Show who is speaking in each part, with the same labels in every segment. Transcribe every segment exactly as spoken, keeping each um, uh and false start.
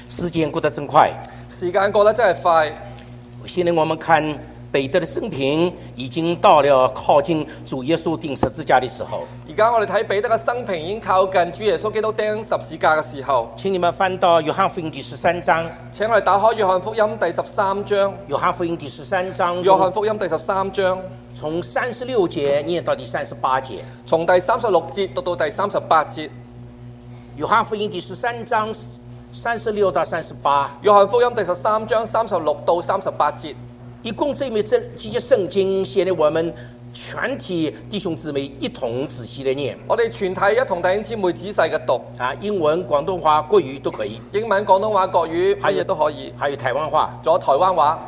Speaker 1: 时间過得真快，
Speaker 2: 時間過得真係快。
Speaker 1: 現在我們看彼得的生平，已經到了靠近主耶穌釘十字架的時候。
Speaker 2: 而家我哋睇彼得嘅生平已經靠近主耶穌基督釘十字架嘅時候。
Speaker 1: 請你們翻到約翰福音第十三章。
Speaker 2: 請我哋打開約翰福音第十三章。
Speaker 1: 約翰福音第十三章。
Speaker 2: 約翰福音第十三章，
Speaker 1: 從三十六節念到第三十八節。
Speaker 2: 從第三十六節讀到第三十八節。
Speaker 1: 約翰福音第十三章三十六到三十八。
Speaker 2: 約翰福音第十三章三十六到三十八節。
Speaker 1: 一共這麼這幾節聖經，現在我們全體弟兄姊妹一同仔細的念。
Speaker 2: 我哋全體一同弟兄姊妹仔細嘅讀。
Speaker 1: 啊，英文、廣東話、國語都可以。
Speaker 2: 英文、廣東話、國語，乜嘢都可以。
Speaker 1: 還有台灣話，
Speaker 2: 仲有台灣話。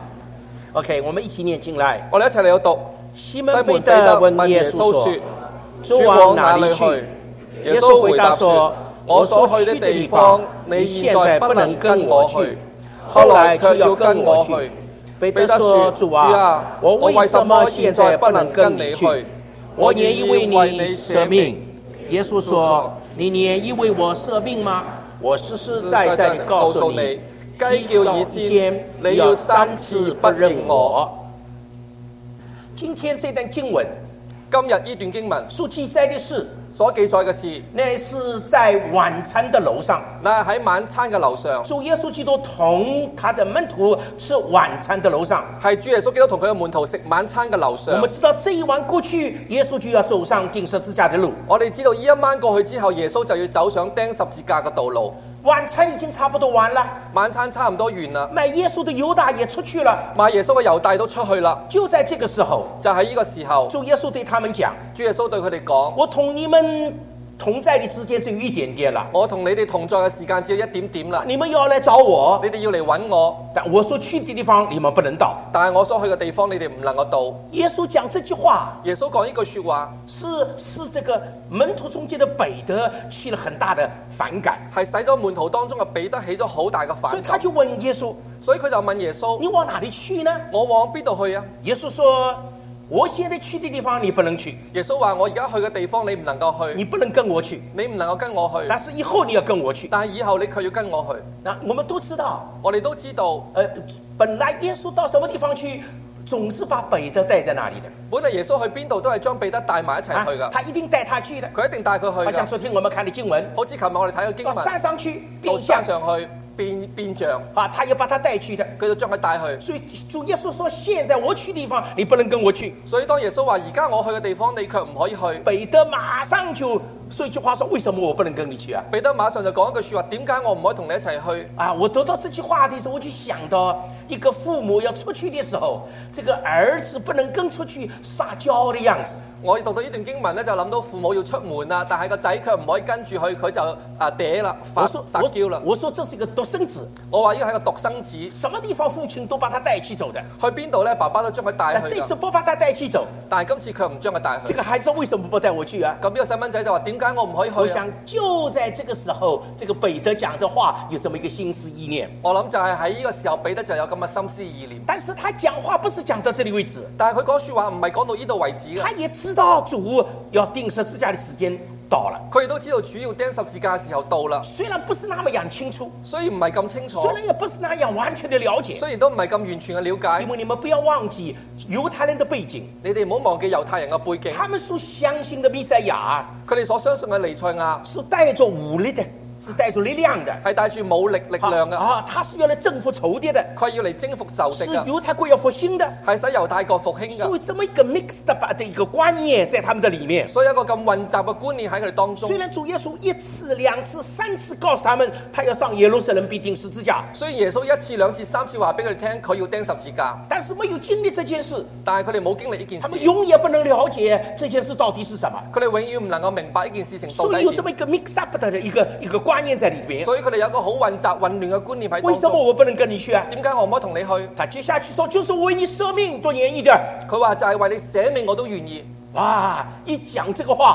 Speaker 1: OK，我們一起念進來。
Speaker 2: 我哋一齊嚟讀。
Speaker 1: 西門彼得問耶穌說：主往哪裡去？耶穌回答說：我所去的地方，你現在不能跟我去，後來卻要跟我去。彼得說：主啊，我為什麼現在不能跟你去？我願意為你捨命。耶穌說：你願意為我捨命嗎？我實實在在地告訴你，雞叫以先，你要三次不認我。今天這段經文，
Speaker 2: 今日呢段經文
Speaker 1: 所記載的是，
Speaker 2: 所記載嘅事，
Speaker 1: 那是在晚餐的樓上。
Speaker 2: 那喺晚餐嘅樓上，
Speaker 1: 主耶穌基督同他的門徒吃晚餐的樓上，
Speaker 2: 係主耶穌基督同佢嘅門徒食晚餐嘅樓上。
Speaker 1: 我們知道這一晚過去，耶穌就要走上釘十字架的路。
Speaker 2: 我哋知道呢一晚過去之後，耶穌就要走上釘十字架嘅道路。
Speaker 1: 晚餐已經差不多完了，
Speaker 2: 晚餐差唔多完啦。
Speaker 1: 賣耶穌的猶大也出去了，
Speaker 2: 賣耶穌嘅猶大都出去啦。
Speaker 1: 就在這個時候，
Speaker 2: 就喺呢個時候，
Speaker 1: 主耶穌對他們講：
Speaker 2: 主耶穌對佢哋講，
Speaker 1: 我同你們同在的時間只有一點點了，
Speaker 2: 我同你哋同在嘅時間只有一點點啦。
Speaker 1: 你們要來找我，
Speaker 2: 你哋要嚟揾我，
Speaker 1: 但我所去的地方你們不能到。
Speaker 2: 但係我所去嘅地方你哋唔能夠到。
Speaker 1: 耶穌講這句話，
Speaker 2: 耶穌講呢句說話，
Speaker 1: 是是這個門徒中間的彼得起了很大的反感，
Speaker 2: 係使咗門徒當中嘅彼得起咗好大嘅反感。
Speaker 1: 所以他就問耶穌，
Speaker 2: 所以佢就問耶穌：
Speaker 1: 你往哪裡去呢？
Speaker 2: 我往邊度去啊？
Speaker 1: 耶穌說：我現在去的地方你不能去。
Speaker 2: 耶穌話：我而家去嘅地方你唔能夠去，
Speaker 1: 你不能跟我去，
Speaker 2: 你唔能夠跟我去。
Speaker 1: 但是以後你要跟我去。
Speaker 2: 但係以後你卻要跟我去。
Speaker 1: 那我們都知道，
Speaker 2: 我哋都知道，
Speaker 1: 呃，本來耶穌到什麼地方去，總是把彼得帶在那裡的。
Speaker 2: 本來耶穌去邊度都係將彼得帶埋一齊去㗎，
Speaker 1: 啊，他一定帶他去的，
Speaker 2: 佢一定帶佢去。
Speaker 1: 好像昨天我們看的經文，
Speaker 2: 好似琴日我哋睇嘅經文，
Speaker 1: 到山上去，
Speaker 2: 到山上去變變像，
Speaker 1: 啊，他要把他帶去的，
Speaker 2: 佢就將佢帶去。
Speaker 1: 所以主耶穌說：現在我去的地方，你不能跟我去。
Speaker 2: 所以當耶穌話而家我去嘅地方，你卻唔可以去。
Speaker 1: 彼得馬上就說一句話說：為什麼我不能跟你去啊？
Speaker 2: 彼得馬上就講一句說話：點解我唔可以同你一齊去？
Speaker 1: 啊，我讀到這句話的時候，我就想到一個父母要出去的時候，這個兒子不能跟出去撒嬌的樣子。
Speaker 2: 我讀到呢段經文咧，就諗到父母要出門啦，但係個仔卻唔可以跟住去，佢就啊嗲啦，發撒嬌啦。
Speaker 1: 我說這是一個獨生子，
Speaker 2: 我話呢個係個獨生子，
Speaker 1: 什麼地方父親都把他帶去走的，
Speaker 2: 去邊度咧，爸爸都將佢帶去。
Speaker 1: 但這次不把他帶去走，
Speaker 2: 但係今次卻唔將佢帶去。
Speaker 1: 這個孩子為什麼不帶我去啊？
Speaker 2: 咁呢個細蚊仔就話：點解我唔可以去啊？
Speaker 1: 我想就在這個時候，這個彼得講這話有這麼一個心思意念。
Speaker 2: 我諗就係喺呢個時候，彼得就有咁嘅心思意念。
Speaker 1: 但是他講話不是講到這裡為止，
Speaker 2: 但係佢講說話唔係講到呢度為止嘅。
Speaker 1: 他也知道主要釘十字架的時間到了，
Speaker 2: 佢亦都知道主要釘十字架嘅時候到啦。
Speaker 1: 雖然不是那麼樣清楚，
Speaker 2: 雖然唔係咁清楚，
Speaker 1: 雖然也不是那樣完全的了解，
Speaker 2: 雖然都唔係咁完全嘅了解。
Speaker 1: 因為你們不要忘記猶太人的背景，
Speaker 2: 你哋唔好忘記猶太人嘅背景。
Speaker 1: 他們所相信的彌賽亞，
Speaker 2: 佢哋所相信嘅彌賽亞
Speaker 1: 是帶着武力的，是帶着力量的，
Speaker 2: 係帶住武力力量嘅。
Speaker 1: 啊，他是要來征服仇敵的，
Speaker 2: 佢係要嚟征服仇敵
Speaker 1: 是
Speaker 2: 嘅，
Speaker 1: 猶太國要復興的，
Speaker 2: 係使猶太國復興嘅。
Speaker 1: 所以這麼一個 mixed 的一個觀念在他們的裡面，
Speaker 2: 所以有一個咁混雜嘅觀念喺佢哋當中。
Speaker 1: 雖然主耶穌一次、兩次、三次告訴他們，他要上耶路撒冷必釘十字架，
Speaker 2: 雖然耶穌一次、兩次、三次話俾佢哋聽，佢要釘十字架，
Speaker 1: 但是沒有經歷這件事，
Speaker 2: 但係佢哋冇經歷呢件事，
Speaker 1: 他們永遠不能了解這件事到底是什麼。
Speaker 2: 佢哋永遠唔能夠明白呢件事情到
Speaker 1: 所
Speaker 2: 底
Speaker 1: 以有這麼一個 mix up 的一個一個觀念在裡邊。
Speaker 2: 所以佢哋有一個好混雜、混亂嘅觀念喺當中。
Speaker 1: 為什麼我不能跟你去啊？
Speaker 2: 點解我唔可以同你去？
Speaker 1: 他接下去說，就是為你捨命都願意的。
Speaker 2: 佢話就係為你捨命我都願意。
Speaker 1: 哇！一講這個話，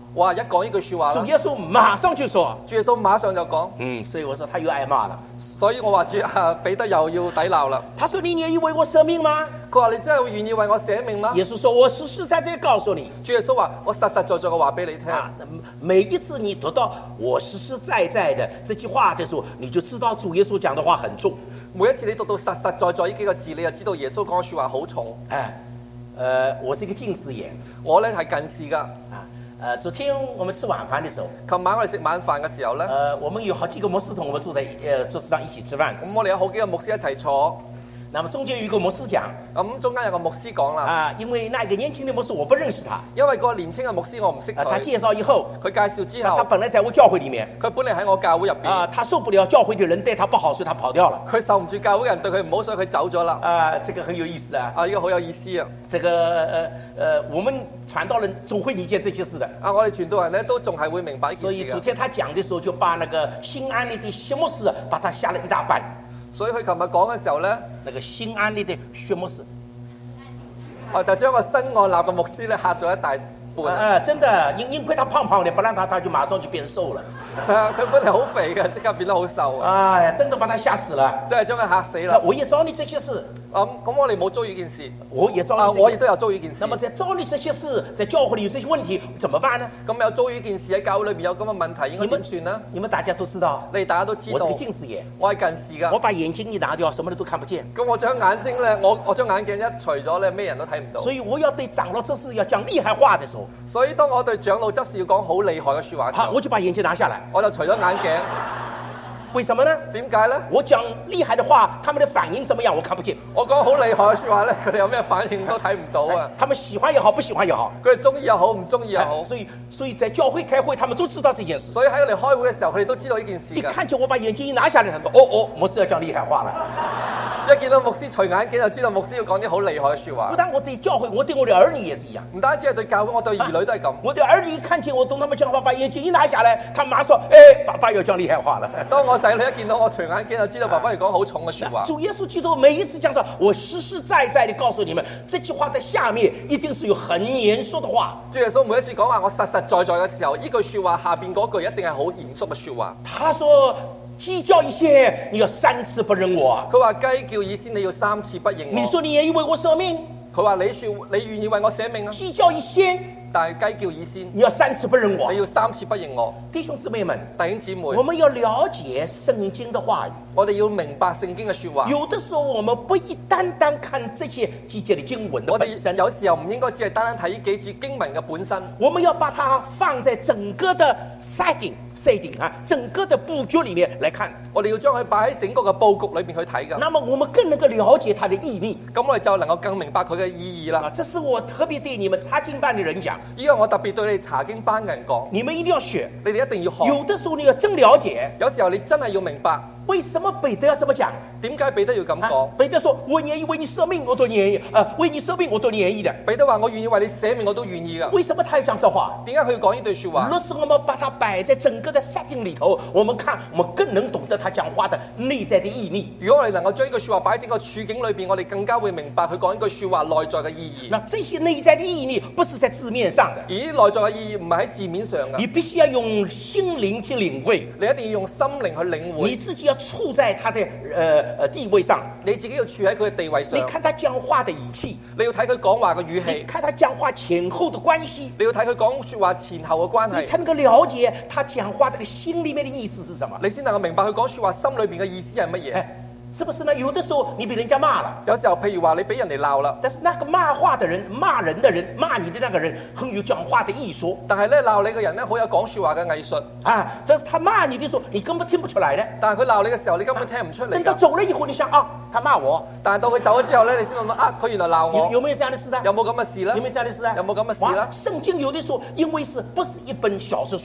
Speaker 2: 哇！一講呢句説話啦，
Speaker 1: 主耶穌馬上就說，
Speaker 2: 主耶穌馬上就講，
Speaker 1: 嗯，所以我說他又挨罵了。
Speaker 2: 所以我話主啊，彼得又要抵鬧啦。
Speaker 1: 他說：“你願意為我捨命嗎
Speaker 2: 佢話：你真係願意為我捨命嗎？？”
Speaker 1: 耶穌說：“我實實在在告訴你，
Speaker 2: 主耶穌話：我實實在在嘅話俾你聽。
Speaker 1: 啊，每一次你讀到我實實在在的這句話的時候，你就知道主耶穌講的話很重。
Speaker 2: 每一次你讀到實實在在呢幾個字，你就知道耶穌講嘅説話好重。
Speaker 1: 哎，呃，我是一個近視眼
Speaker 2: 我咧係近視㗎。
Speaker 1: 啊。呃，昨天我們吃晚飯的時候，
Speaker 2: 琴晚我哋食晚飯嘅時候咧，
Speaker 1: 呃，我們有好幾個牧師同我們坐在呃桌子上一起吃飯。
Speaker 2: 咁我哋有好幾個牧師一齊坐。
Speaker 1: 那麼中間有一個牧師講
Speaker 2: 咁中間有個牧師講啦，
Speaker 1: 啊，因為那個年輕的牧師我不認識他，
Speaker 2: 因為個年輕嘅牧師我唔識
Speaker 1: 啊，他
Speaker 2: 佢。
Speaker 1: 介紹以後，
Speaker 2: 佢介紹之
Speaker 1: 他他
Speaker 2: 後，
Speaker 1: 本來在我教會裡面
Speaker 2: 佢本嚟喺我教會入邊，
Speaker 1: 啊，他受不了教會的人對他不好，所以他跑掉了。
Speaker 2: 佢受唔住教會人對佢唔好，所以佢走咗啦。
Speaker 1: 啊，這個很有意思啊。
Speaker 2: 啊，呢個好有意思啊！
Speaker 1: 這個呃呃，我們傳道人總會理解這些事的。
Speaker 2: 啊，我哋傳道人咧都仲係會明白呢件
Speaker 1: 所以
Speaker 2: 事嘅。
Speaker 1: 昨天他講的時候，就把那個新安利的薛牧師把他嚇了一大半。
Speaker 2: 所以佢琴日講嘅時候咧，
Speaker 1: 那個新安利的薛牧師，
Speaker 2: 啊就將個新按立嘅牧師咧嚇咗一大半。
Speaker 1: 啊啊，真的，因因為他胖胖的，不讓他，他就馬上就變瘦了。
Speaker 2: 啊，佢本嚟好肥嘅，即刻變得好瘦啊！
Speaker 1: 哎呀，真的把他嚇死了。
Speaker 2: 真係將佢嚇死
Speaker 1: 那
Speaker 2: 啦。
Speaker 1: 我也遭遇這些事，
Speaker 2: 咁咁，我哋冇遭遇呢件事。
Speaker 1: 我也遭
Speaker 2: 啊，
Speaker 1: 遇這些。
Speaker 2: 我亦都有遭遇呢件事
Speaker 1: 那。麼在遭遇這些事，在教會裡有這些問題，怎麼辦呢？
Speaker 2: 咁有遭遇呢件事喺教會裏邊有咁嘅問題，應該點算呢？
Speaker 1: 你們大家都知道，
Speaker 2: 你哋大家都知道
Speaker 1: 我是個，近視眼，
Speaker 2: 我係近視㗎。
Speaker 1: 我把眼鏡一拿掉，什麼都看不見。
Speaker 2: 咁我將眼睛咧，我我將眼鏡一除咗咧，咩人都睇唔到。
Speaker 1: 所以我要對長老執事要講厲害話的時候，
Speaker 2: 所以當我對長老執事要講好厲害嘅説話嘅時
Speaker 1: 好，
Speaker 2: 候，
Speaker 1: 我就把眼鏡拿下來。
Speaker 2: 我就除咗眼鏡。
Speaker 1: 為什麼呢？
Speaker 2: 點解咧？
Speaker 1: 我講厲害的話，他們的反應怎麼樣？我看不見。
Speaker 2: 我講好厲害嘅説話咧，佢哋有咩反應都睇唔到啊！
Speaker 1: 他們喜歡也好，不喜歡也好，
Speaker 2: 佢哋中意又好，唔中意又好。
Speaker 1: 所以所以在教會開會，他們都知道這件事。
Speaker 2: 所以喺我哋開會嘅時候，佢哋都知道呢件事
Speaker 1: 一
Speaker 2: 㗎。
Speaker 1: 看見我把眼鏡一拿下來，他們說：哦哦，牧師要講厲害話了。
Speaker 2: 一見到牧師除眼鏡，就知道牧師要講啲好厲害嘅説話
Speaker 1: 不。但我對教會，我對我的兒女也是一樣。
Speaker 2: 唔單止係對教會，我對兒女都係咁。
Speaker 1: 我的兒女一看見我同他們講話，把眼鏡一拿下來，他馬上說：哎，爸爸要講厲害話了。
Speaker 2: 當我仔女一見到我除眼鏡，就知道爸爸要講好重嘅説話。
Speaker 1: 主耶穌基督每一次講說，我實實在在地告訴你們，這句話的下面一定是有很嚴肅的話。
Speaker 2: 主耶穌每一次講話，我實實在在嘅時候，呢句説話下邊嗰句一定係好嚴肅嘅説話。
Speaker 1: 他說：雞叫一先，你要三次不認我。
Speaker 2: 佢話雞叫以先，你要三次不認我。
Speaker 1: 你說你願意為我捨命？
Speaker 2: 佢話你説你願意為我捨命啊？
Speaker 1: 雞叫一先，
Speaker 2: 但係雞叫以先，
Speaker 1: 你要三次不認我
Speaker 2: 你。要三次不認我。
Speaker 1: 弟兄姊妹們，
Speaker 2: 弟兄姊妹，
Speaker 1: 我們要了解聖經的話語。
Speaker 2: 我哋要明白聖經嘅説話。
Speaker 1: 有的時候我們不一單單看這些幾節的經文的
Speaker 2: 我
Speaker 1: 本身
Speaker 2: 哋，有時候唔應該只係單單睇呢幾節經文嘅本身，
Speaker 1: 我們要把它放在整個的 setting setting 啊，整個的佈局裡面來看。
Speaker 2: 我哋要將佢擺喺整個嘅佈局裏邊去睇㗎。
Speaker 1: 那麼我們更能夠了解它的意義
Speaker 2: 咁我哋就能夠更明白佢嘅意義啦。
Speaker 1: 啊！這是我特別對你們查經班的人講，
Speaker 2: 呢個我特別對你哋查經班嘅人講，
Speaker 1: 你們一定要學。
Speaker 2: 你哋一定要學。
Speaker 1: 有的時候你要真了解，
Speaker 2: 有時候你真係要明白
Speaker 1: 為什麼彼得要這麼講。
Speaker 2: 點解彼得要咁講。
Speaker 1: 啊，彼得說：“我願意為你捨命，我都願意。呃，為你捨命，我都願意的。
Speaker 2: 彼得話：我願意為你捨命，我都願意㗎。
Speaker 1: 為什麼他要講這話？
Speaker 2: 點解佢要講呢句説話？
Speaker 1: 若是我們把它擺在整個的 setting 裡頭，我們看，我們更能懂得他講話的內在的意義。
Speaker 2: 如果我哋能夠將呢句説話擺喺整個處境裏邊，我哋更加會明白佢講呢句説話內在嘅意義。
Speaker 1: 那這些內在的意義不是在字面上的，
Speaker 2: 而內在嘅意義唔係喺字面上㗎，
Speaker 1: 你必須要用心靈去領會，
Speaker 2: 你一定要用心靈去領會。
Speaker 1: 你自己要處在他的呃呃地位上，
Speaker 2: 你自己要處喺佢嘅地位上。
Speaker 1: 你看他講話的語氣，
Speaker 2: 你要睇佢講話嘅語
Speaker 1: 你
Speaker 2: 氣，
Speaker 1: 看他講話前後的關係，
Speaker 2: 你要睇佢講説話前後嘅關係，
Speaker 1: 你才能夠了解他講話這個心裡面的意思是什麼。
Speaker 2: 你先能夠明白佢講説話心裏邊嘅意思係乜嘢。
Speaker 1: 哎，是不是呢？有的時候你被人家罵了，
Speaker 2: 有時候譬如話你俾人哋鬧啦，
Speaker 1: 但是那個罵話的人、罵人的人、罵你的那個人很有講話的藝術
Speaker 2: 但係咧鬧你嘅人咧好有講説話嘅藝術，
Speaker 1: 啊。但是他罵你的時候，你根本聽不出來的。
Speaker 2: 但係佢鬧你嘅時候，你根本聽唔出嚟
Speaker 1: 等到
Speaker 2: 㗎。
Speaker 1: 走了以後，你想啊，他罵我，
Speaker 2: 但係到佢走咗之後咧，你先諗到啊，佢原來鬧我，
Speaker 1: 有有沒有這樣的事呢？
Speaker 2: 有冇咁嘅事咧？
Speaker 1: 有沒有這樣的事啊？
Speaker 2: 有冇咁嘅事
Speaker 1: 哇
Speaker 2: 咧？
Speaker 1: 聖經有的時候，因為是不是一本小說書，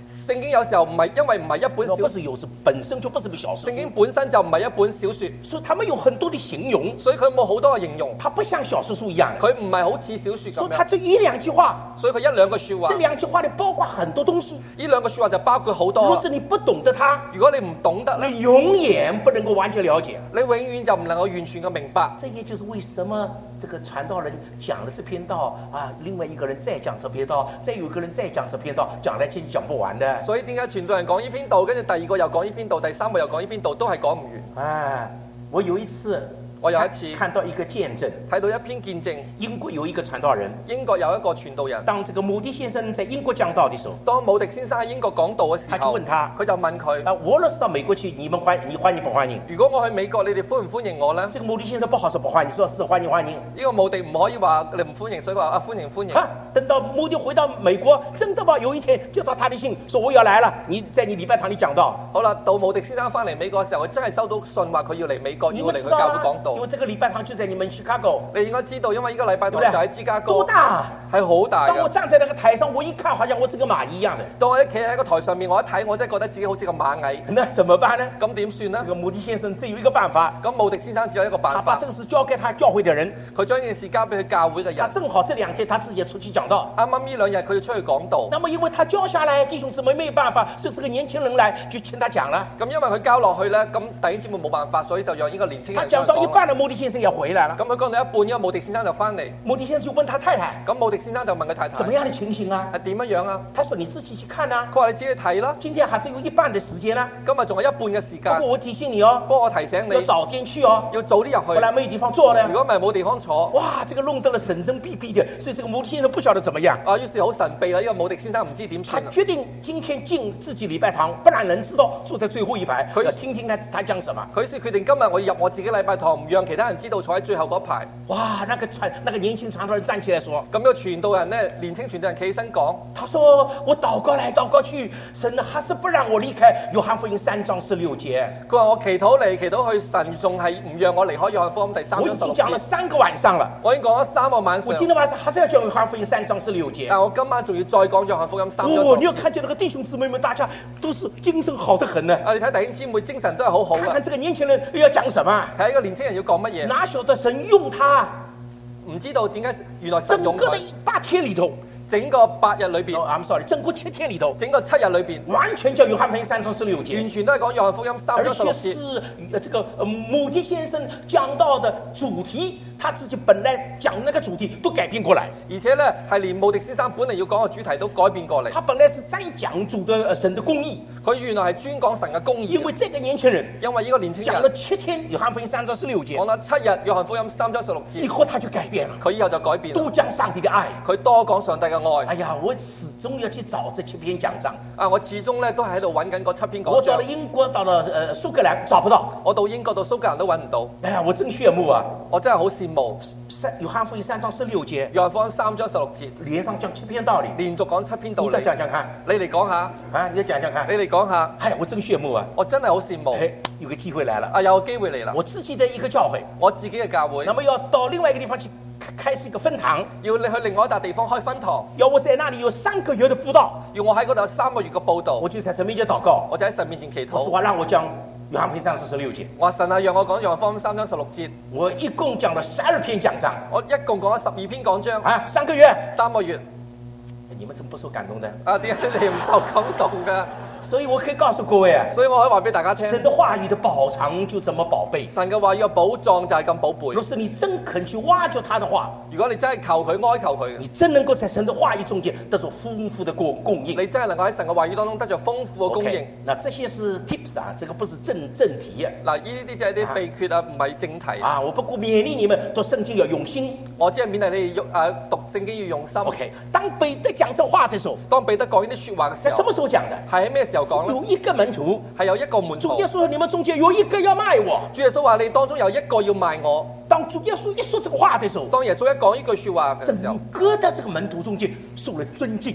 Speaker 2: 聖經有時候唔係因為唔係一本小
Speaker 1: 不是有時本身就不是本小說。
Speaker 2: 聖經本身就唔係一本小說，
Speaker 1: 所以他們有很多的形容，
Speaker 2: 所以佢冇好多嘅形容，
Speaker 1: 它不像小說書一樣，
Speaker 2: 佢唔係好似小說咁樣。
Speaker 1: 所以它這一兩句話，
Speaker 2: 所以佢一兩句説話，
Speaker 1: 這兩句話呢包括很多東西。
Speaker 2: 呢兩句説話就包括好多。
Speaker 1: 如果是你不懂得它，
Speaker 2: 如果你唔懂得咧，
Speaker 1: 你永遠不能夠完全了解，
Speaker 2: 你永遠就唔能夠完全嘅明白。
Speaker 1: 這也就是為什麼這個傳道人講了這篇道啊，另外一個人再講這篇道，再有一個人再講這篇道，講來講去講不完的。
Speaker 2: 所以點解傳道人講呢篇道，跟住第二個又講呢篇道，第三個又講呢篇道，都係講唔完。
Speaker 1: 啊，我有一次。
Speaker 2: 我有一次
Speaker 1: 看到一個見證，
Speaker 2: 睇到一篇見證，
Speaker 1: 英國有一個傳道人，
Speaker 2: 英國有一個傳道人。
Speaker 1: 當這個穆迪先生在英國講道的時候，
Speaker 2: 當穆迪先生喺英國講道嘅時候，
Speaker 1: 他就問他，
Speaker 2: 佢就問佢：
Speaker 1: 啊，我若是到美國去，你們歡你歡迎不歡迎？
Speaker 2: 如果我去美國，你哋歡唔歡迎我呢？
Speaker 1: 這個穆迪先生不好說不歡迎，說是歡迎歡迎。
Speaker 2: 呢個穆迪唔可以話你唔歡迎，所以話啊歡迎歡迎。
Speaker 1: 啊，等到穆迪回到美國，真的吧？有一天接到他的信，說我要來了，你在你禮拜堂裏講道。
Speaker 2: 好啦，到穆迪先生翻嚟美國嘅時候，佢真係收到信話佢要嚟美國，要嚟佢教會講道。
Speaker 1: 因為這個禮拜堂就在你們 Chicago，
Speaker 2: 你應該知道，因為呢個禮拜堂就喺芝加哥。
Speaker 1: 多大？
Speaker 2: 係好大。
Speaker 1: 當我站在那個台上，我一看，好像我是個螞蟻一樣的。
Speaker 2: 當我一企喺個台上面，我一睇，我真係覺得自己好似個螞蟻。
Speaker 1: 那怎麼辦呢？
Speaker 2: 咁點算呢？
Speaker 1: 這個穆迪先生只有一個辦法。
Speaker 2: 咁穆迪先生只有一個辦法。
Speaker 1: 他把這個事交給他教會的人，
Speaker 2: 佢將呢件事交俾佢教會嘅人。
Speaker 1: 他正好這兩天他自己也出去講道。
Speaker 2: 啱啱呢兩日佢要出去講道。
Speaker 1: 那麼因為他交下來，弟兄姊妹沒有辦法，所以這個年輕人來就請他講了。
Speaker 2: 咁因為佢交落去咧，咁弟兄姊妹冇辦法，所以就讓呢個年輕人
Speaker 1: 他講到一半了，穆迪先生也回來了。
Speaker 2: 咁佢講到一半，因為穆迪先生就翻嚟。
Speaker 1: 穆迪先生就問他太太，
Speaker 2: 咁穆迪先生就問佢太太：
Speaker 1: 怎麼樣的情形啊？
Speaker 2: 係點樣樣啊？
Speaker 1: 他說：你自己去看啊。
Speaker 2: 佢話你自己睇啦。
Speaker 1: 今天還只有一半的時間啦。
Speaker 2: 今日仲有一半嘅時間。
Speaker 1: 不過我提醒你哦，
Speaker 2: 不過我提醒你
Speaker 1: 要早點去哦，
Speaker 2: 要早啲入去，
Speaker 1: 不然沒有地方坐的。
Speaker 2: 如果唔係冇地方坐，
Speaker 1: 哇，這個弄得了神神秘秘的，所以這個穆迪先生不曉得怎麼樣。
Speaker 2: 啊，於是好神秘啦，呢個穆迪先生唔知點算。
Speaker 1: 他決定今天進自己禮拜堂，不讓人知道，坐在最後一排，要聽聽看他講什麼。
Speaker 2: 佢是決定今日我要入我自己禮拜堂，唔讓其他人知道，坐喺最後嗰排。
Speaker 1: 哇，那個傳那個年輕傳道人站起來說：
Speaker 2: 咁個傳道人呢，年輕傳道人企起身講，
Speaker 1: 他說我禱告來禱告去，神還是不讓我離開約翰福音三章十六節。
Speaker 2: 佢話我祈禱嚟祈禱去，神仲係唔讓我離開約翰福音第三章十六節。
Speaker 1: 我已經講了三個晚上了，
Speaker 2: 我已經講咗三個晚上。
Speaker 1: 我今天晚上還是要講約翰福音三章十六節。
Speaker 2: 但我今晚仲要再講約翰福音三章十六節。
Speaker 1: 哦，你要看見那個弟兄姊妹們，大家都是精神好得很呢。
Speaker 2: 啊，你睇弟兄姊妹精神都係好好。
Speaker 1: 看看這個年輕人要講什麼？
Speaker 2: 睇個年輕人要講乜嘢？
Speaker 1: 哪曉得神用他？
Speaker 2: 唔知道點解原來神用佢。
Speaker 1: 整個的八天裏頭。
Speaker 2: 整個八日裏邊、
Speaker 1: oh, ，I'm sorry，整個七天裏頭，
Speaker 2: 整個七日裏邊，
Speaker 1: 完全叫約翰福音三章十六節，
Speaker 2: 完全都係講約翰福音三章十六節。
Speaker 1: 而且是呃這個呃穆迪先生講到的主題，他自己本來講那個主題都改變過來，
Speaker 2: 而且呢係連穆迪先生本嚟要講嘅主題都改變過嚟。
Speaker 1: 他本來是專講主的、呃、神的公義，
Speaker 2: 佢原來係專講神嘅公義。
Speaker 1: 因為這個年輕人，
Speaker 2: 因為呢個年輕人
Speaker 1: 講了七天約翰福音三章十六節，
Speaker 2: 講咗七日約翰福音三章十六節，
Speaker 1: 以後他就改變了，
Speaker 2: 佢以後就改變，
Speaker 1: 都講上帝的愛，
Speaker 2: 佢多講上帝嘅愛。
Speaker 1: 哎呀，我始終要去找這七篇講章
Speaker 2: 啊！我始終咧都係喺度揾緊嗰七篇講章。
Speaker 1: 我到了英國，到了呃蘇格蘭，找不到。
Speaker 2: 我到英國到蘇格蘭都揾唔到。
Speaker 1: 哎呀，我真羨慕啊！
Speaker 2: 我真係好羨慕。
Speaker 1: 三約翰福音三章十六節，
Speaker 2: 約翰福音三章十六節，
Speaker 1: 連上講七篇道理，
Speaker 2: 連續講七篇道理。
Speaker 1: 你再講講看，
Speaker 2: 你嚟講下
Speaker 1: 啊！你講講看，
Speaker 2: 你嚟講下。
Speaker 1: 哎呀，我真羨慕啊！
Speaker 2: 我真係好羨慕。
Speaker 1: 哎，有個機會來了
Speaker 2: 啊！有個機會嚟啦！
Speaker 1: 我自己的一個教會，
Speaker 2: 我自己嘅教會，
Speaker 1: 那麼要到另外一個地方去開始一個分堂，
Speaker 2: 要你去另外一笪地方開分堂，
Speaker 1: 要我在那裡有三個月的佈道，
Speaker 2: 要我喺嗰度有三個月嘅報道，
Speaker 1: 我就在神面前禱告，
Speaker 2: 我就喺神面前祈禱。
Speaker 1: 我話讓我講約翰福音三章十六節，
Speaker 2: 我話神啊，讓我講約翰福音三章十六節。
Speaker 1: 我一共講了十二篇講章，
Speaker 2: 我一共講咗十二篇講章
Speaker 1: 啊，三個月，
Speaker 2: 三個月。
Speaker 1: 你們怎麼不受感動的？
Speaker 2: 啊，點解你唔受感動㗎？
Speaker 1: 所以我可以告訴各位啊，
Speaker 2: 所以我可以話俾大家聽，
Speaker 1: 神的話語的寶藏就這麼寶貝，
Speaker 2: 神嘅話語嘅寶藏就係咁寶貝。
Speaker 1: 若是你真肯去挖掘他的話，
Speaker 2: 如果你真係求佢哀求佢，
Speaker 1: 你真能夠在神的話語中間得到豐富的供供應，
Speaker 2: 你真係能夠喺神嘅話語當中得到豐富嘅供應。
Speaker 1: Okay, 那這些是 tips 啊，這個不是正正題啊。
Speaker 2: 嗱，呢啲就係啲秘訣啊，唔係正題
Speaker 1: 啊。我不過勉勵你們讀聖經要用心，
Speaker 2: 我只係勉勵你哋用誒讀聖經要用心。
Speaker 1: OK，當彼得講這話的時候，
Speaker 2: 當彼得講呢啲説話嘅時候，
Speaker 1: 在什麼時候講的？
Speaker 2: 係喺咩時候講咧？
Speaker 1: 有一個門徒，
Speaker 2: 係有一個門徒。
Speaker 1: 主耶穌說：你們中間有一個要賣我。
Speaker 2: 主耶穌話：你當中有一個要賣我。
Speaker 1: 當主耶穌一說這個話的時候，
Speaker 2: 當耶穌一講呢句説話嘅時候，
Speaker 1: 整個的這個門徒中間受了尊敬。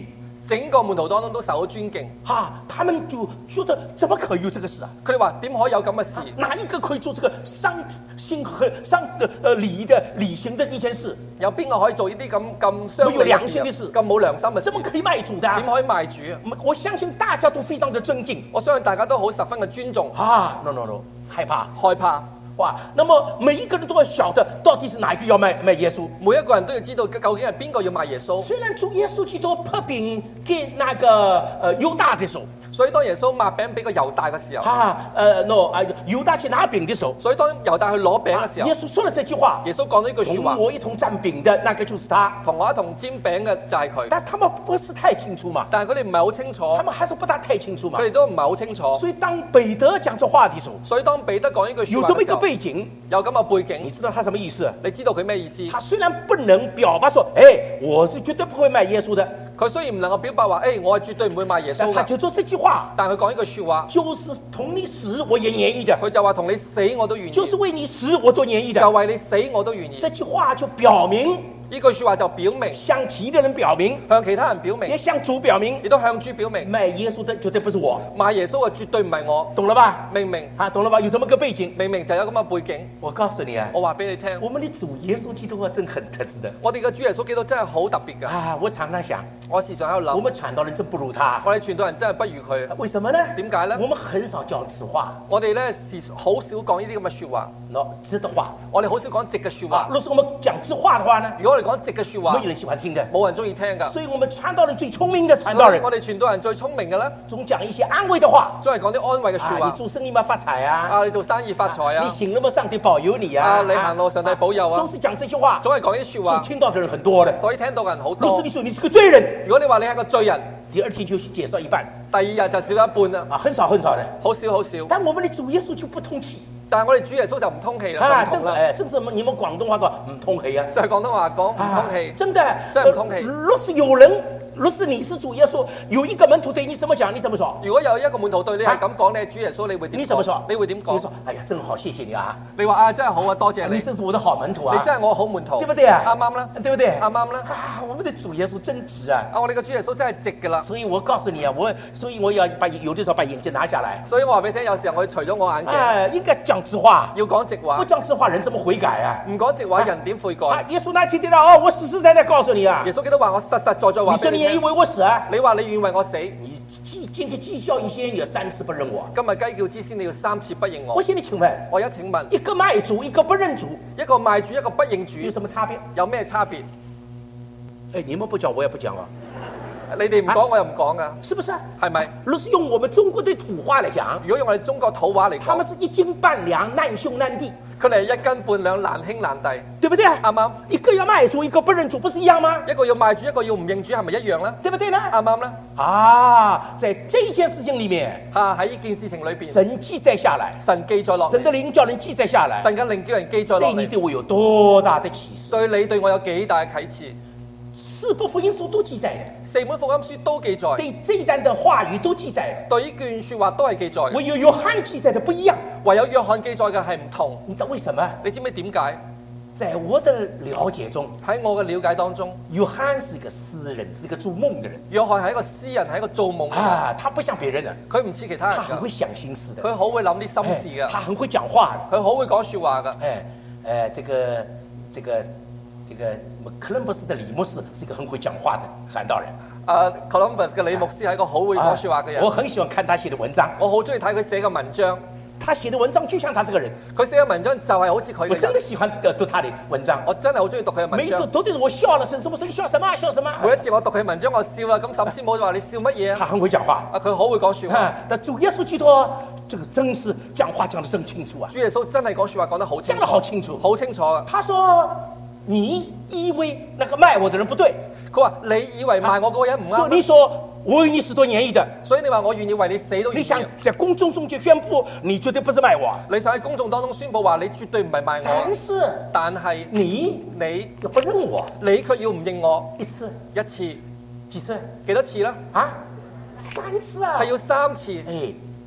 Speaker 2: 整個門徒當中都受到尊敬。
Speaker 1: 啊，他們就覺得怎麼可以有這個事啊？
Speaker 2: 佢哋話點可以有咁嘅事？
Speaker 1: 哪一個可以做這個傷心和傷呃呃禮的禮行的一件事？
Speaker 2: 有邊個可以做呢啲咁咁傷
Speaker 1: 沒有良心的事，
Speaker 2: 咁冇良心嘅事？
Speaker 1: 怎麼可以賣主的？
Speaker 2: 點可以賣主啊？
Speaker 1: 我相信大家都非常的尊敬，
Speaker 2: 我相信大家都好十分嘅尊重。
Speaker 1: 啊 ，no no no，害怕
Speaker 2: 害怕。
Speaker 1: 哇！那麼每一個人都要曉得到底是哪一個要賣賣耶穌。
Speaker 2: 每一個人都要知道究竟係邊個要賣耶穌。
Speaker 1: 雖然主耶穌基督擘餅給那個呃猶大的時候，
Speaker 2: 所以當耶穌擘餅俾個猶大嘅時候，
Speaker 1: 啊，呃，no 啊，猶大去拿餅的時候，
Speaker 2: 所以當猶大去攞餅嘅時候，
Speaker 1: 耶穌說了這句話，
Speaker 2: 耶穌講咗呢句説話，
Speaker 1: 同我一同蘸餅的那個就是他，
Speaker 2: 同我一同煎餅嘅就係佢。
Speaker 1: 但是他們不是太清楚嘛，
Speaker 2: 但係佢哋唔係好清楚，
Speaker 1: 他們還是不大太清楚嘛
Speaker 2: 佢。哋都唔係好清楚。
Speaker 1: 所以當彼得講這話的時候，
Speaker 2: 所以當彼得講呢句説話
Speaker 1: 有這麼一個
Speaker 2: 嘅時候，
Speaker 1: 背景，
Speaker 2: 有咁嘅背景，
Speaker 1: 你知道他什麼意思？
Speaker 2: 你知道佢咩意思？
Speaker 1: 他雖然不能表達說，哎，我是絕對不會賣耶穌的，
Speaker 2: 佢雖然唔能夠表白話，誒，我係絕對唔會賣耶穌嘅，
Speaker 1: 但他就做這句話，
Speaker 2: 但佢講呢句説話，
Speaker 1: 就是同你死我也願意的，
Speaker 2: 佢就話同你死我都願意，
Speaker 1: 就是為你死我都願意的。
Speaker 2: 就為你死我都願意。
Speaker 1: 這句話就表明，
Speaker 2: 呢句説話就表明，
Speaker 1: 向其他人表明，
Speaker 2: 向其他人表明，
Speaker 1: 也向主表明，
Speaker 2: 亦都向主表明，
Speaker 1: 賣耶穌的絕對不是我，
Speaker 2: 賣耶穌嘅絕對唔係我，
Speaker 1: 懂了吧？
Speaker 2: 明明
Speaker 1: 啊，懂了吧？有這麼個背景，
Speaker 2: 明明就有咁嘅背景。
Speaker 1: 我告訴你啊，
Speaker 2: 我話俾你聽，
Speaker 1: 我們的主耶穌基督啊，真很特質的
Speaker 2: 我哋嘅主耶穌基督真係好特別㗎。
Speaker 1: 啊！我常常想，
Speaker 2: 我時常喺度諗，
Speaker 1: 我們傳道人真不如他，
Speaker 2: 我哋傳道人真係不如佢。
Speaker 1: 為什麼呢？
Speaker 2: 點解呢？
Speaker 1: 我們很少講直話，
Speaker 2: 我哋咧是好少講呢啲咁嘅説話，
Speaker 1: no 直的話。
Speaker 2: 我哋好少講直嘅説
Speaker 1: 啊，
Speaker 2: 話。
Speaker 1: 若是我們講直話的話呢，
Speaker 2: 如果我哋講直嘅説話
Speaker 1: 沒，有人喜歡聽的。
Speaker 2: 冇人中意聽㗎。
Speaker 1: 所以我們傳道人最聰明的傳道人，
Speaker 2: 所以我哋傳道人最聰明嘅咧，
Speaker 1: 總講一些安慰的話。
Speaker 2: 都係講啲安慰嘅説
Speaker 1: 啊，你
Speaker 2: 話。
Speaker 1: 做生意嘛發財啊，
Speaker 2: 啊，你做生意發財啊！
Speaker 1: 你行了嘛上帝保佑你啊，
Speaker 2: 啊，你行路上帝保佑啊！
Speaker 1: 總是講這些話，
Speaker 2: 總係講呢啲説話，
Speaker 1: 所以聽到的人很多的。
Speaker 2: 所以聽到嘅人好
Speaker 1: 若
Speaker 2: 多
Speaker 1: 是你。說你是個罪人，
Speaker 2: 如果你話你係個罪人，
Speaker 1: 第二天就解釋一半
Speaker 2: 第二日就少咗一半啦，
Speaker 1: 啊，很少很少的。
Speaker 2: 好少好少。
Speaker 1: 但我們的主耶穌就不通氣
Speaker 2: 但係我哋主耶穌就唔通氣啦，
Speaker 1: 啊，
Speaker 2: 就唔同啦。
Speaker 1: 正是哎，正是你們廣東話說唔通氣啊，
Speaker 2: 就係廣東話講唔
Speaker 1: 啊
Speaker 2: 通氣，
Speaker 1: 真的
Speaker 2: 真係唔通氣。
Speaker 1: 呃若是有人，若是你是主耶穌，有一個門徒對你這麼講，你怎麼說？
Speaker 2: 如果有一個門徒對你係咁講，你係主耶穌，你會點講？
Speaker 1: 你怎麼說？
Speaker 2: 你會點講？
Speaker 1: 你說，哎呀，真好，謝謝你啊，
Speaker 2: 你話啊，真係好啊，多謝你，
Speaker 1: 你真是我的好門徒啊，
Speaker 2: 你真係我好門徒，
Speaker 1: 對不對啊？
Speaker 2: 啱啱啦，
Speaker 1: 對不對？
Speaker 2: 啱啱啦。
Speaker 1: 啊，我們的主耶穌真直啊！
Speaker 2: 啊，我哋嘅主耶穌真係直㗎啦。
Speaker 1: 所以我告訴你啊，我所以我要把有的時候把眼鏡拿下來，
Speaker 2: 所以我話俾你聽，有時候我要除咗我眼鏡，
Speaker 1: 哎，應該講直話，
Speaker 2: 要講直
Speaker 1: 不
Speaker 2: 話，
Speaker 1: 講直話人怎麼悔改啊？
Speaker 2: 唔講直話，人點悔改？
Speaker 1: 啊，耶穌那天聽到哦，我實實在在告訴你啊，
Speaker 2: 耶穌基督話：我實實在在話
Speaker 1: 你說你願意
Speaker 2: 俾你聽。
Speaker 1: 為我死啊？
Speaker 2: 你話你願意為我死，
Speaker 1: 你既今天既笑一些，你有三次不認我。
Speaker 2: 今日雞叫之先，你要三次不認我
Speaker 1: 我。現在請問，
Speaker 2: 我而家請問，
Speaker 1: 一個賣主，一個不認主，
Speaker 2: 一個賣主，一個不認
Speaker 1: 有
Speaker 2: 主，
Speaker 1: 什麼差別？
Speaker 2: 有咩差別？
Speaker 1: 哎，你們不講，我也不講啊，
Speaker 2: 你哋唔講，我又唔講噶，
Speaker 1: 是不是？
Speaker 2: 係咪？
Speaker 1: 若是用我們中國的土話來講，
Speaker 2: 如果用我哋中國土話嚟講，
Speaker 1: 他們是一斤半兩，難兄難弟，
Speaker 2: 佢哋係一斤半兩，難兄難弟，
Speaker 1: 對不對？
Speaker 2: 啱唔啱？
Speaker 1: 一個要賣主，一個不認主，不是一樣嗎？
Speaker 2: 一個要賣主，一個要唔認主，係咪一樣咧？
Speaker 1: 對不對呢？
Speaker 2: 啱唔啱咧？
Speaker 1: 啊，在這件事情裏面，
Speaker 2: 嚇喺呢件事情裏邊，
Speaker 1: 神記載下來，
Speaker 2: 神記載落嚟，
Speaker 1: 神的靈叫人記載下來，
Speaker 2: 神嘅靈叫人記載落
Speaker 1: 對你
Speaker 2: 嚟，
Speaker 1: 對我有多大的啟示？
Speaker 2: 對你對我有幾大嘅啟示？
Speaker 1: 四部福音書都記載的，
Speaker 2: 四本福音書都記載，
Speaker 1: 對這一段的話語都記載的，
Speaker 2: 對呢卷説話都係記載，
Speaker 1: 唯有約翰記載的不一樣。
Speaker 2: 唯有約翰記載嘅係唔同。
Speaker 1: 你知道為什麼？
Speaker 2: 你知唔知點解？
Speaker 1: 在我的了解中，
Speaker 2: 喺我嘅了解當中，
Speaker 1: 約翰是一個詩人，是一個做夢的人
Speaker 2: 約翰係一個詩人，係一個做夢嘅人。
Speaker 1: 啊，他不像別人的，
Speaker 2: 佢唔似其他人㗎，
Speaker 1: 他很會想心思的，
Speaker 2: 佢好會諗啲心
Speaker 1: 哎
Speaker 2: 事㗎，
Speaker 1: 他很會講話的。
Speaker 2: 佢好會講説話㗎。
Speaker 1: 哎，呃，這個這個這個克倫布斯的李牧師是一個很會講話的傳道人。
Speaker 2: 啊 Columbus 嘅李牧師係一個好會講説話嘅人，
Speaker 1: 我很喜歡看他寫的文章，
Speaker 2: 我好中意睇佢寫嘅文章。
Speaker 1: 他寫的文章就像他這個人，
Speaker 2: 佢寫嘅文章就係好似佢
Speaker 1: 我
Speaker 2: 嘅人，
Speaker 1: 真的喜歡呃讀他的文章。
Speaker 2: 我真係好中意讀佢嘅
Speaker 1: 每一次
Speaker 2: 文章。
Speaker 1: 讀的時候我笑了聲，什麼聲？笑什麼？笑什麼？
Speaker 2: 每一次我讀佢文章，我笑啊，咁沈師母就話：你笑乜嘢啊？
Speaker 1: 他很會講話。
Speaker 2: 啊，佢好會講説話。
Speaker 1: 啊，但主耶穌基督這個真是講話講得真清楚啊，
Speaker 2: 主耶穌真係講説話講得好清楚，
Speaker 1: 講得好清楚。
Speaker 2: 好清楚啊！
Speaker 1: 他說：“你以為那個賣我的人不對，
Speaker 2: 佢話：你以為賣我嗰個人唔啱咩？
Speaker 1: 所以你說我為你死都願意的，
Speaker 2: 所以你話我願意為你死都願意。
Speaker 1: 你想在公眾中就宣布你絕對不是賣我，
Speaker 2: 你想喺公眾當中宣佈話你絕對唔係賣我
Speaker 1: 但，是
Speaker 2: 但係
Speaker 1: 你
Speaker 2: 你
Speaker 1: 又不認我
Speaker 2: 你卻要唔認我
Speaker 1: 一次
Speaker 2: 一次
Speaker 1: 幾次
Speaker 2: 幾多次啦？
Speaker 1: 啊？三次啊！
Speaker 2: 係要三次。
Speaker 1: 哎，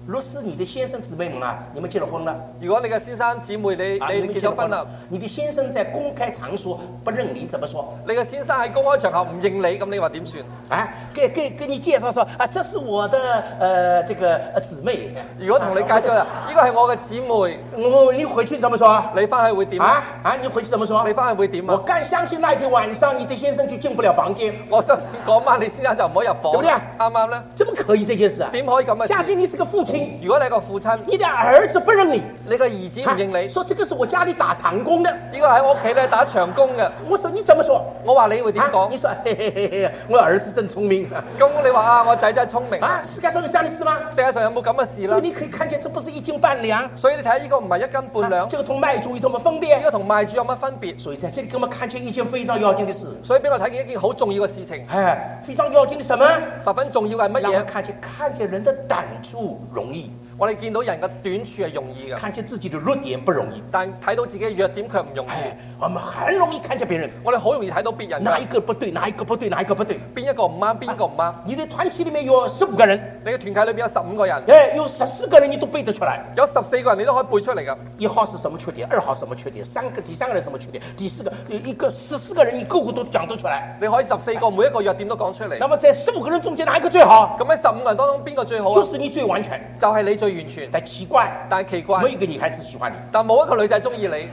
Speaker 1: 若是你的先生姊妹们啊，你们结了婚了，
Speaker 2: 如果你嘅先生姊妹你
Speaker 1: 啊，
Speaker 2: 你
Speaker 1: 们
Speaker 2: 結咗婚啦，
Speaker 1: 你的先生在公開場所不認你，怎麼說？
Speaker 2: 你嘅先生喺公開場合唔認你，咁你話點算？
Speaker 1: 啊，給給給你介紹說啊，這是我的呃這個呃姊妹。
Speaker 2: 如果同你介紹啦，呢個係我嘅姊妹，
Speaker 1: 我你回去怎麼說？
Speaker 2: 你翻去會點
Speaker 1: 啊啊，你回去怎麼說？
Speaker 2: 你翻去會點
Speaker 1: 我
Speaker 2: 啊？
Speaker 1: 敢相信那天晚上你的先生就進不了房間，
Speaker 2: 我相信嗰晚你先生就唔可以入房，
Speaker 1: 對不對
Speaker 2: 啱唔啱咧？
Speaker 1: 怎麼可以這件事啊？
Speaker 2: 點可以咁嘅事？
Speaker 1: 假定你是個父親，
Speaker 2: 如果你係個父親，
Speaker 1: 你的兒子不認你，
Speaker 2: 你個兒子唔認你，
Speaker 1: 說這個是我家裏打長工的，
Speaker 2: 呢個喺我屋企咧打長工嘅，
Speaker 1: 我說你怎麼說？
Speaker 2: 我話你會點
Speaker 1: 啊
Speaker 2: 講
Speaker 1: 你？說嘿嘿嘿嘿，我兒子真聰明
Speaker 2: 咁你話啊，我仔真係聰明，
Speaker 1: 啊！世界上有這樣的事嗎？
Speaker 2: 世界上有冇咁嘅事啦？
Speaker 1: 所以你可以看見，這不是一斤半兩，
Speaker 2: 所以你睇下呢個唔係一斤半
Speaker 1: 啊
Speaker 2: 兩，
Speaker 1: 這個同賣主有什麼分
Speaker 2: 呢
Speaker 1: 別？
Speaker 2: 個同賣主有乜分別？
Speaker 1: 所以在這裡給我們看見一件非常要緊的事，
Speaker 2: 所以俾我睇見一件好重要嘅事情，
Speaker 1: 哎，非常要緊的什麼？
Speaker 2: 十分重要嘅係乜嘢？
Speaker 1: 讓我們看見看見人的短處容易，
Speaker 2: 我哋見到人嘅短處係容易嘅，
Speaker 1: 看見自己的弱點不容易。
Speaker 2: 但睇到自己嘅弱點卻唔容易。
Speaker 1: 哎，我們很容易看見別人
Speaker 2: 我哋好容易睇到別人
Speaker 1: 哪一個不對，哪一個不對，哪一個不對。
Speaker 2: 邊一個唔啱，邊一個唔啱。
Speaker 1: 你的團體裡面有十五個人，
Speaker 2: 你嘅團體裏邊有十五個人，
Speaker 1: 哎，有十四個人你都背得出來。
Speaker 2: 有十四個人你都可以背出嚟㗎。
Speaker 1: 一號是什麼缺點，二號什麼缺點，三個第三個人什麼缺點，第四個一個十四個人你個個都講得出來。
Speaker 2: 你可以十四個每一個弱點都講出嚟。
Speaker 1: 那麼在十五個人中間哪一個最好？
Speaker 2: 咁喺十五個人當中邊個最好啊？
Speaker 1: 就是你最完全。
Speaker 2: 就係你最完全。
Speaker 1: 但奇怪，
Speaker 2: 但係奇怪，
Speaker 1: 沒有一個女孩子喜歡你。
Speaker 2: 但冇一個女仔中意你。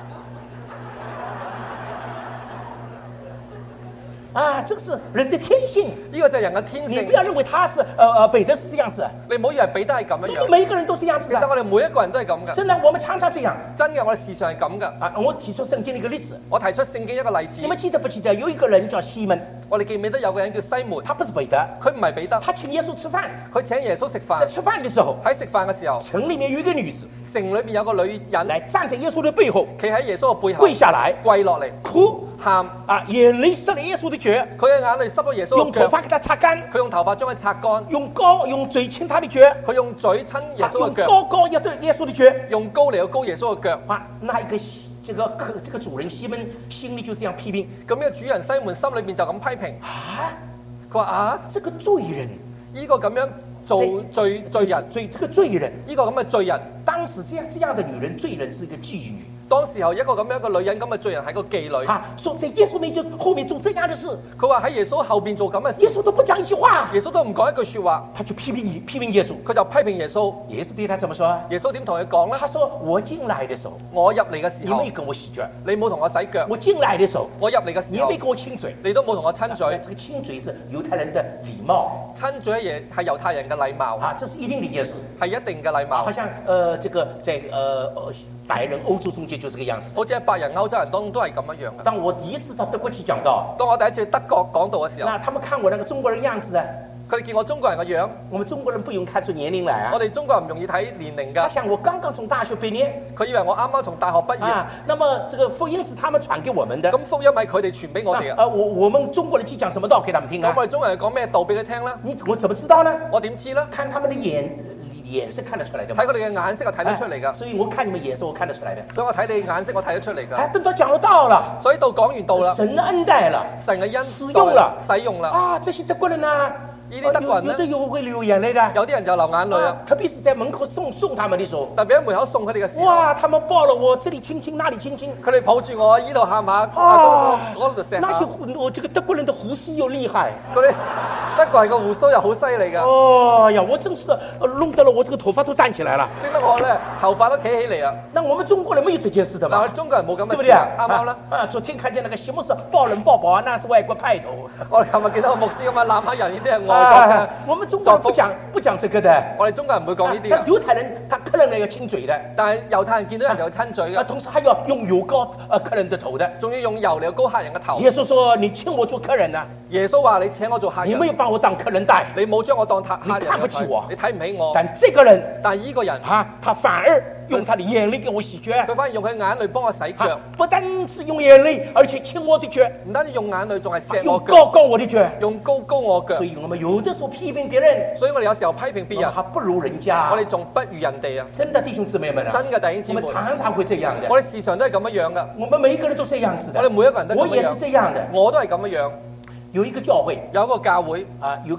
Speaker 1: 啊，這個是人的天性，
Speaker 2: 呢個就係人嘅天性
Speaker 1: 你不。要認為他是，呃呃，彼得是這樣子，
Speaker 2: 你唔好以為彼得係咁樣
Speaker 1: 因為
Speaker 2: 樣。
Speaker 1: 每一個人都這樣子的。
Speaker 2: 其實我哋每一個人都係咁嘅。
Speaker 1: 真的，我們常常這樣。
Speaker 2: 真嘅，我哋時常係咁嘅。
Speaker 1: 啊，我提出聖經的一個例子，
Speaker 2: 我提出聖經一個例子
Speaker 1: 你，們記得不記得？有一個人叫西門，
Speaker 2: 我哋記唔記得有個人叫西門？
Speaker 1: 他不是彼得，
Speaker 2: 佢唔係彼得，
Speaker 1: 他請耶穌吃飯，
Speaker 2: 佢請耶穌食
Speaker 1: 在
Speaker 2: 飯。
Speaker 1: 吃飯的時候，
Speaker 2: 喺食飯嘅時候，
Speaker 1: 城裡面有一個女子
Speaker 2: 城裏邊有個女人
Speaker 1: 來站在耶穌的背後，
Speaker 2: 企喺耶穌嘅背後
Speaker 1: 跪下來
Speaker 2: 跪落嚟
Speaker 1: 哭
Speaker 2: 喊，
Speaker 1: 啊，眼淚濕了耶穌的腳，
Speaker 2: 佢嘅眼淚濕咗耶穌嘅腳，
Speaker 1: 用頭髮給他擦乾，
Speaker 2: 佢用頭髮將佢擦乾，
Speaker 1: 用膏用嘴親他的腳，
Speaker 2: 佢用嘴親耶
Speaker 1: 啊用
Speaker 2: 穌嘅腳，
Speaker 1: 膏膏要對耶穌的腳。
Speaker 2: 用膏嚟到膏耶穌嘅腳。
Speaker 1: 啊，那一個這個客這個主人西門心裡就這樣批評
Speaker 2: 咁呢個主人西門心裏邊就咁批評，
Speaker 1: 啊，
Speaker 2: 佢話啊，
Speaker 1: 這個罪人，
Speaker 2: 呢個咁樣做罪罪人，
Speaker 1: 罪這個罪人，
Speaker 2: 呢個咁嘅罪人，
Speaker 1: 當時這樣這樣的女人，罪人是一個妓女。
Speaker 2: 當時候一個咁樣嘅女人咁嘅罪人係個妓女。
Speaker 1: 啊，說在耶穌面前後面做這樣的事，
Speaker 2: 佢話喺耶穌後邊做咁嘅事，
Speaker 1: 耶穌都不講一句話，
Speaker 2: 耶穌都唔講一句説話，
Speaker 1: 他就批評批評耶穌。
Speaker 2: 佢就批評耶穌。
Speaker 1: 耶穌對他怎麼說？
Speaker 2: 耶穌點同佢講咧？
Speaker 1: 他說：我進來的時候，
Speaker 2: 我入嚟嘅時候
Speaker 1: 你沒，跟我洗腳；
Speaker 2: 你冇同我洗腳；
Speaker 1: 我進來的時候，
Speaker 2: 我入嚟嘅時候
Speaker 1: 你沒，跟我親嘴。
Speaker 2: 你都冇同我親嘴。
Speaker 1: 這個親嘴是猶太人的禮貌
Speaker 2: 親嘴嘢係猶太人嘅禮貌，
Speaker 1: 啊，這是一定的一件事。
Speaker 2: 係一定嘅禮貌
Speaker 1: 好。像呃，這個在呃呃白人歐洲中間就這個樣子。
Speaker 2: 好似喺白人歐洲人當中都係咁樣樣嘅。
Speaker 1: 當我第一次到德國去講道，
Speaker 2: 當我第一次去德國講道嘅時候，
Speaker 1: 那他們看我那個中國人樣子啊，
Speaker 2: 佢哋見我中國人嘅樣，
Speaker 1: 我們中國人不用看出年齡來啊
Speaker 2: 我。哋中國人唔容易睇年齡㗎。
Speaker 1: 他想我剛剛從大學畢業
Speaker 2: 佢以為我啱啱從大學畢業，
Speaker 1: 啊，那麼這個福音是他們傳給我們的。
Speaker 2: 咁福音係佢哋傳俾我哋嘅。
Speaker 1: 那呃，我我們中國人去講什麼道給他們聽啊？
Speaker 2: 咁我哋中國人講咩道俾佢聽咧？
Speaker 1: 你我怎麼知道呢？
Speaker 2: 我點知咧？
Speaker 1: 看他們的眼眼是看得出來的嘛
Speaker 2: 睇。佢哋嘅眼色係睇得出嚟㗎。
Speaker 1: 哎所以我看你們眼色，我看得出來的。
Speaker 2: 所以我睇你眼色，我睇得出嚟
Speaker 1: 哎，
Speaker 2: 㗎。
Speaker 1: 等到講了道了，
Speaker 2: 所以到講完道啦，
Speaker 1: 神恩待了
Speaker 2: 神嘅恩
Speaker 1: 使用了
Speaker 2: 使用啦，
Speaker 1: 啊，這些德國人呢、啊，
Speaker 2: 呢啲德國人
Speaker 1: 有有的
Speaker 2: 咧，
Speaker 1: 有會流眼淚的。
Speaker 2: 有啲人就流眼淚啊
Speaker 1: 啊，，特別是在門口送送他們的時候，
Speaker 2: 特別喺門口送佢哋嘅時候，
Speaker 1: 哇，他們抱了我，這裡親親，那裡親親。
Speaker 2: 佢哋抱住我，依度喊下，
Speaker 1: 啊
Speaker 2: 嗰嗰度錫
Speaker 1: 那些
Speaker 2: 下。
Speaker 1: 胡我這個德國人的胡鬚又厲害。
Speaker 2: 嗰啲德國人個胡鬚又好犀利㗎，
Speaker 1: 哦呀，我真是呃弄得了我這個頭髮都站起來了。
Speaker 2: 整得我咧頭髮都企起嚟啊！
Speaker 1: 那我們中國人沒有這件事的
Speaker 2: 嗱，
Speaker 1: 嘛
Speaker 2: 我，哋中國人冇咁
Speaker 1: 對不對啊
Speaker 2: 嘅事啊，？啱唔啱啦？
Speaker 1: 啊，昨天看見那個西牧師抱人抱抱，那是外國派頭。
Speaker 2: 我哋琴日見到個牧師咁樣攬下人，呢啲係外國
Speaker 1: 啊
Speaker 2: 嘅。，
Speaker 1: 我們中國人不講不講這個的。
Speaker 2: 我哋中國人唔會講呢啲
Speaker 1: 啊
Speaker 2: 嘅，
Speaker 1: 猶太人他客人呢要親嘴的，
Speaker 2: 但係猶太人見到人就會親嘴
Speaker 1: 啊，
Speaker 2: 嘅，
Speaker 1: 同時還要用油膏呃客人的頭的。
Speaker 2: 仲要用油嚟膏客人嘅頭。
Speaker 1: 耶穌說：“你請我做客人呢、
Speaker 2: 耶穌話：你請我做客人，
Speaker 1: 你沒有把我當客人待。
Speaker 2: 你冇將我當客客人
Speaker 1: 你看不起我
Speaker 2: 你睇唔起我。
Speaker 1: 但這個人
Speaker 2: 但係依個人，
Speaker 1: 啊，他反而用他的眼淚給我洗腳，
Speaker 2: 佢反而用佢眼淚幫我洗腳
Speaker 1: 啊，，不單是用眼淚，而且親我的腳，
Speaker 2: 唔單止用眼淚，仲係
Speaker 1: 啊
Speaker 2: 錫我腳，
Speaker 1: 用膏膏我的腳。
Speaker 2: 用膏膏我腳
Speaker 1: 所。以我們有的時候批評別人，
Speaker 2: 所以我哋有時候批評別人，
Speaker 1: 還不如人家。
Speaker 2: 我哋仲不如人哋啊！
Speaker 1: 真的弟兄姊妹們啊，
Speaker 2: 真嘅弟兄姊妹
Speaker 1: 我們，常常會這樣的。
Speaker 2: 我哋時常都係咁樣樣噶，
Speaker 1: 我們每一個人都這樣子的。
Speaker 2: 我哋每一個人都咁樣
Speaker 1: 我也是這樣的。
Speaker 2: 我都係咁樣樣。
Speaker 1: 有一個教會
Speaker 2: 有一個教會，
Speaker 1: 啊，有個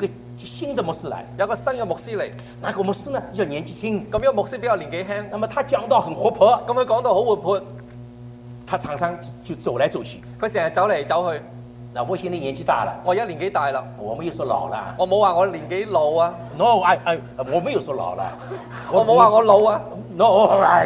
Speaker 1: 新的牧師來，
Speaker 2: 有個新嘅牧師嚟。
Speaker 1: 那個牧師呢比較年紀輕，
Speaker 2: 咁呢個牧師比較年紀輕，
Speaker 1: 那麼他講到很活潑，
Speaker 2: 咁佢講到好活潑，
Speaker 1: 他常常就走來走去。
Speaker 2: 佢成日走嚟走去。
Speaker 1: 那我現在年紀大了，
Speaker 2: 我而家年紀大啦，
Speaker 1: 我沒有說老了，
Speaker 2: 我冇話我年紀老啊。
Speaker 1: No，哎哎，我沒有說老了，
Speaker 2: 我冇話我老啊。
Speaker 1: No，哎，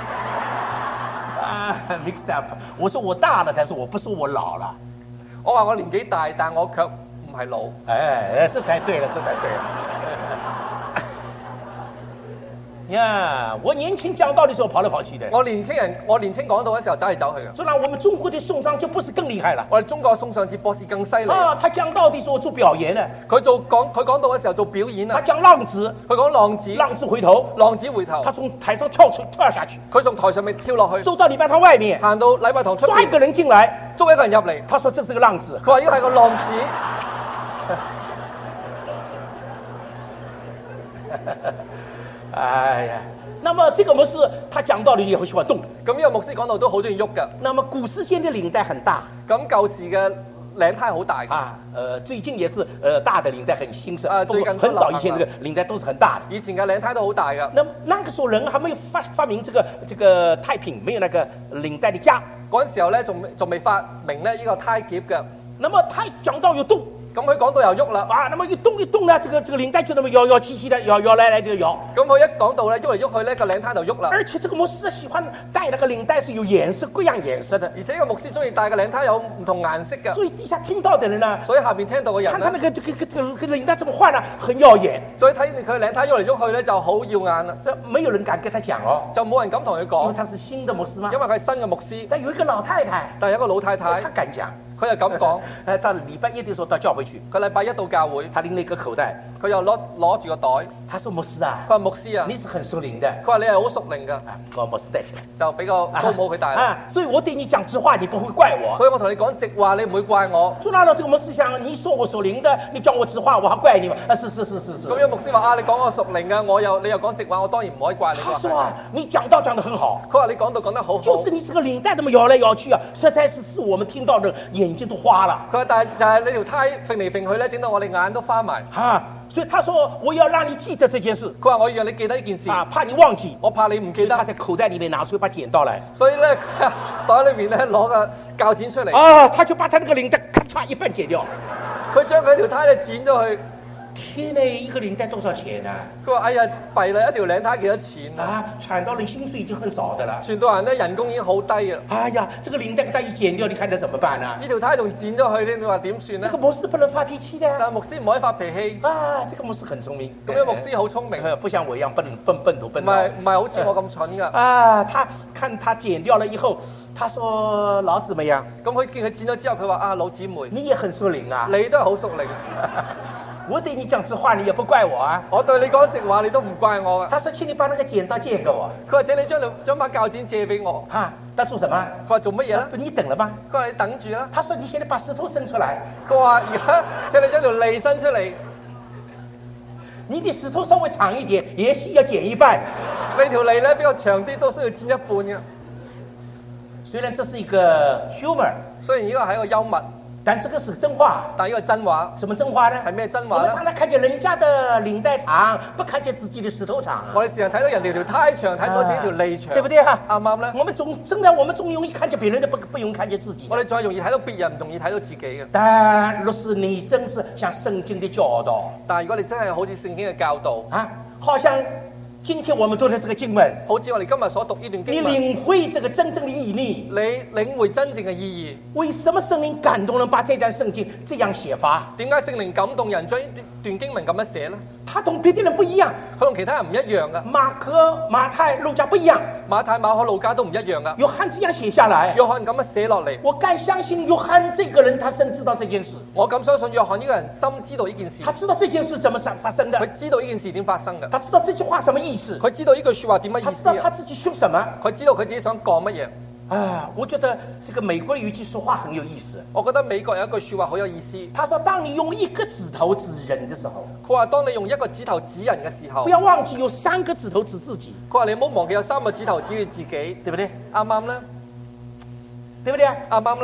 Speaker 1: 啊 ，mixed up。我說我大了，但是我不說我老了。
Speaker 2: 我話我年紀大，但我卻唔係老。
Speaker 1: 哎，這才對了，這才對了。呀，我年輕講道的時候跑來跑去的。
Speaker 2: 我年輕人，我年輕講道嘅時候走嚟走去嘅。
Speaker 1: 所以呢，我們中國的宋商就不是更厲害了。
Speaker 2: 我哋中國宋尚節博士更犀利。
Speaker 1: 啊，他講道的時候做表演的，
Speaker 2: 佢做講佢講道嘅時候做表演啊。
Speaker 1: 他講浪子，
Speaker 2: 佢講浪子，
Speaker 1: 浪子回頭，
Speaker 2: 浪子回頭。
Speaker 1: 他從台上跳出跳下去，
Speaker 2: 佢從台上面跳落去，
Speaker 1: 走到禮拜堂外面，
Speaker 2: 行到禮拜堂出邊，
Speaker 1: 抓一個人進來，
Speaker 2: 捉一個人入嚟。
Speaker 1: 他說這是個浪子，
Speaker 2: 佢話呢個係個浪子。
Speaker 1: 哎呀，那麼這個牧師他講道理也會喜歡動。
Speaker 2: 咁呢個牧師講道都好中意喐㗎。
Speaker 1: 那麼古時間的領帶很大，
Speaker 2: 咁舊時嘅領呔好大
Speaker 1: 啊，呃，最近也是，呃，大的領帶很興盛。
Speaker 2: 啊，最近
Speaker 1: 很早以前這個領帶都是很大的。
Speaker 2: 以前嘅領呔都好大㗎。
Speaker 1: 那那個時候人還沒有發發明這個這個太平，沒有那個領帶的夾。
Speaker 2: 嗰陣時候咧，仲仲未發明咧呢個呔夾嘅。
Speaker 1: 那麼他講道又動。
Speaker 2: 咁佢講到又喐啦，
Speaker 1: 啊，那麼一動一動呢，這個這個領帶就那麼搖搖氣氣的搖搖來來的搖。
Speaker 2: 咁佢一講到咧，喐嚟喐去咧，個領呔就喐啦。
Speaker 1: 而且這個牧師喜歡戴那個領帶是有顏色，各樣顏色的。
Speaker 2: 而且呢個牧師中意戴嘅領呔有唔同顏色嘅。
Speaker 1: 所以底下聽到的人呢，
Speaker 2: 所以下邊聽到嘅人
Speaker 1: 看他那個這個這個這個領帶怎麼換呢，很耀眼。
Speaker 2: 所以睇佢領呔喐嚟喐去咧就好耀眼啦。
Speaker 1: 這沒有人敢跟他講哦，
Speaker 2: 就冇人敢同佢講，
Speaker 1: 因為他是新的牧師嘛。
Speaker 2: 因為佢係新嘅牧師。
Speaker 1: 但有一個老太太，
Speaker 2: 但係有一個老太太，
Speaker 1: 他敢講。
Speaker 2: 佢又咁講，
Speaker 1: 誒，到禮拜一的時候到教會去，
Speaker 2: 佢禮拜一到教會，
Speaker 1: 他拎了一個口袋，
Speaker 2: 佢又攞攞住個袋，
Speaker 1: 他說牧師啊，
Speaker 2: 佢話牧師啊，
Speaker 1: 你是很屬靈的，
Speaker 2: 佢話你係好屬靈㗎，
Speaker 1: 我牧師帶起來，
Speaker 2: 就俾個高帽佢戴啦，
Speaker 1: 啊，所以我對你講直話，你不會怪我，
Speaker 2: 所以我同你講直話，你唔會怪我。
Speaker 1: 朱老師，這個牧師想，你說我屬靈的，你講我直話，我還怪你嗎？啊，是是是是是。
Speaker 2: 咁樣牧師話啊，你講我屬靈㗎，我又你又講直話，我當然唔可以怪你。
Speaker 1: 他說啊，你講道講得很好，
Speaker 2: 佢話你講道講得好好，
Speaker 1: 就是你這個領帶這麼搖來搖去啊，實在是使我們聽到的眼睛都花了。
Speaker 2: 佢話但係就係你條呔揈嚟揈去咧，整到我哋眼都花埋。
Speaker 1: 啊，所以他說我要讓你記得這件事。
Speaker 2: 佢話我要讓你記得呢件事，
Speaker 1: 啊，怕你忘記，
Speaker 2: 我怕你唔記得。
Speaker 1: 他在口袋裏面拿出一把剪刀來，
Speaker 2: 所以咧袋裏面咧攞個鉸剪出嚟。
Speaker 1: 啊，他就把他那個領帶咔嚓一半剪掉。
Speaker 2: 佢將佢條呔咧剪咗去。
Speaker 1: 天哪，一個領帶多少錢啊？
Speaker 2: 佢話：哎呀，弊啦！一條領呔幾多錢啊？
Speaker 1: 啊，傳道人薪水已經很少的了。
Speaker 2: 傳道人咧人工已經好低啦。
Speaker 1: 哎呀，這個領帶給他一剪掉，你看他怎麼辦啊？
Speaker 2: 呢條呔仲剪咗去咧，你話點算咧？
Speaker 1: 這個牧師不能發脾氣的。
Speaker 2: 但係牧師唔可以發脾氣。
Speaker 1: 啊，這個牧師很聰明。
Speaker 2: 咁樣牧師好聰明，
Speaker 1: 不像我一樣笨笨笨頭笨腦。
Speaker 2: 唔係唔係好似我咁蠢㗎。
Speaker 1: 啊，他看他剪掉了以後，他說老姊妹呀，
Speaker 2: 咁佢見佢剪咗之後，佢話啊老姊妹，
Speaker 1: 你也很屬靈啊，
Speaker 2: 你都係好屬靈。
Speaker 1: 我對你講直話，你也不怪我啊。
Speaker 2: 我對你講直話，你都唔怪我啊。
Speaker 1: 他說：請你把那個剪刀借給我。
Speaker 2: 佢話：請你將條將把鉸剪借俾我。
Speaker 1: 啊，他做什麼？
Speaker 2: 佢話做乜嘢咧？
Speaker 1: 你等了嗎？
Speaker 2: 佢話你等住啦。
Speaker 1: 他說：你現在把石頭伸出來。
Speaker 2: 佢話而家請你將條脷伸出嚟。
Speaker 1: 你的石頭稍微長一點，也需要剪一半。
Speaker 2: 你條脷咧比較長啲，都需要剪一半嘅。
Speaker 1: 雖然這是一個 humor，
Speaker 2: 雖然呢個係一個幽默。
Speaker 1: 但這個是真話，
Speaker 2: 但呢個真話，
Speaker 1: 什麼真話呢？
Speaker 2: 係咩真話呢？
Speaker 1: 我們常常看見人家的領帶長，不看見自己的石頭長。
Speaker 2: 我哋時常睇到人哋條呔長，睇到自己條脷長，
Speaker 1: 對不對哈？
Speaker 2: 啱唔啱咧？
Speaker 1: 我們總真的，我們總容易看見別人的，不不容易看見自己。
Speaker 2: 我哋再容易睇到別人，唔容易睇到自己嘅。
Speaker 1: 但若是你真是像聖經的教導，
Speaker 2: 但係如果你真係好似聖經嘅教導
Speaker 1: 啊，好像今天我們讀的這個經文，
Speaker 2: 好似我哋今日所讀呢段經文，
Speaker 1: 你領會這個真正的意義，
Speaker 2: 你領會真正嘅意義。
Speaker 1: 為什麼聖靈感動人把這段聖經這樣寫法？
Speaker 2: 點解聖靈感動人將呢段經文咁樣寫呢？
Speaker 1: 他同別的人不一樣，
Speaker 2: 佢同其他人唔一樣噶。
Speaker 1: 馬可、馬太、路加不一樣，
Speaker 2: 馬太、馬可、路加都唔一樣噶。
Speaker 1: 約翰這樣寫下來，
Speaker 2: 約翰咁樣寫落嚟，
Speaker 1: 我敢相信約翰這個人，他深知道這件事。
Speaker 2: 我敢相信約翰呢個人深知道呢件事，
Speaker 1: 他知道這件事怎麼發生的，
Speaker 2: 佢知道呢件事點發生嘅，
Speaker 1: 他知道這句話什麼意思，
Speaker 2: 佢知道呢句說話點乜意思，
Speaker 1: 他知道他自己說什麼，
Speaker 2: 佢知道佢自己想講乜嘢。
Speaker 1: 啊，我覺得這個美國有一句說話很有意思。
Speaker 2: 我覺得美國有一句說話好有意思。
Speaker 1: 他說：當你用一個指頭指人的時候，
Speaker 2: 佢話當你用一個指頭指人嘅時候，
Speaker 1: 不要忘記有三個指頭指自己。
Speaker 2: 佢話你唔好忘記有三個指頭指住自己，
Speaker 1: 對不對？
Speaker 2: 啱唔啱咧？
Speaker 1: 對不對？
Speaker 2: 啱唔啱咧？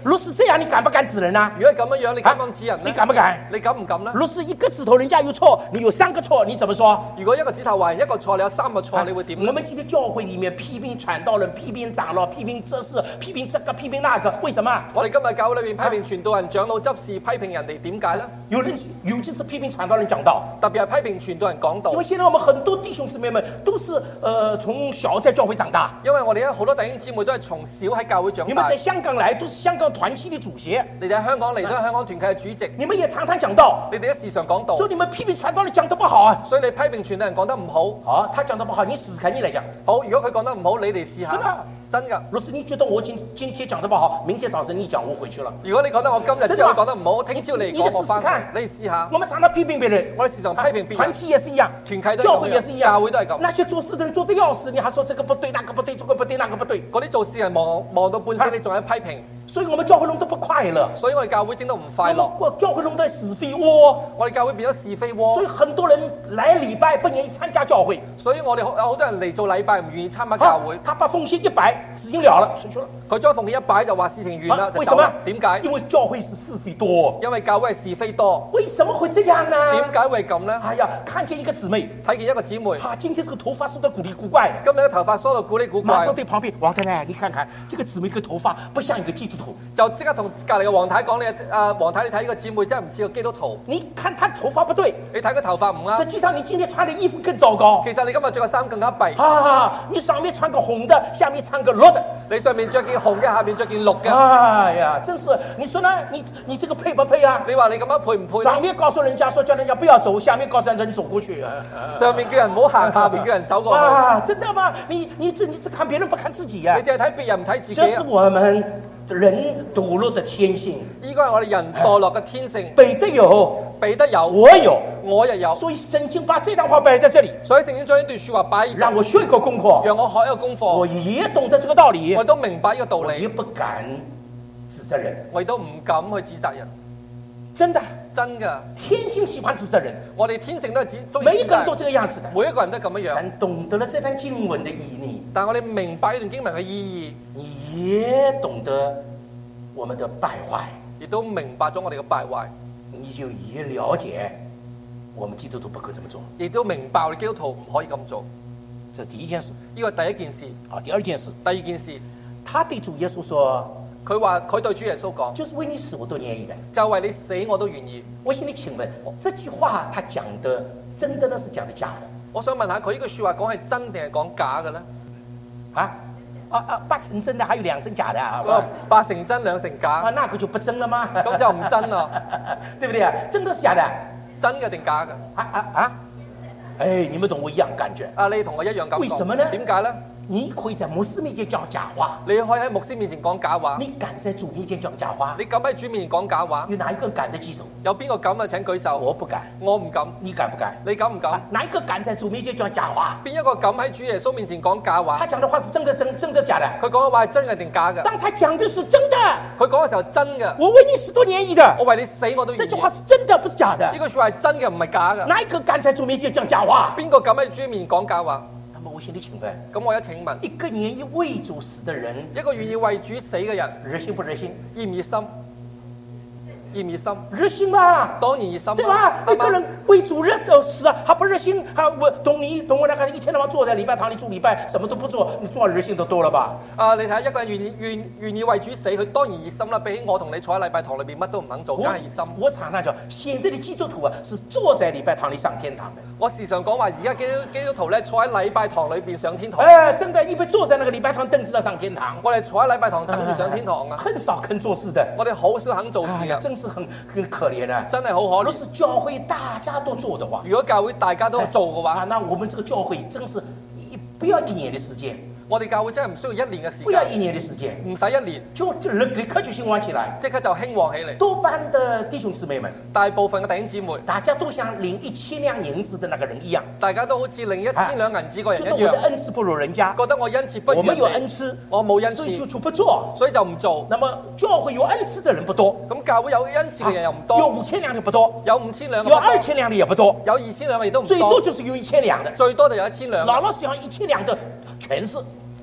Speaker 1: 如是这样，你敢不敢指人啊？
Speaker 2: 如果咁樣樣，你敢唔敢指人咧？
Speaker 1: 你敢不敢？
Speaker 2: 你敢唔敢咧？
Speaker 1: 如是一個指頭人家有錯，你有三個錯，你怎麼說？
Speaker 2: 如果一個指頭話人一個錯，你有三個錯，你會點咧？
Speaker 1: 我們今天教會裡面批評傳道人、批評長老、批評這事、批評這個、批評那個，為什麼？
Speaker 2: 我哋今日教會裏面批評傳道人、長老執事，批評人哋點解咧？
Speaker 1: 有人尤其是批評傳道人講道，
Speaker 2: 特別係批評傳道人講道。
Speaker 1: 因為現在我們很多弟兄姊妹們都是呃從小在教會長大，
Speaker 2: 因為我哋而家好多弟兄姊妹都係從小喺教會長大。
Speaker 1: 你們在香港來都是香港團契的主席，
Speaker 2: 你哋喺香港嚟都係香港團契嘅主席，
Speaker 1: 你們也常常講道，
Speaker 2: 你哋一時常講道，
Speaker 1: 所以你們批評傳道人講得不好啊。
Speaker 2: 所以你批評傳道人講得唔好。
Speaker 1: 好，他講得不好，你試試看，你來講。
Speaker 2: 好，如果佢講得唔好，你哋試下。
Speaker 1: 真的，
Speaker 2: 真㗎。
Speaker 1: 若是你覺得我今今天講得不好，明天早晨你講我回去了。
Speaker 2: 如果你覺得我今日之後講得唔好，聽朝你
Speaker 1: 你
Speaker 2: 講我翻
Speaker 1: 試試看，
Speaker 2: 你試下。
Speaker 1: 我們常常批評別人，
Speaker 2: 我哋時常批評別人，
Speaker 1: 團契也是一樣，
Speaker 2: 團契都係咁樣，
Speaker 1: 教會也是一樣，
Speaker 2: 教會都係咁。
Speaker 1: 那些做事的人做得要死，你還說這個不對，那個不對，這個不對，那個不對。
Speaker 2: 嗰啲做事人忙忙到半死，你仲喺批評。
Speaker 1: 所以我們教會弄得不快樂，
Speaker 2: 所以我哋教會整得唔快樂。
Speaker 1: 我教會弄得是非窩，
Speaker 2: 我哋教會變咗是非窩。
Speaker 1: 所以很多人來禮拜不願意參加教會，
Speaker 2: 所以我哋有好多人嚟做禮拜唔願意參加教會。
Speaker 1: 他把奉獻一擺，事情了了，出去了。
Speaker 2: 佢將奉獻一擺就話事情完啦，就
Speaker 1: 為什麼？
Speaker 2: 點解？
Speaker 1: 因為教會是是非多，
Speaker 2: 因為教會係是非多。
Speaker 1: 為什麼會這樣呢？
Speaker 2: 點解會咁呢？
Speaker 1: 哎呀，看見一個姊妹，
Speaker 2: 睇見一個姊妹，
Speaker 1: 她今天這個頭髮梳得古裡古怪的，
Speaker 2: 今日個頭髮梳到古裡古怪，
Speaker 1: 馬上對旁邊王太太，你看看這個姊妹個頭髮不像一個基督徒，
Speaker 2: 就即刻同隔離嘅黃太講：你啊黃太，你睇呢個姊妹真係唔似個基督徒。
Speaker 1: 你看她頭髮不對，
Speaker 2: 你睇佢頭髮唔啱。
Speaker 1: 實際上你今天穿的衣服更糟糕。
Speaker 2: 其實你今日着嘅衫更加弊。
Speaker 1: 啊，你上面穿個紅的，下面穿個綠的。
Speaker 2: 你上面着件紅嘅，下面着件綠嘅。
Speaker 1: 哎呀，真是，你說呢？你你這個配不配啊？
Speaker 2: 你話你咁樣配唔配？
Speaker 1: 上面告訴人家說叫人家不要走，下面告訴人走過去。
Speaker 2: 上面叫人唔好行，下面叫人走過去。
Speaker 1: 啊，真的嗎？你你只你只看別人不看自己呀、啊？
Speaker 2: 你淨係睇別人唔睇自己。
Speaker 1: 這是我們人墮落的天性。
Speaker 2: 呢個係我哋人墮落嘅天性。
Speaker 1: 彼得有，
Speaker 2: 彼得有，
Speaker 1: 我有，
Speaker 2: 我也有。
Speaker 1: 所以聖經把這段話擺在這裡，
Speaker 2: 所以聖經將呢段說話擺，
Speaker 1: 讓我學一個功課，
Speaker 2: 讓我學一個功課。
Speaker 1: 我也懂得這個道理，
Speaker 2: 我都明白呢個道理，
Speaker 1: 我也不敢指責人，
Speaker 2: 我亦都唔敢去指責人。
Speaker 1: 真的，
Speaker 2: 真嘅，
Speaker 1: 天性喜歡指責人，
Speaker 2: 我哋天性都係指，
Speaker 1: 每一個人都這個樣子的，
Speaker 2: 每一個人都係咁樣樣。
Speaker 1: 但懂得了這段經文的意義，
Speaker 2: 但我哋明白呢段經文嘅意義，
Speaker 1: 你也懂得我們的敗壞，
Speaker 2: 亦都明白咗我哋嘅敗壞，
Speaker 1: 你就也了解我們基督徒不可這麼做，
Speaker 2: 亦都明白我哋基督徒唔可以咁做。
Speaker 1: 這是第一件事，
Speaker 2: 呢個係第一件事。
Speaker 1: 好，第二件事，
Speaker 2: 第二件事，
Speaker 1: 他對主耶穌說，
Speaker 2: 佢話佢對主耶穌講，
Speaker 1: 就是為你死我都願意的，
Speaker 2: 就為你死我都願意。
Speaker 1: 我請你請問，這句話他講的真的呢，是講的假的？
Speaker 2: 我想問下佢呢句說話講係真定係講假嘅咧？
Speaker 1: 啊啊啊！八成真的，還有兩成假的啊！
Speaker 2: 八成真兩成假
Speaker 1: 啊，那個就不真了嗎？
Speaker 2: 咁就唔真啦，
Speaker 1: 對不對啊？真的是假的？
Speaker 2: 真嘅定假嘅？
Speaker 1: 啊啊啊！哎，你們同我一樣感覺
Speaker 2: 啊，你同我一樣感覺。
Speaker 1: 為什麼呢？
Speaker 2: 點解咧？
Speaker 1: 你可以在牧師面前講假話，
Speaker 2: 你可以喺牧師面前講假話，
Speaker 1: 你敢在主面前講假話？
Speaker 2: 你敢喺主面前講假話？
Speaker 1: 有哪一個敢的舉手？
Speaker 2: 有邊個敢啊？請舉手。
Speaker 1: 我不敢，
Speaker 2: 我唔敢。
Speaker 1: 你敢不敢？
Speaker 2: 你敢唔敢？
Speaker 1: 啊，哪一個敢在主面前講假話？
Speaker 2: 邊一個敢喺主耶穌面前講假話？
Speaker 1: 他講的話是真的真真的假的？
Speaker 2: 佢講嘅話係真嘅定假嘅？
Speaker 1: 當他講的是真的，
Speaker 2: 佢講嘅時候真嘅。
Speaker 1: 我為你死都願意的，
Speaker 2: 我為你死我都願意。
Speaker 1: 這句話是真的，不是假的。
Speaker 2: 呢句說話係真嘅，唔係假嘅。
Speaker 1: 哪一個敢在主面前講假話？
Speaker 2: 邊個敢喺主面前講假話？
Speaker 1: 那麼我請你請問，
Speaker 2: 咁我一請問，
Speaker 1: 一個願意為主死的人，
Speaker 2: 一個願意為主死嘅人，
Speaker 1: 熱心不熱心？
Speaker 2: 熱唔熱心？熱唔熱心？
Speaker 1: 熱心嘛，
Speaker 2: 當然熱心，
Speaker 1: 對吧？一個人為主任都死啊，他不熱心，他我懂你懂我那個一天到晚坐在禮拜堂裏住禮拜，什麼都不做，你做熱心都多了吧？
Speaker 2: 啊，你睇下一個人願意願願意為主死，佢當然熱心啦。比起我同你坐喺禮拜堂裏邊乜都唔肯做，梗係熱心。
Speaker 1: 我常常講，現在的基督徒啊，是坐在禮拜堂裏上天堂的。
Speaker 2: 我時常講話，而家基督基督徒咧坐喺禮拜堂裏邊上天堂。
Speaker 1: 哎，真的，因為坐在那個禮拜堂凳子上上天堂。
Speaker 2: 我哋坐喺禮拜堂等住上天堂啊！
Speaker 1: 很少肯做事的，
Speaker 2: 我哋好少肯做事啊！
Speaker 1: 真是很很可憐啊！
Speaker 2: 真係好可憐。
Speaker 1: 如果是教會大家都做的話，
Speaker 2: 如果教會大家都做嘅話，
Speaker 1: 啊，那我們這個教會真是一不要一年的時間。
Speaker 2: 我哋教會真係唔需要一年嘅時間，
Speaker 1: 不要一年的時間，
Speaker 2: 唔使一年，
Speaker 1: 就就立刻就興旺起來，
Speaker 2: 即刻就興旺起嚟。
Speaker 1: 多班的弟兄姊妹們，
Speaker 2: 大部分嘅弟兄姊妹，
Speaker 1: 大家都像領一千兩銀子的那個人一樣，
Speaker 2: 大家都好似領一千兩銀子個人一樣，
Speaker 1: 覺得我的恩賜不如人家，
Speaker 2: 覺得我恩賜不如人哋，
Speaker 1: 我沒有恩賜，
Speaker 2: 我冇恩賜，
Speaker 1: 所以就就不做，
Speaker 2: 所以就唔做。
Speaker 1: 那麼教會有恩賜的人不多，
Speaker 2: 咁教會有恩賜嘅人又唔多，
Speaker 1: 有五千兩的不多，
Speaker 2: 有五千兩嘅，
Speaker 1: 有二千兩的也不多，
Speaker 2: 有二千兩嘅亦都唔多，
Speaker 1: 最多就是有一千兩的，
Speaker 2: 最多就有一千兩，
Speaker 1: 老老實實一千兩的全是。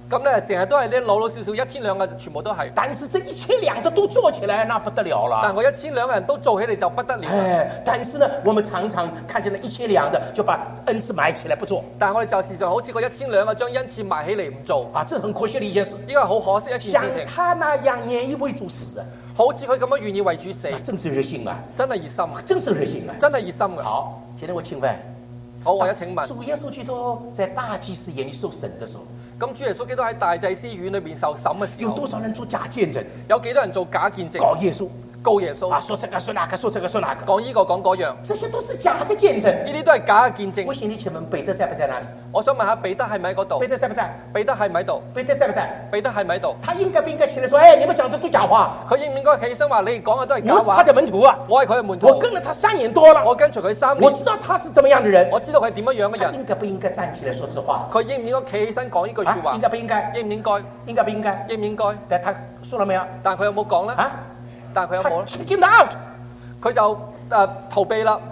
Speaker 2: 咁咧成日都係咧老老少少一千兩嘅，全部都係。
Speaker 1: 但是這一千兩的都做起來，那不得了了。
Speaker 2: 但我一千兩嘅人都做起嚟就不得了。
Speaker 1: 哎，但是呢，我們常常看見了一千兩的就把恩賜埋起來不做。
Speaker 2: 但我哋就時常好似個一千兩嘅將恩賜埋起嚟唔做。
Speaker 1: 啊，這很可惜的一件事。
Speaker 2: 呢個係好可惜一件事情。
Speaker 1: 像他那樣願意為主死啊，
Speaker 2: 好似佢咁樣願意為主死，
Speaker 1: 真是熱心啊！
Speaker 2: 真係熱心啊！
Speaker 1: 真是熱心啊！
Speaker 2: 真係熱心嘅。
Speaker 1: 好，現在我請問。
Speaker 2: 好，我一請問，
Speaker 1: 主耶穌基督在大祭司眼裏受審的時候，
Speaker 2: 咁主耶穌基督喺大祭司院裏邊受審嘅時候，
Speaker 1: 有多少人做假見證？
Speaker 2: 有幾多人做假見證？
Speaker 1: 告耶穌，
Speaker 2: 告耶穌
Speaker 1: 啊，說這個說那個，說這個說那個，
Speaker 2: 講呢個講嗰樣，
Speaker 1: 這些都是假的見證。
Speaker 2: 呢啲都係假嘅見證。
Speaker 1: 我請你請問彼得在不在那裡？
Speaker 2: 我想問下彼得係咪喺嗰度？
Speaker 1: 彼得在不在？
Speaker 2: 彼得係咪喺度？
Speaker 1: 彼得在不在？
Speaker 2: 彼得係咪喺度？
Speaker 1: 他應該不應該起來說：哎，你們講的都假話？
Speaker 2: 佢應唔應該起身話你哋講嘅都係假話？
Speaker 1: 我是他的門徒啊，
Speaker 2: 我係佢嘅門徒。
Speaker 1: 我跟了他三年多了，
Speaker 2: 我跟隨佢三年，
Speaker 1: 我知道他是怎麼樣的人，
Speaker 2: 我知道佢係點樣樣嘅人。
Speaker 1: 他應該不應該站起來說這話？
Speaker 2: 佢應唔應該企起身講呢句説話？
Speaker 1: 啊，應該不應該？
Speaker 2: 應唔應該？
Speaker 1: 應該不應該？
Speaker 2: 應唔應該？
Speaker 1: 但他說了沒有？
Speaker 2: 但佢有冇講咧？
Speaker 1: 啊？
Speaker 2: 但佢有冇咧？
Speaker 1: check him out，
Speaker 2: 佢就誒、呃、逃避啦。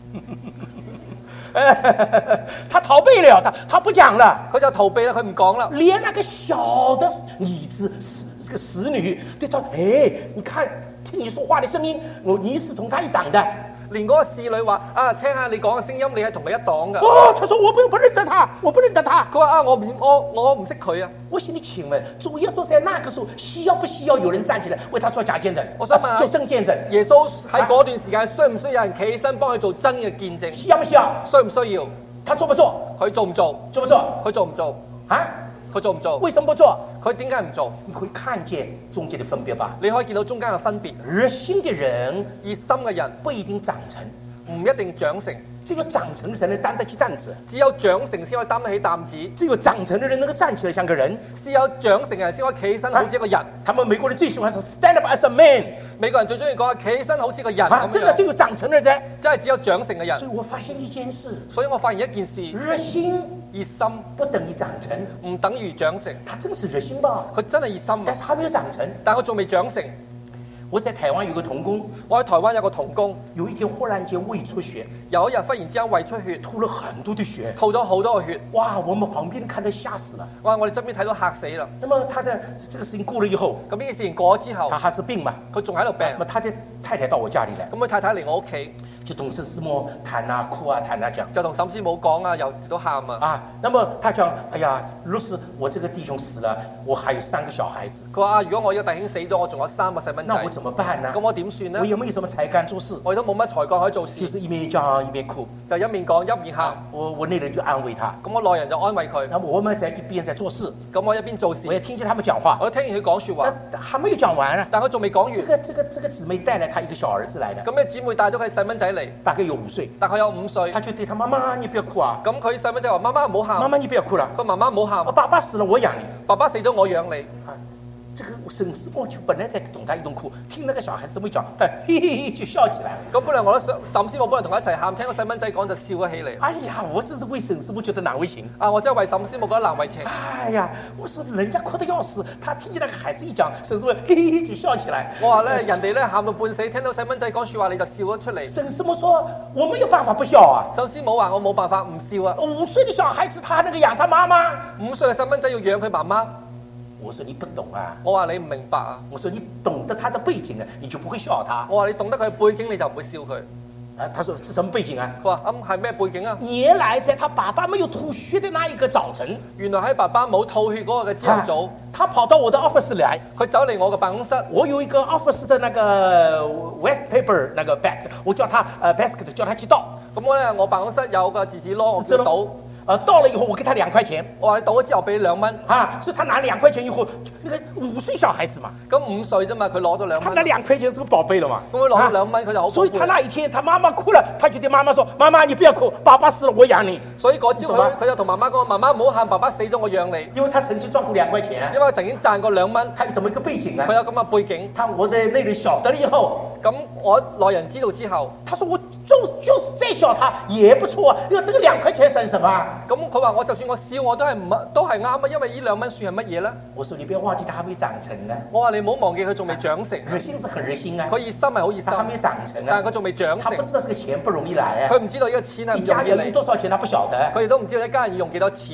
Speaker 1: 他逃避了，他他不講了，
Speaker 2: 佢就逃避啦，佢唔講啦。
Speaker 1: 連那個小的女子，這個使女對他，哎，你看聽你說話的聲音，我你是同他一黨的。
Speaker 2: 連嗰個侍女話啊，聽下你講嘅聲音，你係同佢一黨嘅。
Speaker 1: 哦，他說我不不認得他，我不認得他。
Speaker 2: 佢話啊，我唔我我唔識佢啊。
Speaker 1: 我請你請問，主耶穌在那個時候需要不需要有人站起來為他做假見證？
Speaker 2: 我想問下，
Speaker 1: 做真見證。
Speaker 2: 耶穌喺嗰段時間需唔需要有人企起身幫佢做真嘅見證？
Speaker 1: 需要不需要？
Speaker 2: 需唔需要？
Speaker 1: 他做不做？
Speaker 2: 佢做唔做？
Speaker 1: 做不做？
Speaker 2: 佢做唔做？
Speaker 1: 啊？
Speaker 2: 佢做唔做？
Speaker 1: 為什麼不做？
Speaker 2: 佢點解唔做？
Speaker 1: 你可以看見中間的分別吧？
Speaker 2: 你可以見到中間嘅分別。
Speaker 1: 熱心的人，
Speaker 2: 熱心嘅人
Speaker 1: 不一定長成。
Speaker 2: 唔一定長成，
Speaker 1: 只有長成的人能擔得起擔子。
Speaker 2: 只有長成先可以擔得起擔子。
Speaker 1: 只有長成的人能夠站起來像個人。
Speaker 2: 只有長成嘅人先可以企起身，好似一個人。
Speaker 1: 他們美國人最喜歡說 stand up as a man。
Speaker 2: 美國人最中意講企起身好似個人咁樣。
Speaker 1: 真的只有長成的人，
Speaker 2: 真係只有長成嘅人。
Speaker 1: 所以我發現一件事，
Speaker 2: 所以我發現一件事，
Speaker 1: 熱心
Speaker 2: 熱心
Speaker 1: 不等於長成，
Speaker 2: 唔等於長成。
Speaker 1: 他真是熱心吧？
Speaker 2: 佢真係熱心，
Speaker 1: 但是還沒有長成。
Speaker 2: 但係我仲未長成。
Speaker 1: 我在台灣有個同工，
Speaker 2: 我喺台灣有個同工，
Speaker 1: 有一天忽然間胃出血，
Speaker 2: 有一日忽然之間胃出血，
Speaker 1: 吐了很多的血，
Speaker 2: 吐咗好多嘅血。
Speaker 1: 哇！我們旁邊看得嚇死了。
Speaker 2: 哇！我哋側邊睇到嚇死啦。
Speaker 1: 那麼他的這個事情過了以後，
Speaker 2: 咁呢件事情過咗之後，
Speaker 1: 他還是病嘛？
Speaker 2: 佢仲喺度病。
Speaker 1: 那麼他的太太到我家裏來，
Speaker 2: 咁佢太太嚟我屋企，
Speaker 1: 就同沈師母談啊、哭啊、談啊講，
Speaker 2: 就同沈師母講啊，又都喊啊。
Speaker 1: 啊，那麼他講：哎呀，若是我這個弟兄死了，我還有三個小孩子。
Speaker 2: 佢話啊，如果我呢個弟兄死咗，我仲有三個細蚊仔，
Speaker 1: 那我怎麼辦呢？
Speaker 2: 咁我點算呢？
Speaker 1: 我又沒有什麼才幹做事，
Speaker 2: 我亦都冇乜才幹可以做事，
Speaker 1: 就是一邊講一邊哭，
Speaker 2: 就一面講一面喊。
Speaker 1: 我我那人就安慰他，
Speaker 2: 咁我內人就安慰佢。
Speaker 1: 那麼我們在一邊在做事，
Speaker 2: 咁我一邊做事，
Speaker 1: 我也聽見他們講話，
Speaker 2: 我都聽見佢講説話，
Speaker 1: 但是還沒有講完啊。
Speaker 2: 但佢仲未講完。
Speaker 1: 這個這個這個姊妹帶來他一個小兒子來的，
Speaker 2: 咁嘅姊妹帶咗佢細蚊仔嚟，
Speaker 1: 大概有五歲，
Speaker 2: 大概有五歲。
Speaker 1: 他就對他媽媽：你不要哭啊！
Speaker 2: 咁佢細蚊仔話：媽媽唔好喊，
Speaker 1: 媽媽你不要哭了，
Speaker 2: 佢媽媽唔好喊，
Speaker 1: 我爸爸死了我養你，
Speaker 2: 爸爸死咗我養你。
Speaker 1: 啊，這個沈師母就本來在同他一同哭，聽那個小孩子沒講，但嘿嘿嘿就笑起來了。
Speaker 2: 咁本來我都想沈師母本來同佢一齊喊，聽個細蚊仔講就笑咗起嚟。
Speaker 1: 哎呀，我真是為沈師母覺得難為情
Speaker 2: 啊！我真係為沈師母覺得難為情。
Speaker 1: 哎呀，我說人家哭得要死，他聽見那個孩子一講，沈師母嘿嘿嘿就笑起來。
Speaker 2: 我話咧，人哋咧喊到半死，聽到細蚊仔講説話你就笑咗出嚟。
Speaker 1: 沈師母說：我沒有辦法不笑啊。
Speaker 2: 沈師母話：我冇辦法唔笑啊。
Speaker 1: 五歲的小孩子，他那個養他媽媽，
Speaker 2: 五歲嘅細蚊仔要養佢媽媽。
Speaker 1: 我說你不懂啊，
Speaker 2: 我話你唔明白啊。
Speaker 1: 我說你懂得他的背景啊，你就不會笑他。
Speaker 2: 我話你懂得佢背景，你就唔會笑佢。
Speaker 1: 啊，他說是什麼背景啊？
Speaker 2: 佢話咁係咩背景啊？
Speaker 1: 原來在他爸爸沒有吐血的那一個早晨，
Speaker 2: 原來喺爸爸冇吐血嗰個嘅朝早，
Speaker 1: 他跑到我的 office 來，
Speaker 2: 佢走嚟我嘅辦公室。
Speaker 1: 我有一個 office 的那個 waste paper 那個 bag，我叫他呃 basket 叫他去倒。
Speaker 2: 咁我咧我辦公室有個字紙攞，我叫佢倒。
Speaker 1: 呃，倒了以後我給他兩塊錢，
Speaker 2: 我話你倒咗之後俾你兩蚊
Speaker 1: 啊，所以他拿兩塊錢以後，那個五歲小孩子嘛，
Speaker 2: 咁五歲啫嘛，佢攞咗兩蚊。
Speaker 1: 他拿兩塊錢是個寶貝了嘛，
Speaker 2: 咁佢攞咗兩蚊，佢就好寶貝。
Speaker 1: 所以他那一天，他媽媽哭了，他就對媽媽說：媽媽你不要哭，爸爸死了我養你。
Speaker 2: 所以嗰朝佢佢就同媽媽講：媽媽唔好喊，爸爸死咗我養你。
Speaker 1: 因為他曾經賺過兩塊錢，
Speaker 2: 因為佢曾經賺過兩蚊。
Speaker 1: 他有這麼一個背景啊，
Speaker 2: 佢有咁嘅背景。
Speaker 1: 他我的內人曉得了以後，
Speaker 2: 咁我內人知道之後，
Speaker 1: 他說我就就是再笑他也不錯，因為這個兩塊錢算什麼？
Speaker 2: 咁佢話我就算我笑我都係唔都係啱啊，因為呢兩蚊算係乜嘢咧？
Speaker 1: 我說你不要忘記他還沒長成呢。
Speaker 2: 我話你唔好忘記佢仲未長成。
Speaker 1: 熱心是很熱心啊，
Speaker 2: 佢熱心係好熱心，
Speaker 1: 他還沒長成啊，
Speaker 2: 但係佢仲未長成。
Speaker 1: 他不知道這個錢不容易來啊，
Speaker 2: 佢唔知道呢個錢係唔容易嚟。
Speaker 1: 一家人用多少錢他不曉得，
Speaker 2: 佢亦都唔知道一家人要用幾多錢。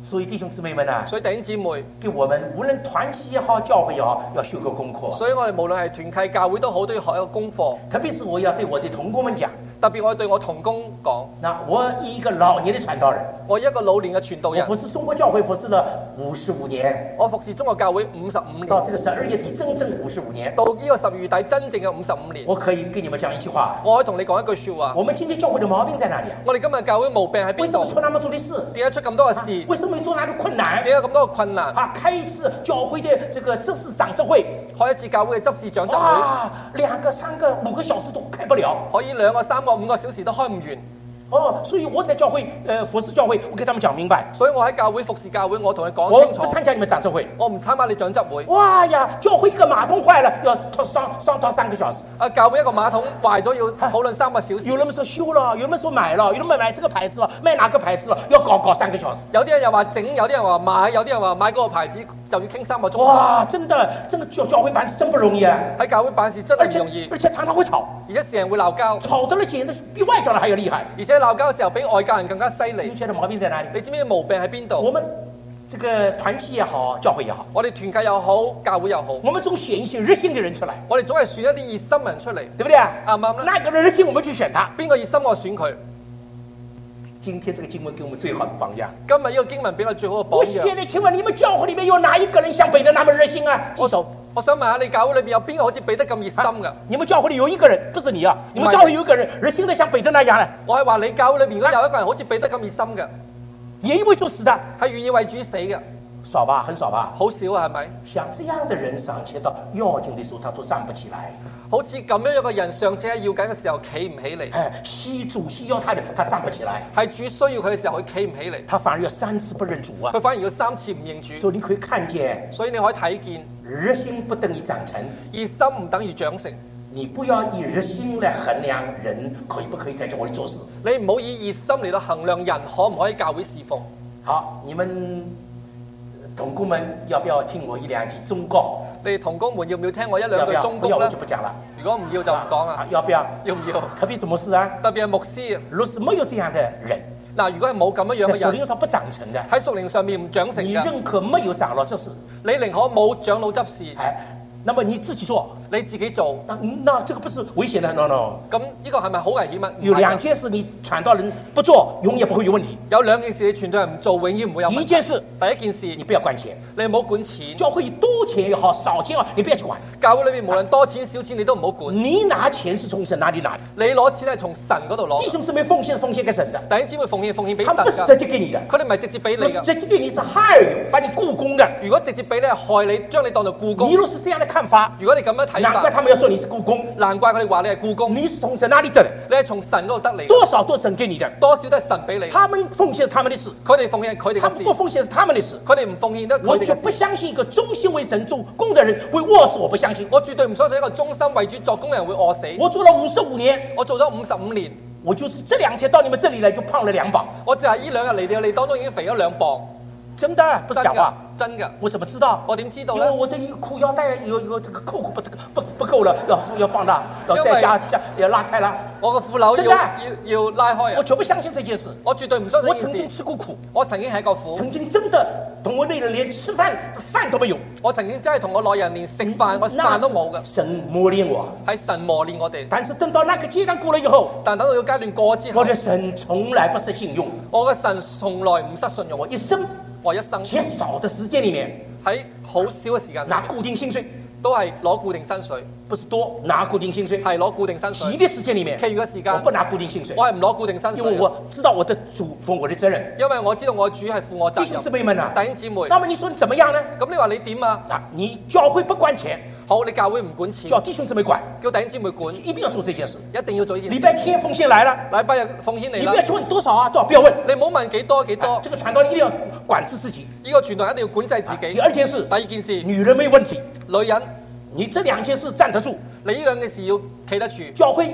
Speaker 3: 所以弟兄姊妹們啊，
Speaker 2: 所以弟兄姊妹，
Speaker 3: 給我們無論團契也好，教會也好，要修個功課。
Speaker 2: 所以我哋無論係團契教會都好，都要學一個功課。
Speaker 3: 特別是我要對我的同工們講，
Speaker 2: 特別我要對我同工講，
Speaker 3: 那我一個老年的傳道人，
Speaker 2: 我一個老年嘅傳道人，
Speaker 3: 我服侍中國教會服侍了五十五年，
Speaker 2: 我服侍中國教會五十五年，
Speaker 3: 到這個十二月底真正五十五年，
Speaker 2: 到呢個十二月底真正嘅五十五年，
Speaker 3: 我可以跟你們講一句話，
Speaker 2: 我可以同你講一句説話。
Speaker 3: 我們今天教會的毛病在哪裡啊？
Speaker 2: 我哋今日教會毛病喺邊度？
Speaker 3: 為什麼出那麼多的事？
Speaker 2: 點解出咁多嘅事？
Speaker 3: 為什麼做那麼困難？
Speaker 2: 點解咁多嘅困難？
Speaker 3: 啊，開一次教會的這個執事長執會，
Speaker 2: 開一次教會嘅執事長執會，
Speaker 3: 哇，兩個、三個、五個小時都開不了，
Speaker 2: 可以兩個、三個、五個小時都開唔完。
Speaker 3: 哦，所以我在教會，呃，服侍教會，我給他們講明白。
Speaker 2: 所以我喺教會服侍教會，我同你講
Speaker 3: 我
Speaker 2: 清楚。
Speaker 3: 不參加你們長執會，
Speaker 2: 我唔參加你長執會。
Speaker 3: 哇呀，教會一個馬桶壞了，要拖雙雙拖三個小時。
Speaker 2: 啊，教會一個馬桶壞咗要討論三個小時。
Speaker 3: 有人說修了，有人說買了，有人買買這個牌子了，賣哪個牌子了，要搞搞三個小時。
Speaker 2: 有啲人又話整，有啲人話買，有啲人話買嗰個牌子就要傾三個鐘。
Speaker 3: 哇，真的，這個教教會辦事真不容易啊！
Speaker 2: 喺教會辦事真係唔容易，
Speaker 3: 而且常常會吵，
Speaker 2: 而且成日會鬧交，
Speaker 3: 吵得咧簡直比外教的還要厲害。
Speaker 2: 而且鬧交嘅時候比外教人更加犀利。
Speaker 3: 你覺得毛病在哪裡？
Speaker 2: 你知唔知毛病喺邊度？
Speaker 3: 我們這個團契也好，教會也好，
Speaker 2: 我哋團契又好，教會又好，
Speaker 3: 我們總選一些熱心的人出來，
Speaker 2: 我哋總係選一啲熱心人出嚟，
Speaker 3: 對不對啊？
Speaker 2: 啱唔啱咧？
Speaker 3: 那個人熱心，我們去選他。
Speaker 2: 邊個熱心我選佢。
Speaker 3: 今天這個經文給我們最好的榜樣。
Speaker 2: 今日呢個經文俾我最好嘅榜
Speaker 3: 我
Speaker 2: 樣。
Speaker 3: 現在請問你們教會裡面有哪一個人像彼得那麼熱心啊？舉手。
Speaker 2: 我想問下你教會裏邊有邊個好似彼得咁熱心㗎？
Speaker 3: 你們教會裡有一個人，不是你啊，你們教會有一個人熱心的像彼得那樣的。
Speaker 2: 我係話你教會裏邊如果有一個人好似彼得咁熱心嘅，
Speaker 3: 願意為主死的，
Speaker 2: 係願意為主死嘅，
Speaker 3: 少吧，很少吧，
Speaker 2: 好少啊，係咪？
Speaker 3: 像這樣的人尚且到要緊的時候他都站不起來，
Speaker 2: 好似咁樣一個人尚且喺要緊嘅時候企唔起嚟，
Speaker 3: 哎，需主需要他的他站不起來，
Speaker 2: 係主需要佢嘅時候佢企唔起嚟，
Speaker 3: 他反而要三次不認主啊，
Speaker 2: 佢反而要三次唔認主。
Speaker 3: 所以你可以看見，
Speaker 2: 所以你可以睇見，
Speaker 3: 熱心不等於長成，
Speaker 2: 熱心唔等於長成。
Speaker 3: 你不要以熱心來衡量人可以不可以在教會做事。
Speaker 2: 你唔好以熱心嚟到衡量人可唔可以教會侍奉。
Speaker 3: 好，你們同工們要不要聽我一兩句忠告？
Speaker 2: 你哋同工們要唔要聽我一兩句忠告
Speaker 3: 要不要？不要我
Speaker 2: 咧？
Speaker 3: 就不講了。
Speaker 2: 如果唔要就唔講啦。
Speaker 3: 啊，要不要？
Speaker 2: 要唔要？
Speaker 3: 特別什麼事啊？
Speaker 2: 特別係牧師。
Speaker 3: 若是沒有這樣的人，
Speaker 2: 嗱，如果係冇咁樣樣嘅人，
Speaker 3: 在屬靈上不長成的，
Speaker 2: 喺屬靈上面唔長成
Speaker 3: 你
Speaker 2: 嘅，
Speaker 3: 認可沒有長老執事，
Speaker 2: 你寧可冇長老執事，
Speaker 3: 哎，那麼你自己做，
Speaker 2: 你自己做，
Speaker 3: 那那這個不是危險的 ？No no，
Speaker 2: 咁呢個係咪好危險啊？唔係
Speaker 3: 有兩件事你傳道人不做，永遠不會有問題。
Speaker 2: 有兩件事你傳道人唔做，永遠唔會有問題。
Speaker 3: 第一件事，
Speaker 2: 第一件事，
Speaker 3: 你不要管錢，
Speaker 2: 你唔好管錢。
Speaker 3: 教會多錢也好，少錢也好，你不要去管。
Speaker 2: 教會裏面無論多錢少錢，你都唔好管。
Speaker 3: 你拿錢是從神哪裡拿的？
Speaker 2: 你攞錢係從神嗰度攞。
Speaker 3: 弟兄姊妹奉獻奉獻給神的，
Speaker 2: 弟兄姊妹奉獻奉獻俾神
Speaker 3: 他們不是
Speaker 2: 㗎，
Speaker 3: 直接給你的，
Speaker 2: 佢哋唔係直接俾你
Speaker 3: 若是
Speaker 2: 㗎。
Speaker 3: 直接給你是害人，把你僱工的。
Speaker 2: 如果直接俾你係害你，將你當做僱工
Speaker 3: 你。若是這樣的看法，
Speaker 2: 如果你咁樣睇
Speaker 3: 難怪
Speaker 2: 法，
Speaker 3: 他們要說你是僱工。
Speaker 2: 難怪佢哋話你係僱工。
Speaker 3: 你是從神哪裡得的？
Speaker 2: 你係從神嗰度得嚟，
Speaker 3: 多少都是神給你的，
Speaker 2: 多少都係神俾你。
Speaker 3: 他們奉獻是他們的事，
Speaker 2: 佢哋奉獻係佢哋嘅事
Speaker 3: 他們，不奉獻是他們的事。
Speaker 2: 佢哋唔奉獻得
Speaker 3: 我絕不
Speaker 2: 佢哋嘅事。
Speaker 3: 相信一個忠心為神做工的人會餓死，我不相信。
Speaker 2: 我絕對唔相信一個忠心為主作工嘅人會餓死。
Speaker 3: 我做了五十五年，
Speaker 2: 我做咗五十五年，
Speaker 3: 我就是這兩天到你們這裡來就胖了兩磅，
Speaker 2: 我就係呢兩日嚟到你當中已經肥咗兩磅，
Speaker 3: 真的不是
Speaker 2: 真㗎
Speaker 3: 假話。
Speaker 2: 真㗎。
Speaker 3: 我怎麼知道？
Speaker 2: 我點知道咧？
Speaker 3: 因為我的一個褲腰帶有有這個扣扣不不不夠了，要要放大，要再加加要拉開了。
Speaker 2: 我個褲紐
Speaker 3: 真
Speaker 2: 要
Speaker 3: 㗎
Speaker 2: 要要拉開
Speaker 3: 我
Speaker 2: 啊！
Speaker 3: 絕不相信這件事。
Speaker 2: 我絕對唔相信
Speaker 3: 我曾經
Speaker 2: 呢件事。
Speaker 3: 吃過苦，
Speaker 2: 我曾經係個苦，
Speaker 3: 曾經真的同我內人連吃飯飯都沒有，
Speaker 2: 我曾經真係同我內人連食飯我飯都冇㗎，
Speaker 3: 神磨練我。
Speaker 2: 係神磨練我哋。
Speaker 3: 但是等到那個階段過了以後，
Speaker 2: 但等到個階段過之後
Speaker 3: 我，的神從來不失信用。
Speaker 2: 我嘅神從來唔失信用。
Speaker 3: 我一生
Speaker 2: 我一生
Speaker 3: 極少的時間裡面
Speaker 2: 喺好少嘅時間裏
Speaker 3: 拿
Speaker 2: 面
Speaker 3: 固定薪水，
Speaker 2: 都係攞固定薪水，
Speaker 3: 不是多拿固定薪水。
Speaker 2: 係攞固定薪
Speaker 3: 其
Speaker 2: 水。
Speaker 3: 餘的時間裡面，
Speaker 2: 其餘嘅時間
Speaker 3: 我不拿固定薪水，
Speaker 2: 我係唔攞固定薪水嘅，
Speaker 3: 因為我知道我的主負我的責任。
Speaker 2: 因為我知道我主係負我責
Speaker 3: 弟兄
Speaker 2: 任。
Speaker 3: 姊妹們啊，
Speaker 2: 弟兄姊妹，
Speaker 3: 那麼你說你怎麼樣呢？
Speaker 2: 咁你話你點啊？
Speaker 3: 啊，你教會不管錢，
Speaker 2: 好，你教會唔管錢，
Speaker 3: 叫弟兄姊妹管，
Speaker 2: 叫弟兄姊妹管，
Speaker 3: 一定要做這件事。
Speaker 2: 一定要做呢件事。
Speaker 3: 禮拜天奉獻來了，
Speaker 2: 禮拜日奉獻嚟啦
Speaker 3: 你不要，去問多少啊，多少不要問。
Speaker 2: 你唔好問幾多幾多
Speaker 3: 啊，這個傳道人一定要管制自己。
Speaker 2: 呢個傳道人一定要管制自
Speaker 3: 啊
Speaker 2: 己。
Speaker 3: 第二件事
Speaker 2: 第，二件事，
Speaker 3: 女人沒問題，
Speaker 2: 女人，
Speaker 3: 你這兩件事站得住，
Speaker 2: 你呢兩件事要企得住。
Speaker 3: 教會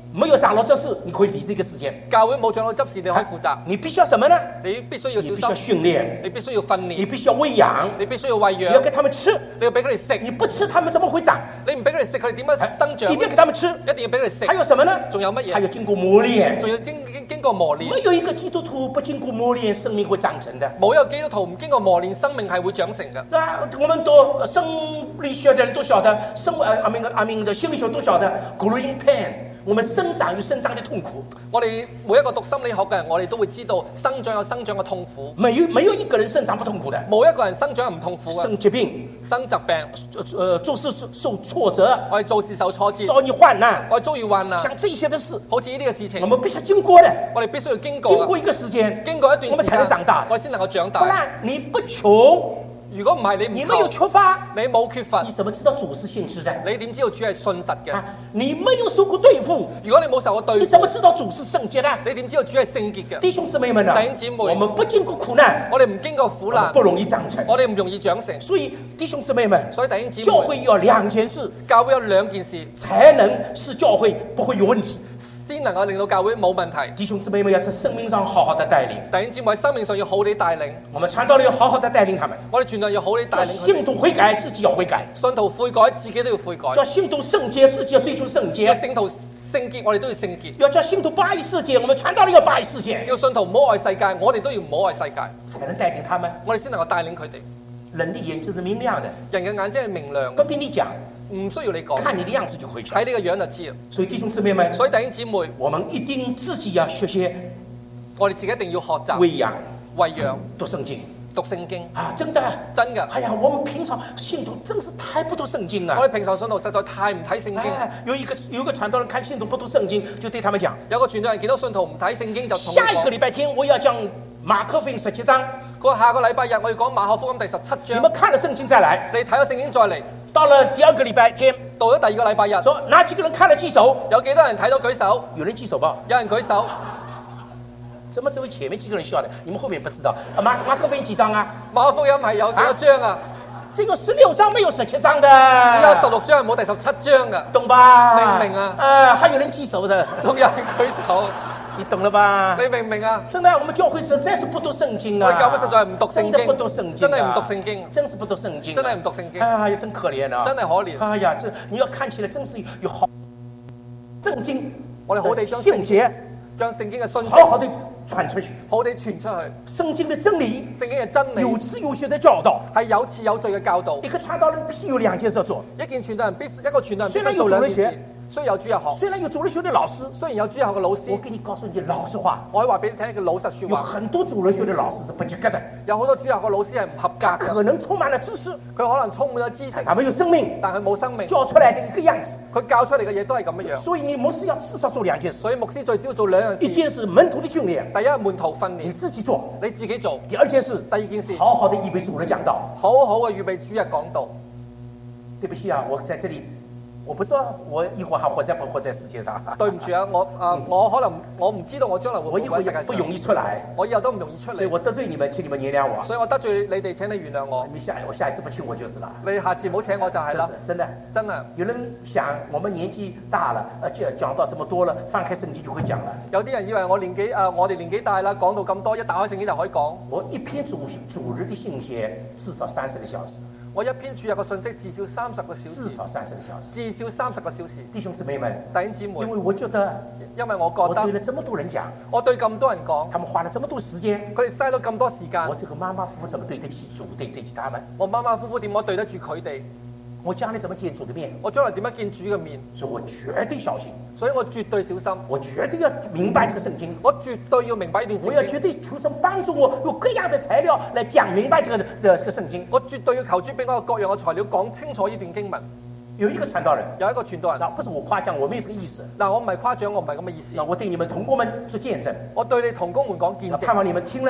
Speaker 3: 没有长老执事，你可以理这个事件。
Speaker 2: 教會冇長老執事，你可以負責。
Speaker 3: 你必須要什麼呢？
Speaker 2: 你必須要
Speaker 3: 你必須要
Speaker 2: 小心，
Speaker 3: 訓練，
Speaker 2: 你必須要訓練，
Speaker 3: 你必須要餵養，
Speaker 2: 你必須要餵
Speaker 3: 你要
Speaker 2: 養，
Speaker 3: 給他們吃。
Speaker 2: 你要俾佢哋食。
Speaker 3: 你不吃，他們怎麼會長？
Speaker 2: 你唔俾佢哋食，佢哋點樣生長？
Speaker 3: 一定要給他們吃。
Speaker 2: 一定要俾佢哋食。
Speaker 3: 還有什麼呢？
Speaker 2: 仲有乜嘢？
Speaker 3: 還有經過磨練。
Speaker 2: 仲要經經經過磨練。
Speaker 3: 沒有一個基督徒不經過磨練，生命會長成的。
Speaker 2: 冇一個基督徒唔經過磨練，生命係會長成嘅。
Speaker 3: 那我們都生理學的人都曉得，生呃阿明阿明的心理學都曉得 growing pain。我們生長有生長的痛苦。
Speaker 2: 我哋每一個讀心理學嘅人，我哋都會知道生長有生長嘅痛苦。
Speaker 3: 沒有沒有一個人生長不痛苦的。
Speaker 2: 冇一個人生長係唔痛苦嘅。
Speaker 3: 生疾病、
Speaker 2: 生疾病，
Speaker 3: 呃做事受挫折，
Speaker 2: 我哋做事受挫折，
Speaker 3: 遭遇患難，
Speaker 2: 我哋遭遇患難，
Speaker 3: 像這些的事，
Speaker 2: 好似呢啲嘅事情，
Speaker 3: 我們必須經過的。
Speaker 2: 我哋必須要經過，
Speaker 3: 經過一個時間，
Speaker 2: 經過一段時間，
Speaker 3: 我們才能長大，
Speaker 2: 我哋先能夠長大。
Speaker 3: 不然你不窮。
Speaker 2: 如果唔係你唔
Speaker 3: 你沒有缺乏，
Speaker 2: 你冇缺乏，
Speaker 3: 你怎麼知道主是信實的？
Speaker 2: 你點知道主係信實嘅？
Speaker 3: 啊，你沒有受過對付，
Speaker 2: 如果你冇受過對付，
Speaker 3: 你怎麼知道主是聖潔的？
Speaker 2: 你點知道主係聖潔嘅？
Speaker 3: 弟兄姊妹們啊，
Speaker 2: 弟兄姊妹，
Speaker 3: 我們不經過苦難，
Speaker 2: 我哋唔經過苦難，
Speaker 3: 不容易長成，
Speaker 2: 我哋唔容易長成。
Speaker 3: 所以弟兄姊妹們，
Speaker 2: 所以弟兄姊妹，
Speaker 3: 教會有兩件事，
Speaker 2: 教會有兩件事，
Speaker 3: 才能使教會不會有問題，
Speaker 2: 先能夠令到教會冇問題。
Speaker 3: 弟兄姊妹們要在生命上好好的帶領，
Speaker 2: 弟兄姊妹喺生命上要好地帶領，
Speaker 3: 我們傳道人要好好的帶領他們，
Speaker 2: 我哋傳道人要好地帶領佢哋。
Speaker 3: 信徒悔改，自己要悔改；
Speaker 2: 信徒悔改，自己都要悔改。
Speaker 3: 叫信徒聖潔，自己要追求聖潔；
Speaker 2: 叫信徒聖潔，我哋都要聖潔。
Speaker 3: 要叫信徒不愛世界，我們傳道人要不愛世界。
Speaker 2: 叫信徒唔好愛世界，我哋都要唔好愛世界，
Speaker 3: 才能帶領他們。
Speaker 2: 我哋先能夠帶領佢哋。
Speaker 3: 人的眼睛是明亮的，
Speaker 2: 人嘅眼睛係明亮
Speaker 3: 不
Speaker 2: 嘅，
Speaker 3: 必你講，
Speaker 2: 唔需要你講，
Speaker 3: 看你的樣子就可以曉
Speaker 2: 睇呢個樣就知啦。
Speaker 3: 所以弟兄姊妹們，
Speaker 2: 所以弟兄姊妹，
Speaker 3: 我們一定自己要學習
Speaker 2: 我哋自己一定要學習
Speaker 3: 餵養、
Speaker 2: 餵養、
Speaker 3: 讀聖經
Speaker 2: 讀聖經，
Speaker 3: 啊！真的，
Speaker 2: 真嘅。
Speaker 3: 哎呀，我們平常信徒真是太不讀聖經了。
Speaker 2: 我哋平常信徒實在太唔睇聖經。
Speaker 3: 哎，有一個有一個傳道人看信徒不讀聖經，就對他們講：
Speaker 2: 有個傳道人見到信徒唔睇聖經就同佢
Speaker 3: 下一個
Speaker 2: 講，
Speaker 3: 禮拜天我要講馬可福音十七章，
Speaker 2: 佢話下個禮拜日我要講馬可福音第十七
Speaker 3: 你
Speaker 2: 章，
Speaker 3: 們看了聖經再來。
Speaker 2: 你睇咗聖經再嚟。
Speaker 3: 到了第二個禮拜天，
Speaker 2: 到咗第二個禮拜日，
Speaker 3: 說哪幾個人看了舉手？
Speaker 2: 有幾多人睇到舉手？
Speaker 3: 有人舉手吧？
Speaker 2: 有人舉手。
Speaker 3: 怎麼只有前面幾個人笑的？你們後面不知道？啊馬馬可福音幾章啊？
Speaker 2: 馬可福音係有幾多章啊？
Speaker 3: 只有十六章，沒有十七章的。
Speaker 2: 只有十六章，冇第十七章噶，
Speaker 3: 懂吧？
Speaker 2: 明唔明啊？
Speaker 3: 啊，還有人舉手的，
Speaker 2: 仲有人舉手，
Speaker 3: 你懂了吧？
Speaker 2: 你明唔明啊？
Speaker 3: 真的，我們教會實在是不讀聖經啊！
Speaker 2: 我哋教會實在係唔讀聖經，
Speaker 3: 真的不讀聖經啊，
Speaker 2: 真係唔讀聖經，
Speaker 3: 真是不讀聖經啊，
Speaker 2: 真係唔讀聖經。
Speaker 3: 哎呀，真可憐啊！
Speaker 2: 真係可憐。
Speaker 3: 哎呀，這你要看起來真是有好聖經，
Speaker 2: 我哋好地將
Speaker 3: 聖潔，
Speaker 2: 將聖經嘅信息
Speaker 3: 好好地傳出去，
Speaker 2: 好地傳出去。
Speaker 3: 聖經的真理，
Speaker 2: 聖經嘅真理
Speaker 3: 有詞有學的教導。
Speaker 2: 係有次有序嘅教導。
Speaker 3: 一個傳道人必須有兩件事做，
Speaker 2: 一件傳道人必須一個傳道人必
Speaker 3: 雖然
Speaker 2: 須做兩件
Speaker 3: 有主日學
Speaker 2: 事，雖然有主日學，
Speaker 3: 雖然有主日學的老師，
Speaker 2: 雖然有主日學嘅老
Speaker 3: 我
Speaker 2: 師，
Speaker 3: 給你告訴你句老實話，
Speaker 2: 我可以話俾你聽一句老實説
Speaker 3: 有
Speaker 2: 話。
Speaker 3: 很多主日學的老師是不及格的，
Speaker 2: 有好多主日學嘅老師係唔合格
Speaker 3: 他
Speaker 2: 嘅，
Speaker 3: 可能充滿了知識，
Speaker 2: 佢可能充滿咗知識
Speaker 3: 但，他沒有生命，
Speaker 2: 但佢冇生命，
Speaker 3: 教出來的一個樣子。
Speaker 2: 佢教出嚟嘅嘢都係咁樣樣。
Speaker 3: 所以你牧師要至少做兩件事，
Speaker 2: 所以牧師最少要做兩樣
Speaker 3: 一
Speaker 2: 事。
Speaker 3: 件是門徒的訓練，
Speaker 2: 第一係門徒訓
Speaker 3: 你
Speaker 2: 練，
Speaker 3: 自己做；
Speaker 2: 你自己做；
Speaker 3: 第二件事，
Speaker 2: 第二件事，
Speaker 3: 好好的預備主日講道。
Speaker 2: 好好嘅預備主日講道。
Speaker 3: 對不起啊，我在這裡，我不知道我一會兒還活在不活在世界上。
Speaker 2: 對唔住啊，我啊我可能我唔知道我將來會唔會
Speaker 3: 我一會
Speaker 2: 喺世界上，
Speaker 3: 兒不容易出來，
Speaker 2: 我以後都唔容易出嚟，
Speaker 3: 所以我得罪你們，請你們原諒我。
Speaker 2: 所以我得罪你哋，請你原諒我。
Speaker 3: 你下我下一次不請我就是了。
Speaker 2: 你下次唔好請我就係啦
Speaker 3: 這是，真的。
Speaker 2: 真係。
Speaker 3: 有人想我們年紀大了，呃，講講到這麼多了，翻開聖經就會講了。
Speaker 2: 有啲人以為我年紀啊、呃，我哋年紀大啦，講到咁多，一打開聖經就可以講。
Speaker 3: 我一篇主主日的信息至少三十個小時，
Speaker 2: 我一篇主日嘅信息至少三十個小時，
Speaker 3: 至少三十個小時。
Speaker 2: 至少三十個小時。
Speaker 3: 弟兄姊妹們，
Speaker 2: 弟兄姊妹，
Speaker 3: 因為我覺得
Speaker 2: 因為我
Speaker 3: 我
Speaker 2: 覺得
Speaker 3: 對了這麼多人講，
Speaker 2: 我對咁多人講，
Speaker 3: 他們花了這麼多時間，
Speaker 2: 佢哋嘥咗咁多時間
Speaker 3: 我，這個馬馬虎虎怎麼對得起主，對得起他們？
Speaker 2: 我馬馬虎虎點樣對得住佢哋？
Speaker 3: 我將來怎麼見主的面？
Speaker 2: 我將來點樣見主嘅面？
Speaker 3: 所以我絕對小心，
Speaker 2: 所以我絕對小心，
Speaker 3: 我絕對要明白這個聖經，
Speaker 2: 我絕對要明白呢段
Speaker 3: 我要
Speaker 2: 聖經，
Speaker 3: 絕對求神幫助我，用各樣的材料來講明白這個這這個聖經。
Speaker 2: 我絕對要求主俾我有各樣嘅材料講清楚呢段經文。
Speaker 3: 有一個傳道人，
Speaker 2: 有一個傳道人，
Speaker 3: 那不是我誇獎，我沒有這個意思。
Speaker 2: 嗱，我唔係誇獎，我唔係咁嘅意思
Speaker 3: 那。我對你們同工們做見證，
Speaker 2: 我對你同工們講見
Speaker 3: 那盼
Speaker 2: 證，
Speaker 3: 望你們聽了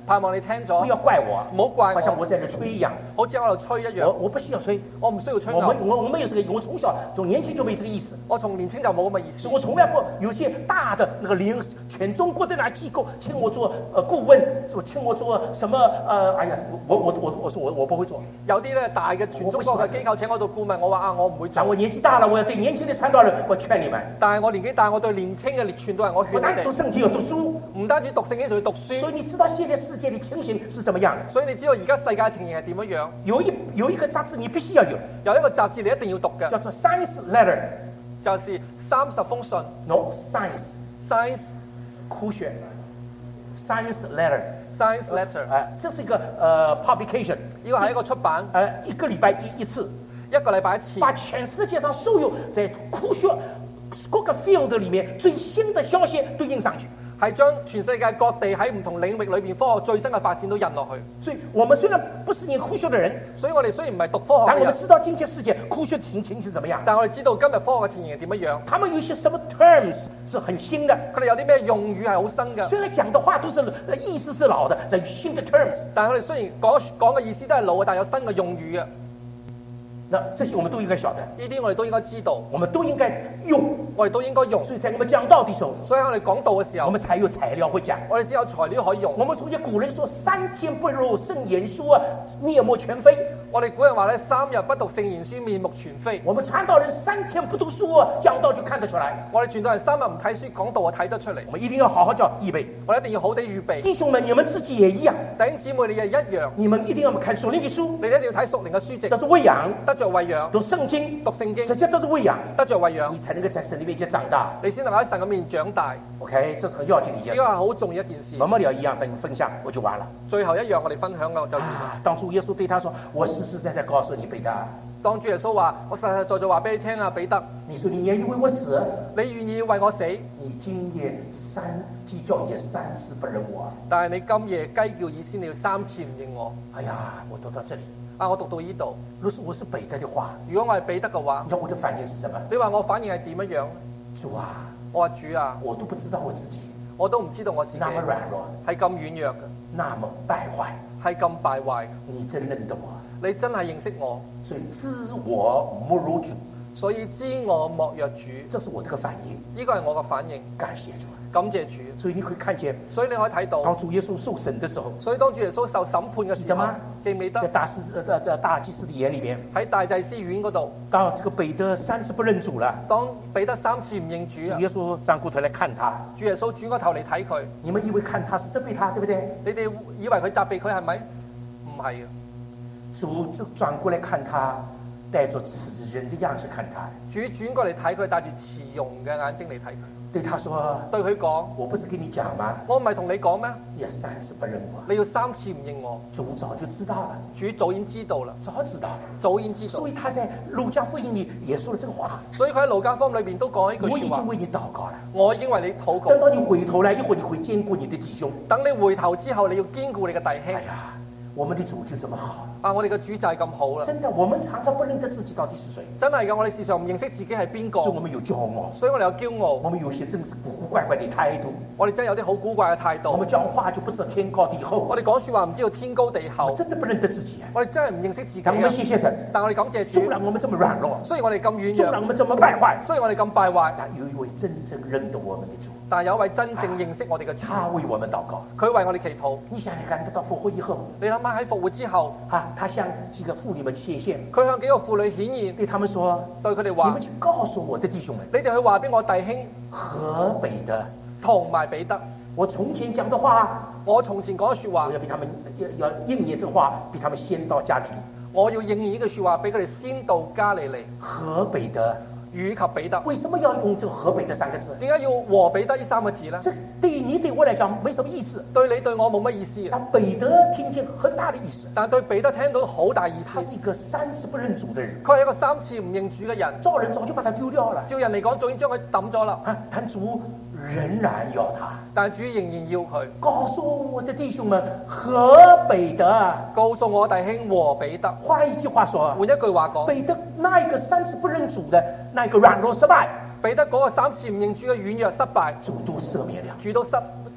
Speaker 2: 盼望你聽咗，
Speaker 3: 不要怪我，
Speaker 2: 唔好怪我，
Speaker 3: 好像我在那吹一樣。
Speaker 2: 好似喺度吹一樣。
Speaker 3: 我我不需要吹，
Speaker 2: 我唔需要吹
Speaker 3: 我
Speaker 2: 牛，
Speaker 3: 沒我我沒有這個，我從小從年輕就沒這個意思。
Speaker 2: 我從年輕就冇咁嘅意思。
Speaker 3: 所以我從來不有些大的那個聯全中國的那機構請我做呃顧問，我請我做什麼呃，哎呀，我我我我說我我不會做。
Speaker 2: 有啲咧大嘅全中國嘅機構請我做顧問，我話啊我唔會做。
Speaker 3: 但我年紀大了，我要對年輕的傳道人，我勸你們。
Speaker 2: 但係我年紀大，我對年輕嘅傳道人，我勸
Speaker 3: 不但讀
Speaker 2: 你哋，
Speaker 3: 聖經要讀書，
Speaker 2: 唔單止讀聖經，仲要讀書。
Speaker 3: 所以你知道現在世界的情形是怎麼樣的？
Speaker 2: 所以你知道而家世界嘅情形係點樣樣？
Speaker 3: 有一有一個雜誌你必須要有，
Speaker 2: 有一個雜誌你一定要讀嘅，
Speaker 3: 叫做 Science Letter，
Speaker 2: 就是三十封信
Speaker 3: no Science
Speaker 2: ，Science
Speaker 3: 科學 Science Letter，
Speaker 2: Science Letter，
Speaker 3: 啊、呃，這是一個呃 publication，
Speaker 2: 呢個係一個出版，
Speaker 3: 呃一個禮拜一一次，
Speaker 2: 一個禮拜一次，
Speaker 3: 把全世界上所有在科學各個 field 裡面最新的消息都印上去。
Speaker 2: 係將全世界各地喺唔同領域裏邊科學最新嘅發展都印落去。
Speaker 3: 所以我們雖然不是念科學的人，
Speaker 2: 所以我哋雖然唔係讀科學嘅人，
Speaker 3: 但我們知道今天世界科學情情形怎麼樣。
Speaker 2: 但我哋知道今日科學嘅情形係點樣樣。
Speaker 3: 他們有一些什麼 terms 是很新的，
Speaker 2: 佢哋有啲咩用語係好新嘅。
Speaker 3: 雖然講的話都是呃意思是老的，在新的 terms，
Speaker 2: 但係佢哋雖然講講嘅意思都係老嘅，但係有新嘅用語嘅。
Speaker 3: 那這些我們都應該曉得，
Speaker 2: 呢啲我哋都應該知道，
Speaker 3: 我們都應該用，
Speaker 2: 我哋都應該用。
Speaker 3: 所以在我們講道的時候，
Speaker 2: 所以喺我哋講道嘅時候，
Speaker 3: 我們才有材料會講。
Speaker 2: 我哋先有材料可以用。
Speaker 3: 我們從前古人說三天不讀聖言書啊，面目全非。
Speaker 2: 我哋古人話咧，三日不讀聖言書，面目全非。
Speaker 3: 我們傳道人三天不讀書啊，講道就看得出來。
Speaker 2: 我哋傳道人三日唔睇書，講道就睇得出嚟。
Speaker 3: 我們一定要好好叫預備。
Speaker 2: 我哋一定要好地預備。
Speaker 3: 弟兄們，你們自己也一樣。
Speaker 2: 弟兄姊妹，你亦一樣。
Speaker 3: 你們一定要看屬靈的書，
Speaker 2: 你一定要睇屬靈嘅書籍，
Speaker 3: 都是餵養，
Speaker 2: 得着餵養。
Speaker 3: 讀聖經，
Speaker 2: 讀聖經，
Speaker 3: 這些都是餵養，
Speaker 2: 得着餵養，
Speaker 3: 你才能夠在神裏面前長大。
Speaker 2: 你先能夠喺神嘅面前長大。
Speaker 3: OK，這是很要緊的一件事。
Speaker 2: 呢個係好重要一件事。
Speaker 3: 末了一樣，等你分享我就完了。
Speaker 2: 最後一樣，我哋分享嘅就完啦。
Speaker 3: 啊，當主耶穌對他說：“我實實在在告訴你，彼得。”
Speaker 2: 當主耶穌話：我實實在在話俾你聽啊，彼得。
Speaker 3: 你說你願意為我死？
Speaker 2: 你願意為我死？
Speaker 3: 你今夜三雞叫一夜三次不認我。
Speaker 2: 但係你今夜雞叫以先，你要三次唔認我。
Speaker 3: 哎呀，我讀到這裡。
Speaker 2: 啊！我讀到呢度。
Speaker 3: 如果我是彼得的話，
Speaker 2: 如果我係彼得嘅話，
Speaker 3: 你知道我的反應是什麼？
Speaker 2: 你話我反應係點樣樣？
Speaker 3: 主啊，
Speaker 2: 我話主啊，
Speaker 3: 我都不知道我自己，
Speaker 2: 我都唔知道我自己
Speaker 3: 那麼軟弱，
Speaker 2: 係咁軟弱嘅，
Speaker 3: 那麼敗壞，
Speaker 2: 係咁敗壞。
Speaker 3: 你真認得我，
Speaker 2: 你真係認識我，
Speaker 3: 所以知我莫如主，
Speaker 2: 所以知我莫若主。
Speaker 3: 這是我這個反應。
Speaker 2: 呢個係我嘅反應。
Speaker 3: 感謝主，
Speaker 2: 感謝主。
Speaker 3: 所以你可以看見，
Speaker 2: 所以你可以睇到，
Speaker 3: 當主耶穌受審的時候，
Speaker 2: 所以當主耶穌受審判嘅時候，
Speaker 3: 記得嗎？
Speaker 2: 記唔記得？
Speaker 3: 在大司呃呃大祭司的眼裏面，
Speaker 2: 喺大祭司院嗰度，
Speaker 3: 當這個彼得三次不認主了，
Speaker 2: 當彼得三次唔認主，
Speaker 3: 主耶穌轉過頭來看他，
Speaker 2: 主耶穌轉個頭嚟睇佢。
Speaker 3: 你們以為看他是責備他，對不對？
Speaker 2: 你哋以為佢責備佢係咪？唔係嘅，
Speaker 3: 主就轉過來看他，帶着慈人的樣式看他。
Speaker 2: 主轉過嚟睇佢，帶住慈容嘅眼睛嚟睇佢，
Speaker 3: 對他說：
Speaker 2: 對佢講：
Speaker 3: 我不是跟你講嗎？
Speaker 2: 我唔係同你講咩？
Speaker 3: 你要三次不認我，
Speaker 2: 你要三次唔認我。
Speaker 3: 主早就知道了，
Speaker 2: 主早已經知道啦，
Speaker 3: 早知道了，
Speaker 2: 早已經知道。
Speaker 3: 所以他在路加福音裏也說了這個話。
Speaker 2: 所以佢喺路加福音裏邊都講一句
Speaker 3: 我已
Speaker 2: 説話
Speaker 3: 經為你禱告了，
Speaker 2: 我已經為你禱告。
Speaker 3: 等到你回頭來，一會兒你會堅固你的弟兄。
Speaker 2: 等你回頭之後，你要堅固你嘅弟兄。
Speaker 3: 哎呀，我們的主就這麼好
Speaker 2: 啊！我哋嘅主就係咁好啦。
Speaker 3: 真的，我們常常不認得自己到底是誰。
Speaker 2: 真係嘅，我哋時常唔認識自己係邊個。
Speaker 3: 所以我們有驕傲，
Speaker 2: 所以我哋有驕傲。
Speaker 3: 我們有些真是古古怪怪的態度。
Speaker 2: 我哋真係有啲好古怪嘅態度。
Speaker 3: 我們講話就不知道天高地厚。
Speaker 2: 我哋講説話唔知道天高地厚。
Speaker 3: 真的不認得自己。
Speaker 2: 我哋真係唔認識自己。
Speaker 3: 但我們謝謝神。
Speaker 2: 但我哋感謝主。
Speaker 3: 縱然我們這麼軟弱，
Speaker 2: 雖然我哋咁軟弱，
Speaker 3: 縱然我們這麼敗壞，
Speaker 2: 雖然我哋咁敗壞，
Speaker 3: 但有一位真正認得我們的主。
Speaker 2: 但有一位真正認識我哋嘅主。
Speaker 3: 他為我們禱告，
Speaker 2: 佢為我哋祈禱。
Speaker 3: 你想想看，到復活以後，
Speaker 2: 你諗下喺復活之後，
Speaker 3: 啊，他向幾個婦女們顯現，
Speaker 2: 佢向幾個婦女顯現，
Speaker 3: 對他們說，
Speaker 2: 對佢哋話：
Speaker 3: 你們去告訴我的弟兄們，
Speaker 2: 你哋去話俾我弟兄
Speaker 3: 和彼得
Speaker 2: 同埋彼得，
Speaker 3: 我從前講的話，
Speaker 2: 我從前講嘅説話，
Speaker 3: 我要比他們要要應驗這話，比他們先到加利利。
Speaker 2: 我要應驗呢句説話，俾佢哋先到加利利。
Speaker 3: 和彼得
Speaker 2: 與及彼得，
Speaker 3: 為什麼要用這個和彼得三個字？
Speaker 2: 點解要和彼得呢三個字呢？
Speaker 3: 這對你對我來講沒什麼意思，
Speaker 2: 對你對我冇乜意思。
Speaker 3: 但彼得聽見很大的意思，
Speaker 2: 但對彼得聽到好大意思。
Speaker 3: 他是一個三次不認主的人，
Speaker 2: 佢係一個三次唔認主嘅人。
Speaker 3: 照人早就把他丟掉了，
Speaker 2: 照人嚟講，早已經將佢抌咗啦。
Speaker 3: 啊，但主仍然要他，
Speaker 2: 但主仍然要佢。
Speaker 3: 告訴我的弟兄們，和彼得，
Speaker 2: 告訴我弟兄和彼得。
Speaker 3: 換一句話說，
Speaker 2: 換一句話講，
Speaker 3: 彼得那一個三次不認主的那一個軟弱失敗，
Speaker 2: 彼得嗰個三次唔認主嘅軟弱失敗，
Speaker 3: 主都赦免了，
Speaker 2: 主都失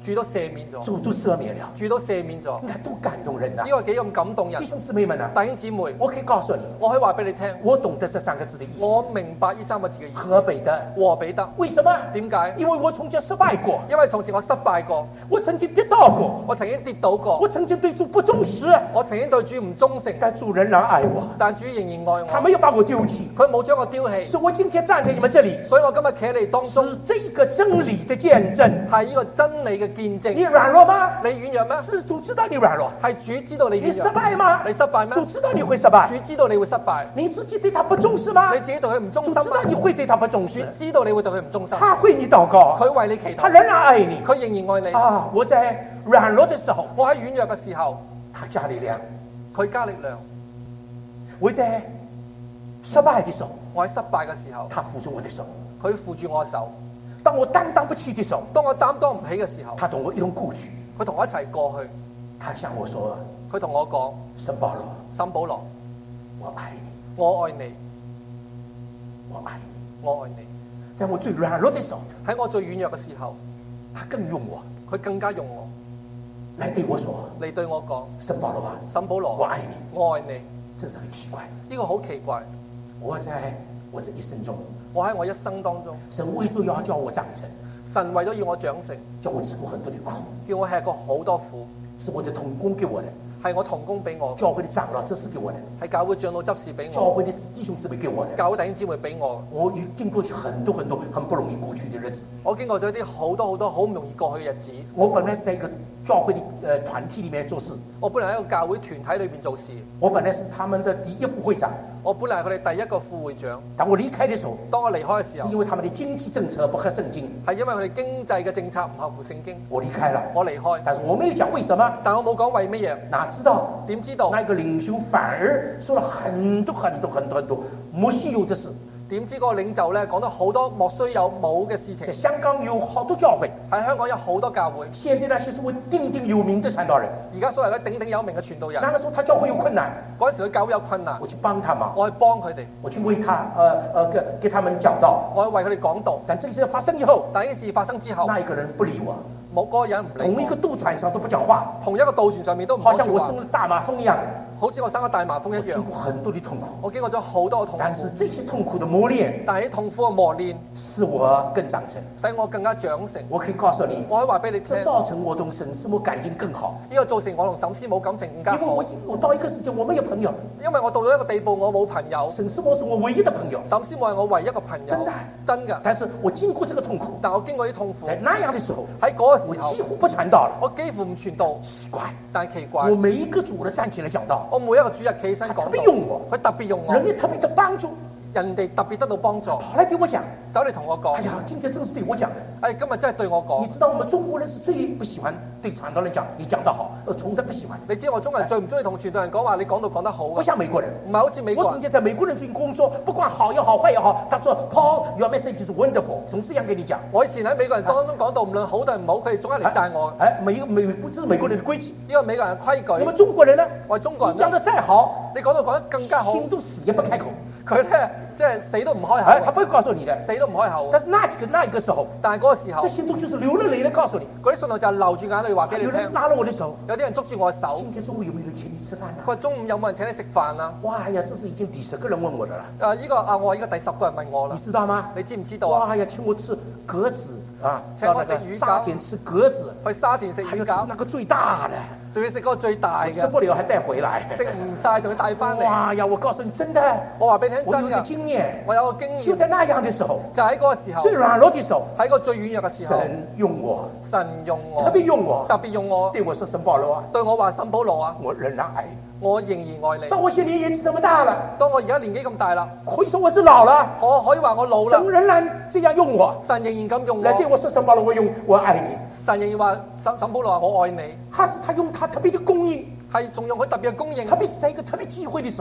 Speaker 2: 主都赦免咗，
Speaker 3: 主都赦免了，
Speaker 2: 主都赦免咗，
Speaker 3: 你看多感動人啊！
Speaker 2: 呢個幾咁感動人
Speaker 3: 弟。兄姊妹們啊，
Speaker 2: 弟兄姊妹，
Speaker 3: 我可以告訴你，
Speaker 2: 我可以話俾你聽，
Speaker 3: 我懂得這三個字的意
Speaker 2: 我
Speaker 3: 思。
Speaker 2: 明白呢三個字嘅意思。
Speaker 3: 何彼得，
Speaker 2: 和彼得，
Speaker 3: 為什麼？
Speaker 2: 點解？
Speaker 3: 因為我從前失敗過，
Speaker 2: 因為從前我失敗過，
Speaker 3: 我曾經跌倒過，
Speaker 2: 我曾經跌倒過，
Speaker 3: 我曾經對主不忠實，
Speaker 2: 我曾經對主唔忠誠，
Speaker 3: 但主仍然愛我，
Speaker 2: 但主仍然愛我，
Speaker 3: 他沒有把我丟棄，
Speaker 2: 佢冇將我丟棄，
Speaker 3: 所以我今天站在你們這裡，
Speaker 2: 所以我今日企喺你當中，
Speaker 3: 是這個真理的見證。
Speaker 2: 係呢個真理嘅見
Speaker 3: 你
Speaker 2: 證。
Speaker 3: 軟弱嗎？
Speaker 2: 你軟弱咩？
Speaker 3: 是主知道你軟弱。
Speaker 2: 係主知道你
Speaker 3: 你失
Speaker 2: 軟弱。
Speaker 3: 敗嗎？
Speaker 2: 你失敗咩？
Speaker 3: 主知道你會失敗。
Speaker 2: 主知道你會失敗。
Speaker 3: 你自己對他不重視嗎？
Speaker 2: 你自己對佢唔忠
Speaker 3: 主知
Speaker 2: 心嗎？
Speaker 3: 道你會對他不重
Speaker 2: 主
Speaker 3: 視，
Speaker 2: 知道你會對佢唔忠心，
Speaker 3: 他為你禱告，
Speaker 2: 佢為你祈禱，
Speaker 3: 他仍然愛你。
Speaker 2: 佢仍然愛你。
Speaker 3: 啊！我在軟弱的時候，
Speaker 2: 我喺軟弱嘅時候，
Speaker 3: 他加力量；
Speaker 2: 佢加力量；
Speaker 3: 我在失敗的時候，
Speaker 2: 我喺失敗嘅時候，
Speaker 3: 他扶住我的手；
Speaker 2: 佢扶住我嘅手；
Speaker 3: 當我擔當不起的時候，
Speaker 2: 當我擔當唔起嘅時候，
Speaker 3: 他同我一同過去。
Speaker 2: 佢同我一齊過去。
Speaker 3: 他向我說
Speaker 2: 佢同我講：
Speaker 3: 聖保羅，
Speaker 2: 沈保羅，
Speaker 3: 我愛你，
Speaker 2: 我愛你，
Speaker 3: 我愛你。
Speaker 2: 我愛你。
Speaker 3: 在我最軟弱的時候，
Speaker 2: 喺我最軟弱嘅時候，
Speaker 3: 他更用我
Speaker 2: 佢更加用我
Speaker 3: 來對我說
Speaker 2: 嚟對我講：
Speaker 3: 聖保羅啊，
Speaker 2: 沈保羅，
Speaker 3: 我愛你。
Speaker 2: 我愛你。
Speaker 3: 真是很奇怪。
Speaker 2: 呢個好奇怪。
Speaker 3: 我在我這一生中，
Speaker 2: 我喺我一生當中，
Speaker 3: 神為咗要叫我長成，
Speaker 2: 神為咗要我長成，
Speaker 3: 叫我吃過很多的苦，
Speaker 2: 叫我吃過好多苦，
Speaker 3: 是我的同工給我的，
Speaker 2: 係我同工俾我，
Speaker 3: 教會的長老執事給我的，
Speaker 2: 係教會長老執事俾
Speaker 3: 教
Speaker 2: 我，
Speaker 3: 會的弟兄姊妹給我的。
Speaker 2: 教會弟兄姊妹俾我。
Speaker 3: 我經過很多很多很不容易過去的日子。
Speaker 2: 我經過咗啲好多好多好唔容易過去嘅日子。
Speaker 3: 我本來是在一個教會的呃團體裡面做事，
Speaker 2: 我本來喺一個教會團體裏邊做事，
Speaker 3: 我本來是他們的第一副會長。
Speaker 2: 我本來係佢哋第一個副會長。
Speaker 3: 當我離開的時候，
Speaker 2: 當我離開嘅時候，
Speaker 3: 是因為他們的經濟政策不合聖經，
Speaker 2: 係因為佢哋經濟嘅政策唔合乎聖經，
Speaker 3: 我離開了。
Speaker 2: 我離開。
Speaker 3: 但是我沒有講為什麼，
Speaker 2: 但我冇講為乜嘢，
Speaker 3: 哪知道
Speaker 2: 點知道？
Speaker 3: 那個領袖反而說了很多很多很多很多莫須有的事。
Speaker 2: 點知嗰個領袖咧講咗好多莫須有冇嘅事情。
Speaker 3: 在香港有好多教會，
Speaker 2: 喺香港有好多教會，
Speaker 3: 現在那些所謂鼎鼎有名的傳道人，
Speaker 2: 而家所謂嘅鼎鼎有名嘅傳道人，
Speaker 3: 那個時候他教會有困難，
Speaker 2: 嗰陣時佢教會有困難，
Speaker 3: 我去幫他忙，
Speaker 2: 我去幫佢哋，
Speaker 3: 我去為他呃呃給給他們講道。
Speaker 2: 我去為佢哋講道。
Speaker 3: 但這件事發生以後，
Speaker 2: 但呢件事發生之後，
Speaker 3: 那一個人不理我，
Speaker 2: 冇嗰個人唔理我，
Speaker 3: 同一個渡船上都不講話，
Speaker 2: 同一個渡船上面都唔
Speaker 3: 好
Speaker 2: 講説話，
Speaker 3: 像我生了大麻風一樣。
Speaker 2: 好似我生咗大麻風一樣
Speaker 3: 我經。過很多的痛苦，
Speaker 2: 我經過咗好多嘅痛
Speaker 3: 但是
Speaker 2: 苦，
Speaker 3: 這些痛苦的磨練
Speaker 2: 但係啲痛苦嘅磨練
Speaker 3: 使我更長成。
Speaker 2: 使我更加長成。
Speaker 3: 我可以告訴你，
Speaker 2: 我可以話俾你聽，
Speaker 3: 這
Speaker 2: 呢
Speaker 3: 造成我同沈師母感情更好，
Speaker 2: 個造成我同沈師母感情更加好
Speaker 3: 因為我。我到一個時間我沒有朋友，
Speaker 2: 因為我到咗一個地步，我冇朋友，
Speaker 3: 沈師母是我唯一的朋友。
Speaker 2: 沈師母係我唯一嘅朋友。
Speaker 3: 真的
Speaker 2: 真㗎。
Speaker 3: 但是我經過這個痛苦，
Speaker 2: 但我經過啲痛苦，
Speaker 3: 在那樣的時候，
Speaker 2: 喺嗰個
Speaker 3: 我
Speaker 2: 時候
Speaker 3: 幾，乎不傳道了。
Speaker 2: 我幾乎唔傳道。
Speaker 3: 奇怪，
Speaker 2: 但係奇怪
Speaker 3: 我，每一個主日站起來講道，
Speaker 2: 我每一個主日企起身講
Speaker 3: 他特別用
Speaker 2: 道，
Speaker 3: 我，
Speaker 2: 佢特別用我，
Speaker 3: 人家特別的幫助，
Speaker 2: 人哋特別得到幫助，
Speaker 3: 跑來對我講，
Speaker 2: 走嚟同我講
Speaker 3: 哎，呀，今天真是對我講的。
Speaker 2: 哎，今日真係對我
Speaker 3: 你
Speaker 2: 講。
Speaker 3: 知道我們中國人是最不喜歡對傳道人講你講得好，呃，從來不喜歡，
Speaker 2: 你知我中國人最唔中意同傳道人講話，你講到講得好
Speaker 3: 不
Speaker 2: 啊，
Speaker 3: 像美國人。
Speaker 2: 唔係好似美
Speaker 3: 我
Speaker 2: 國人。
Speaker 3: 曾經在美國人最近工作，不管好也好，壞也好，他說 Paul，your message is wonderful，總是這樣跟你講。
Speaker 2: 我以前喺美國人當中講到，無論好定唔好，佢哋總係嚟讚我。
Speaker 3: 哎，美美，這是美國人的規矩。
Speaker 2: 呢個美國人嘅規矩，
Speaker 3: 那麼中國人呢？
Speaker 2: 我係中國人呢，
Speaker 3: 你講得再好，
Speaker 2: 你講到講得更加好，
Speaker 3: 心都死也不開口。
Speaker 2: 佢咧即係死都唔開
Speaker 3: 哎，他
Speaker 2: 口，
Speaker 3: 不會告訴你的。
Speaker 2: 死都唔開口。
Speaker 3: 但是那個那一個時候，
Speaker 2: 但係嗰個時候
Speaker 3: 這，心都就是流了淚的告訴你。
Speaker 2: 嗰啲信徒就係流住眼淚話俾你
Speaker 3: 有人
Speaker 2: 聽。
Speaker 3: 拉了我的手，
Speaker 2: 有啲人捉住我嘅手，
Speaker 3: 今天中午有沒有人請你吃飯
Speaker 2: 佢
Speaker 3: 啊？
Speaker 2: 話中午有冇人請你食飯啊？
Speaker 3: 哇呀，這是已經第十個人問我的了，
Speaker 2: 啊！呢個啊，我話呢個第十個人問我啦
Speaker 3: 你，知道嗎？
Speaker 2: 你知唔知道啊？
Speaker 3: 哇呀，請我吃鴿子啊，
Speaker 2: 請我
Speaker 3: 到那個
Speaker 2: 吃魚餃
Speaker 3: 沙田吃鴿子，
Speaker 2: 去沙田食
Speaker 3: 還要
Speaker 2: 魚餃，
Speaker 3: 吃那個最大的，
Speaker 2: 仲要食嗰個最大嘅，
Speaker 3: 吃不了還帶回來。
Speaker 2: 食唔晒仲要帶翻嚟。
Speaker 3: 哇呀，我告訴你，真的，
Speaker 2: 我話俾你聽
Speaker 3: 我有一個
Speaker 2: 真㗎，
Speaker 3: 經驗，
Speaker 2: 我有個經驗，
Speaker 3: 就在那樣的時候，
Speaker 2: 就喺嗰個時候，
Speaker 3: 最軟弱的時候，
Speaker 2: 喺個最軟弱嘅時候，
Speaker 3: 神用我，
Speaker 2: 神用我，
Speaker 3: 特別用我，
Speaker 2: 特別用我，
Speaker 3: 對我說：“沈保羅啊，
Speaker 2: 對我話沈保羅啊，
Speaker 3: 我仍然愛你。
Speaker 2: 我仍然愛你。
Speaker 3: 到我現在年紀這麼大了，
Speaker 2: 當我而家年紀咁大啦，
Speaker 3: 可以說我是老了，
Speaker 2: 我可以話我老啦，
Speaker 3: 神仍然這樣用我，
Speaker 2: 神仍然咁用我，
Speaker 3: 來對我說：沈保羅，我用我愛你。
Speaker 2: 神仍然話沈沈保羅話我愛你，
Speaker 3: 他是他用他特別的供應，
Speaker 2: 係仲用佢特別嘅供應，
Speaker 3: 特別是在一個特別機會的時候，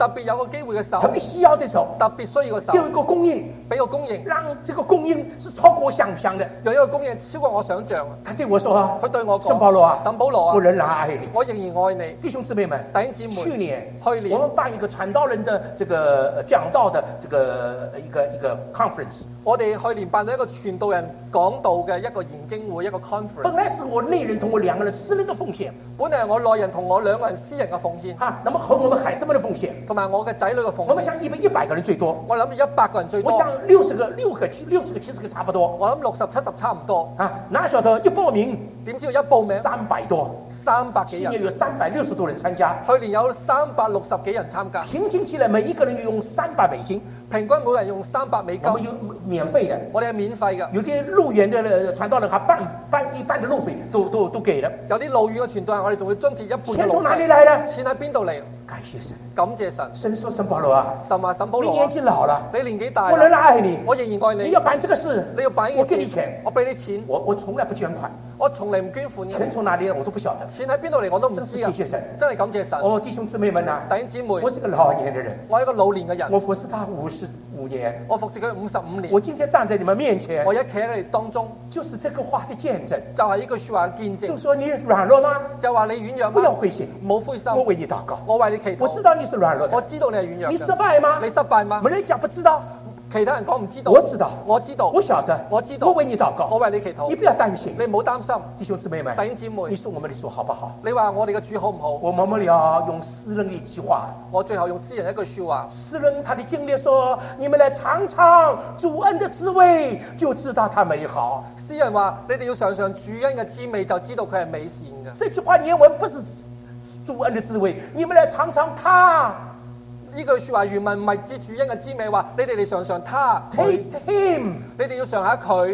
Speaker 2: 特別有個機會嘅手，
Speaker 3: 特別需要的時候，
Speaker 2: 特別需要嘅手，
Speaker 3: 有一個供應，
Speaker 2: 俾個供應，
Speaker 3: 讓這個供應是超過我想象的。
Speaker 2: 有一個供應超過我想象。
Speaker 3: 他對我說啊，
Speaker 2: 佢對我講，
Speaker 3: 聖保羅啊，
Speaker 2: 聖保羅啊，
Speaker 3: 我仍然愛你，
Speaker 2: 我仍然愛你。
Speaker 3: 弟兄姊妹們，
Speaker 2: 弟兄姊妹，
Speaker 3: 去年
Speaker 2: 去年
Speaker 3: 我們辦一個傳道人的這個呃講道的這個呃一個一個 conference。
Speaker 2: 我哋去年辦咗一個傳道人講道嘅一個研經會，一個 conference。
Speaker 3: 本來是我內人同我兩個人私人的奉獻，
Speaker 2: 本來係我內人同我兩個人私人嘅奉獻，
Speaker 3: 啊，那麼和我們孩子們的奉獻，
Speaker 2: 同埋我嘅仔女嘅奉獻。
Speaker 3: 我們想一百一百個人最多，
Speaker 2: 我諗住一百個人最多。
Speaker 3: 我想六十個、六個、七、六十個、七十個差不多。
Speaker 2: 我諗六十七十差唔多。
Speaker 3: 啊，哪曉得一報名，
Speaker 2: 點知道一報名
Speaker 3: 三百多，
Speaker 2: 三百幾人。
Speaker 3: 今年有三百六十多人參加，
Speaker 2: 去年有三百六十幾人參加，
Speaker 3: 平均起來每一個人要用三百美金，
Speaker 2: 平均每人用三百美金。
Speaker 3: 我們有免費的，
Speaker 2: 我哋係免費嘅。
Speaker 3: 有啲路遠的傳道人，還半半一半的路費都都都給了。
Speaker 2: 有啲路遠嘅傳道人，我哋仲要津貼一半嘅路費。
Speaker 3: 錢從哪裡來的？
Speaker 2: 錢喺邊度嚟？
Speaker 3: 感謝神，
Speaker 2: 感謝神。
Speaker 3: 神說聖保羅啊，
Speaker 2: 神話聖保羅，
Speaker 3: 你年紀老了，
Speaker 2: 你年紀大，
Speaker 3: 我仍然愛你，
Speaker 2: 我仍然愛你。
Speaker 3: 你要辦這個事，
Speaker 2: 你要辦呢件事，
Speaker 3: 我給你錢，
Speaker 2: 我俾你錢。
Speaker 3: 我我從來不捐款，
Speaker 2: 我從嚟唔捐款嘅。
Speaker 3: 錢從哪裡來我都不曉得。
Speaker 2: 錢喺邊度嚟我都唔知啊！
Speaker 3: 真是謝謝神，
Speaker 2: 真係感謝神。
Speaker 3: 哦，弟兄姊妹們啊，
Speaker 2: 弟兄姊妹，
Speaker 3: 我是個老年的人，
Speaker 2: 我係一個老年嘅人，
Speaker 3: 我服侍他五十五年，
Speaker 2: 我服侍佢五十五年。
Speaker 3: 我今天站在你們面前，
Speaker 2: 我一企喺你哋當中，
Speaker 3: 就是這個話的見證，
Speaker 2: 就係呢句説話嘅見證。
Speaker 3: 就說你軟弱嗎？
Speaker 2: 就話你軟弱嗎？
Speaker 3: 不要灰心，
Speaker 2: 唔好灰心。
Speaker 3: 我為你禱告，
Speaker 2: 我為你祈禱。
Speaker 3: 我知道你是軟弱的，
Speaker 2: 我知道你係軟弱。
Speaker 3: 你失敗嗎？
Speaker 2: 你失敗嗎？
Speaker 3: 沒人講不知道，
Speaker 2: 其他人講唔知道。
Speaker 3: 我知道，
Speaker 2: 我知道，
Speaker 3: 我曉得，
Speaker 2: 我知道。
Speaker 3: 我為你禱告，
Speaker 2: 我為你祈禱。
Speaker 3: 你不要擔心，
Speaker 2: 你唔好擔心。
Speaker 3: 弟兄姊妹們，
Speaker 2: 弟兄姊妹，
Speaker 3: 你說我們的主好不好？
Speaker 2: 你話我哋嘅主好唔好？
Speaker 3: 我們們要用詩人的一句話，
Speaker 2: 我最後用詩人一句説話。
Speaker 3: 詩人他的經歷說：你們來嘗嘗主恩的滋味，就知道它美好。
Speaker 2: 詩人話：你哋要嘗嘗主恩嘅滋味，就知道佢係美善嘅。
Speaker 3: 這句話原文不是主恩的滋味，你們來嘗嘗它。
Speaker 2: 呢句説話原文唔係指主恩嘅滋味，話你哋嚟嘗嘗他
Speaker 3: Taste him，
Speaker 2: 你哋要嘗下佢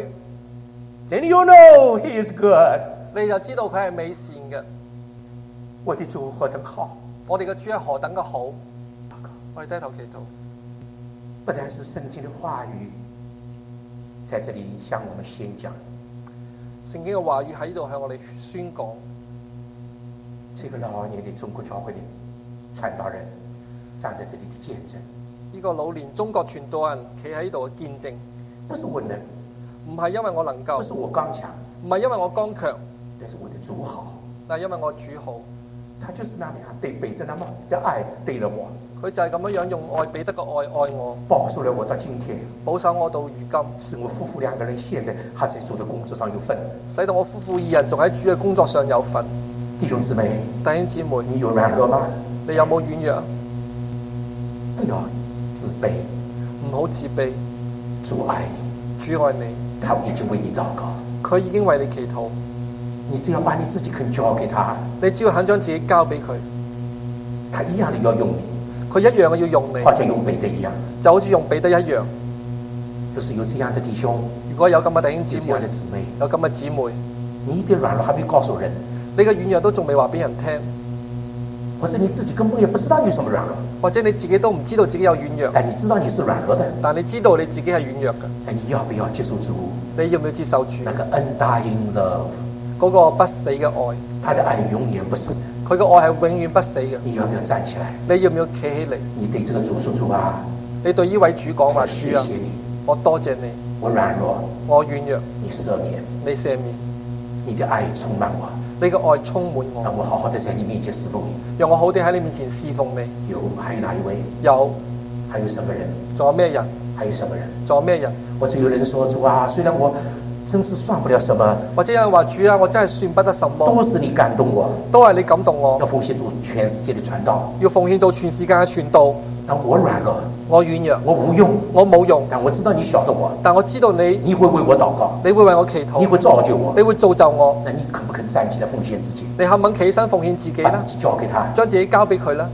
Speaker 3: then you know he is good。
Speaker 2: 你就知道佢係美善嘅。
Speaker 3: 我的主何等好！
Speaker 2: 我哋嘅主係何等嘅好！我哋低頭祈禱。
Speaker 3: 不但是聖經的話語，在這裡向我們宣講，
Speaker 2: 聖經嘅話語喺度向我哋宣講。
Speaker 3: 這個老年的中國教會的傳道人站在這裡的見證，
Speaker 2: 呢個老年中國傳道人企喺度嘅見證，
Speaker 3: 不是我能，
Speaker 2: 唔係因為我能夠，
Speaker 3: 不是我剛強，
Speaker 2: 唔係因為我剛強，
Speaker 3: 但是我的主好，
Speaker 2: 但係因為我主好，
Speaker 3: 他就是那麼樣對彼得那麼的愛對了我，
Speaker 2: 佢就係咁樣樣用愛彼得嘅愛愛我，
Speaker 3: 保守了我到今天，
Speaker 2: 保守我到如今，
Speaker 3: 使我夫婦兩個人現在還在主的工作上有份，
Speaker 2: 使到我夫婦二人仲喺主嘅工作上有份。
Speaker 3: 弟兄姊妹，
Speaker 2: 弟兄姊妹，
Speaker 3: 你有軟弱嗎？
Speaker 2: 你有冇軟弱？
Speaker 3: 不要自卑，
Speaker 2: 唔好自卑。
Speaker 3: 主愛你，
Speaker 2: 主愛你，
Speaker 3: 他已經為你禱告，
Speaker 2: 佢已經為你祈禱。
Speaker 3: 你只要把你自己肯交給他，
Speaker 2: 你只要肯將自己交俾佢，
Speaker 3: 他一樣的要用你，
Speaker 2: 佢一樣嘅要用你，
Speaker 3: 或者用彼得一樣，
Speaker 2: 就好似用彼得一樣。
Speaker 3: 就是有這樣的弟兄，
Speaker 2: 如果有咁嘅弟兄姊
Speaker 3: 有這樣
Speaker 2: 妹，
Speaker 3: 的姊妹，
Speaker 2: 有咁嘅姊妹，
Speaker 3: 你的軟弱還沒告訴人，
Speaker 2: 你嘅軟弱都仲未話俾人聽，
Speaker 3: 或者你自己根本也不知道你有什麼軟弱，
Speaker 2: 或者你自己都唔知道自己有軟弱，
Speaker 3: 但你知道你是軟弱的，
Speaker 2: 但你知道你自己係軟弱嘅，
Speaker 3: 那你要不要接受主
Speaker 2: 你要唔要接受主
Speaker 3: 那個 undying love？
Speaker 2: 嗰個不死嘅愛？
Speaker 3: 他的愛永遠不死的，
Speaker 2: 佢嘅愛係永遠不死嘅。
Speaker 3: 你要不要站起來？
Speaker 2: 你要唔要企起嚟？
Speaker 3: 你對這個主說：主啊，
Speaker 2: 你對呢位主講話：主啊，
Speaker 3: 謝謝你，
Speaker 2: 我多謝你，
Speaker 3: 我軟弱，
Speaker 2: 我軟弱，
Speaker 3: 你赦免，
Speaker 2: 你赦免，
Speaker 3: 你的愛充滿我，
Speaker 2: 你嘅愛充滿我，
Speaker 3: 讓我好好的在你面前侍奉你。
Speaker 2: 讓我好地喺你面前侍奉你。
Speaker 3: 有，還有哪一位？
Speaker 2: 有，
Speaker 3: 還有什麼人？
Speaker 2: 仲有咩人？
Speaker 3: 還有什麼人？
Speaker 2: 仲有咩人？
Speaker 3: 或者有人說：主啊，雖然我真是算不了什麼，
Speaker 2: 或者有人話：主啊，我真係算不得什麼，
Speaker 3: 都是你感動我，
Speaker 2: 都係你感動我
Speaker 3: 要，奉獻做全世界的傳道，
Speaker 2: 要奉獻到全世界嘅傳道。
Speaker 3: 但我軟弱，
Speaker 2: 我軟弱，
Speaker 3: 我無用，
Speaker 2: 我冇用，
Speaker 3: 但我知道你曉得我，
Speaker 2: 但我知道你，
Speaker 3: 你會為我禱告，
Speaker 2: 你會為我祈禱，
Speaker 3: 你會造就我，
Speaker 2: 你會造就我。
Speaker 3: 那你肯不肯站起來奉獻自己，
Speaker 2: 你肯唔肯起身奉獻自己呢？
Speaker 3: 把自己交給他？
Speaker 2: 將自己交俾佢啦。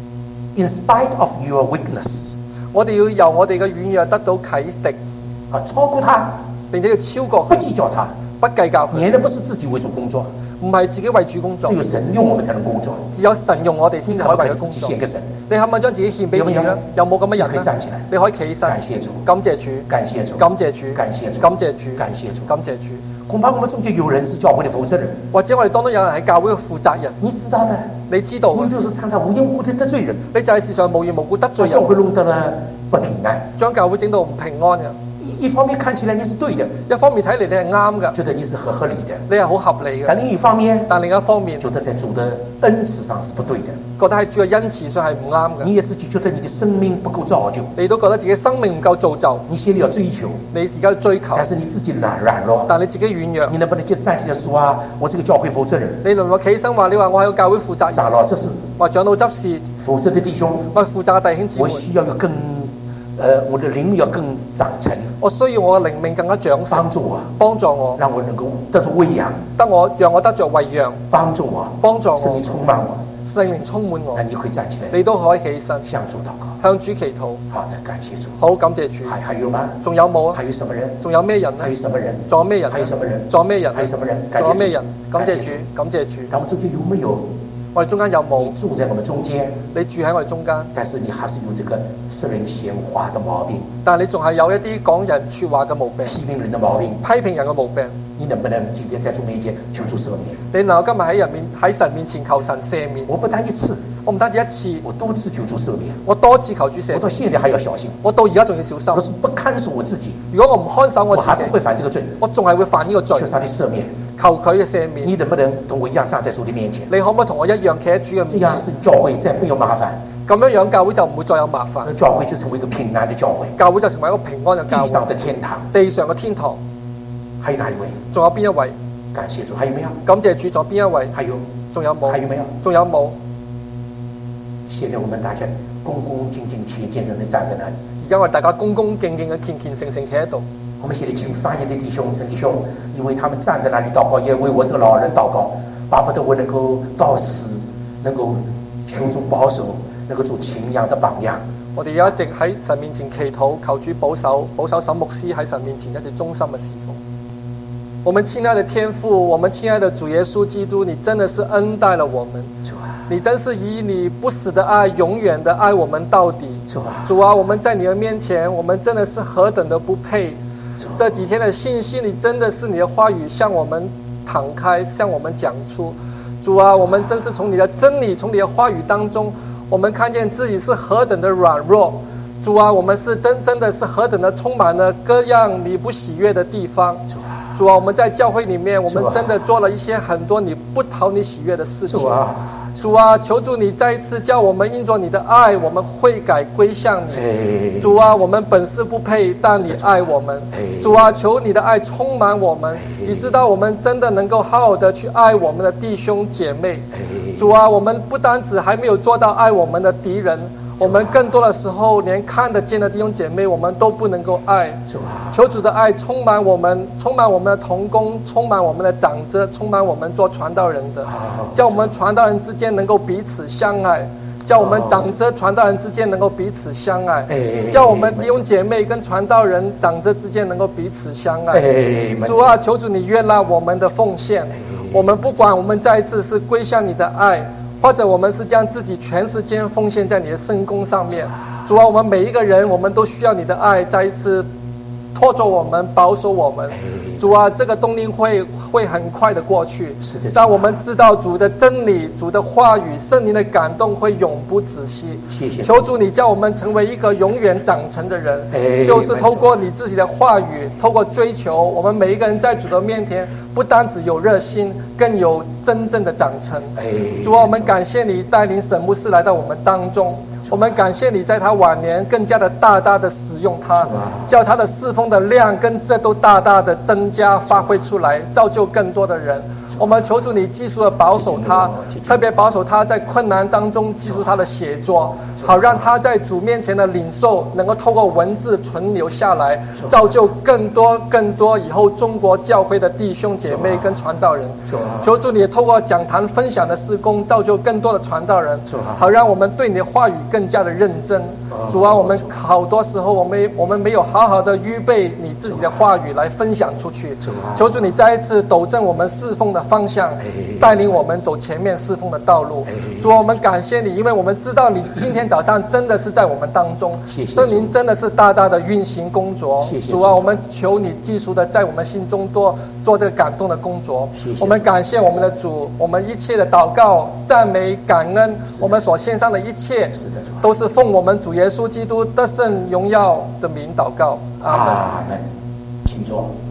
Speaker 3: In spite of your weakness，
Speaker 2: 我哋要由我哋嘅軟弱得到啟迪，
Speaker 3: 啊，超過他，
Speaker 2: 並且要超過
Speaker 3: 不
Speaker 2: 佢，
Speaker 3: 計較他，
Speaker 2: 不計較佢，
Speaker 3: 你的不是自己為主工作，
Speaker 2: 唔係自己為主工作
Speaker 3: 只，有神用我們才能工作。
Speaker 2: 只有神用我哋先可以為佢
Speaker 3: 自己
Speaker 2: 工作。
Speaker 3: 獻給神，
Speaker 2: 你肯唔肯將自己獻俾主
Speaker 3: 有冇
Speaker 2: 呢？有冇咁嘅人
Speaker 3: 你可以站起來
Speaker 2: 呢？你可以企起身，
Speaker 3: 感謝主，
Speaker 2: 感謝主，
Speaker 3: 感謝主，
Speaker 2: 感謝主，
Speaker 3: 感謝主，
Speaker 2: 感謝主，
Speaker 3: 感謝主。
Speaker 2: 感謝主。
Speaker 3: 恐怕我们中间有人是教会的负责人，
Speaker 2: 或者我哋當中有人係教會嘅負責人，
Speaker 3: 你知道的。
Speaker 2: 你知道嘅，
Speaker 3: 你就是常常無緣無故的得罪人，
Speaker 2: 你就係時常無緣無故得罪人，
Speaker 3: 教會弄得了不平安，
Speaker 2: 將教會整到唔平安嘅。
Speaker 3: 一一方面看起來你是對的，
Speaker 2: 一方面睇嚟你係啱嘅，
Speaker 3: 覺得你是合合理的，
Speaker 2: 你係好合理嘅。
Speaker 3: 但另一方面，
Speaker 2: 但另一方面，
Speaker 3: 覺得在主的恩賜上是不對的，
Speaker 2: 覺得喺主嘅恩賜上係唔啱嘅。
Speaker 3: 你也自己覺得你的生命不夠造就，
Speaker 2: 你都覺得自己生命唔夠造就，
Speaker 3: 你心裡要追求，
Speaker 2: 你而家追求，
Speaker 3: 但是你自己軟軟弱，
Speaker 2: 但你自己軟弱，
Speaker 3: 你能不能記得站起來說啊，我是個教會負責人？
Speaker 2: 你能唔能企起身話你話我係個教會負責人？
Speaker 3: 長老執事，
Speaker 2: 或長老執事，
Speaker 3: 負責的弟兄，
Speaker 2: 我係負責嘅弟兄姊妹，
Speaker 3: 我需要有更，呃，我的靈命要更長成，
Speaker 2: 我需要我嘅靈命更加長成，
Speaker 3: 幫助我，
Speaker 2: 幫助我，
Speaker 3: 讓我能夠得着餵養，
Speaker 2: 得我讓我得着餵養，
Speaker 3: 幫助我，
Speaker 2: 幫助我，
Speaker 3: 生命充滿我，
Speaker 2: 生命充滿我，
Speaker 3: 那你可以站起來，
Speaker 2: 你都可以起身
Speaker 3: 向主禱告，
Speaker 2: 向主祈禱。
Speaker 3: 好的，感謝主。
Speaker 2: 好，感謝主。
Speaker 3: 還還有嗎？
Speaker 2: 仲有冇啊？
Speaker 3: 還有什麼人？
Speaker 2: 仲有咩人呢？
Speaker 3: 還有什麼人？
Speaker 2: 仲有咩人？
Speaker 3: 還有什麼人？
Speaker 2: 仲有咩人？
Speaker 3: 還有什麼人？
Speaker 2: 仲有咩人？感謝主
Speaker 3: 感謝主，
Speaker 2: 感謝主。
Speaker 3: 但我們中間有沒有？
Speaker 2: 我哋中間有冇
Speaker 3: 你？住在我們中間，
Speaker 2: 你住喺我哋中間，
Speaker 3: 但是你還是有這個說人閒話的毛病，
Speaker 2: 但係你仲係有一啲講人説話嘅毛病，
Speaker 3: 批評人的毛病。
Speaker 2: 批評人嘅毛病。
Speaker 3: 你能不能今天在主面前求主赦免？
Speaker 2: 你能夠今日喺人面喺神面前求神赦免？
Speaker 3: 我不單一次，
Speaker 2: 我唔單止一次，
Speaker 3: 我多次求主赦免，
Speaker 2: 我多次求主赦免。
Speaker 3: 我到現在還要小心。
Speaker 2: 我到而家仲要小心。
Speaker 3: 若是不看守我自己，
Speaker 2: 如果我唔看守我自己，
Speaker 3: 我還是會犯這個罪。
Speaker 2: 我仲係會犯呢個罪。
Speaker 3: 求他的赦免，
Speaker 2: 求佢嘅赦免。
Speaker 3: 你能不能同我一樣站在主的面前？
Speaker 2: 你可唔可以同我一樣企喺主嘅面前？
Speaker 3: 這樣是教會再沒有麻煩，
Speaker 2: 咁樣樣教會就唔會再有麻煩，
Speaker 3: 教會就成為一個平安的教會，
Speaker 2: 教會就成為一個平安嘅教會，
Speaker 3: 地上的天堂。
Speaker 2: 地上嘅天堂。
Speaker 3: 還有哪一位？
Speaker 2: 仲有邊一位？
Speaker 3: 感謝主。還有沒有？
Speaker 2: 感謝主。仲有邊一位？
Speaker 3: 還有？
Speaker 2: 仲有冇？
Speaker 3: 還有沒有？
Speaker 2: 仲有冇？
Speaker 3: 現在我們大家恭恭敬敬、虔虔誠誠地站在那裡。
Speaker 2: 而家我哋大家恭恭敬敬嘅虔虔誠誠企喺度。
Speaker 3: 我們現在請發言的弟兄、陳弟兄，因為他們站在那裡禱告，也為我這個老人禱告，巴不得我能夠到死，能夠求主保守，能夠做敬仰的榜樣。
Speaker 2: 我哋而家一直喺神面前祈禱，求主保守，保守沈牧師喺神面前一直忠心嘅侍奉。我們親愛的天父，我們親愛的主耶穌基督，你真的是恩待了我們。你真是以你不死的愛，永遠的愛我們到底。主啊，我們在你的面前，我們真的是何等的不配。這幾天的信息，你真的是你的話語向我們敞開，向我們講出。主啊，我們真是從你的真理，從你的話語當中，我們看見自己是何等的軟弱。主啊，我們是真真的是何等的充滿了各樣你不喜悅的地方。主啊，我們在教會裡面，我們真的做了一些很多你不討你喜悅的事情。主啊，求主你再一次叫我們因着你的愛，我們悔改歸向你。主啊，我們本是不配，但你愛我們。主啊，求你的愛充滿我們，你知道我們真的能夠好好的去愛我們的弟兄姐妹。主啊，我們不單止還沒有做到愛我們的敵人，我們更多的時候連看得見的弟兄姐妹我們都不能夠愛。求主的愛充滿我們，充滿我們的同工，充滿我們的長者，充滿我們做傳道人的，叫我們傳道人之間能夠彼此相愛，叫我們長者傳道人之間能夠彼此相愛，叫我們弟兄姐妹跟傳道人長者之間能夠彼此相愛。主啊，求主你悅納我們的奉獻，我們不管我們再一次是歸向你的愛，或者我們是將自己全時間奉獻在你的聖工上面。主啊，我們每一個人我們都需要你的愛再一次托着我們，保守我們。主啊，這個冬令會會很快的過去，但我們知道主的真理，主的話語，聖靈的感動會永不止息。謝謝。求主你叫我們成為一個永遠長成的人，就是透過你自己的話語，透過追求，我們每一個人在主的面前不單只有熱心，更有真正的長成。主啊，我們感謝你帶領沈牧師來到我們當中，我們感謝你在他晚年更加的大大的使用他，叫他的侍奉的量跟這都大大的增加發揮出來，造就更多的人。我們求主你繼續的保守他，特別保守他在困難當中記住他的寫作，好讓他在主面前的領受能夠透過文字存留下來，造就更多更多以後中國教會的弟兄姐妹跟傳道人。求主你透過講壇分享的事工，造就更多的傳道人，好讓我們對你的話語更加的認真。主啊，我們好多時候我們我們沒有好好的預備你自己的話語來分享出去。求主你再一次糾正我們侍奉的方向，带领我们走前面侍奉的道路。主，我们感谢你，因为我们知道你今天早上真的是在我们当中，圣灵真的是大大的运行工作。主啊，我们求你继续的在我们心中多做这个感动的工作。我们感谢我们的主，我们一切的祷告、赞美、感恩，我们所献上的一切，都是奉我们主耶稣基督得胜荣耀的名祷告。阿门。
Speaker 3: 阿门。请坐。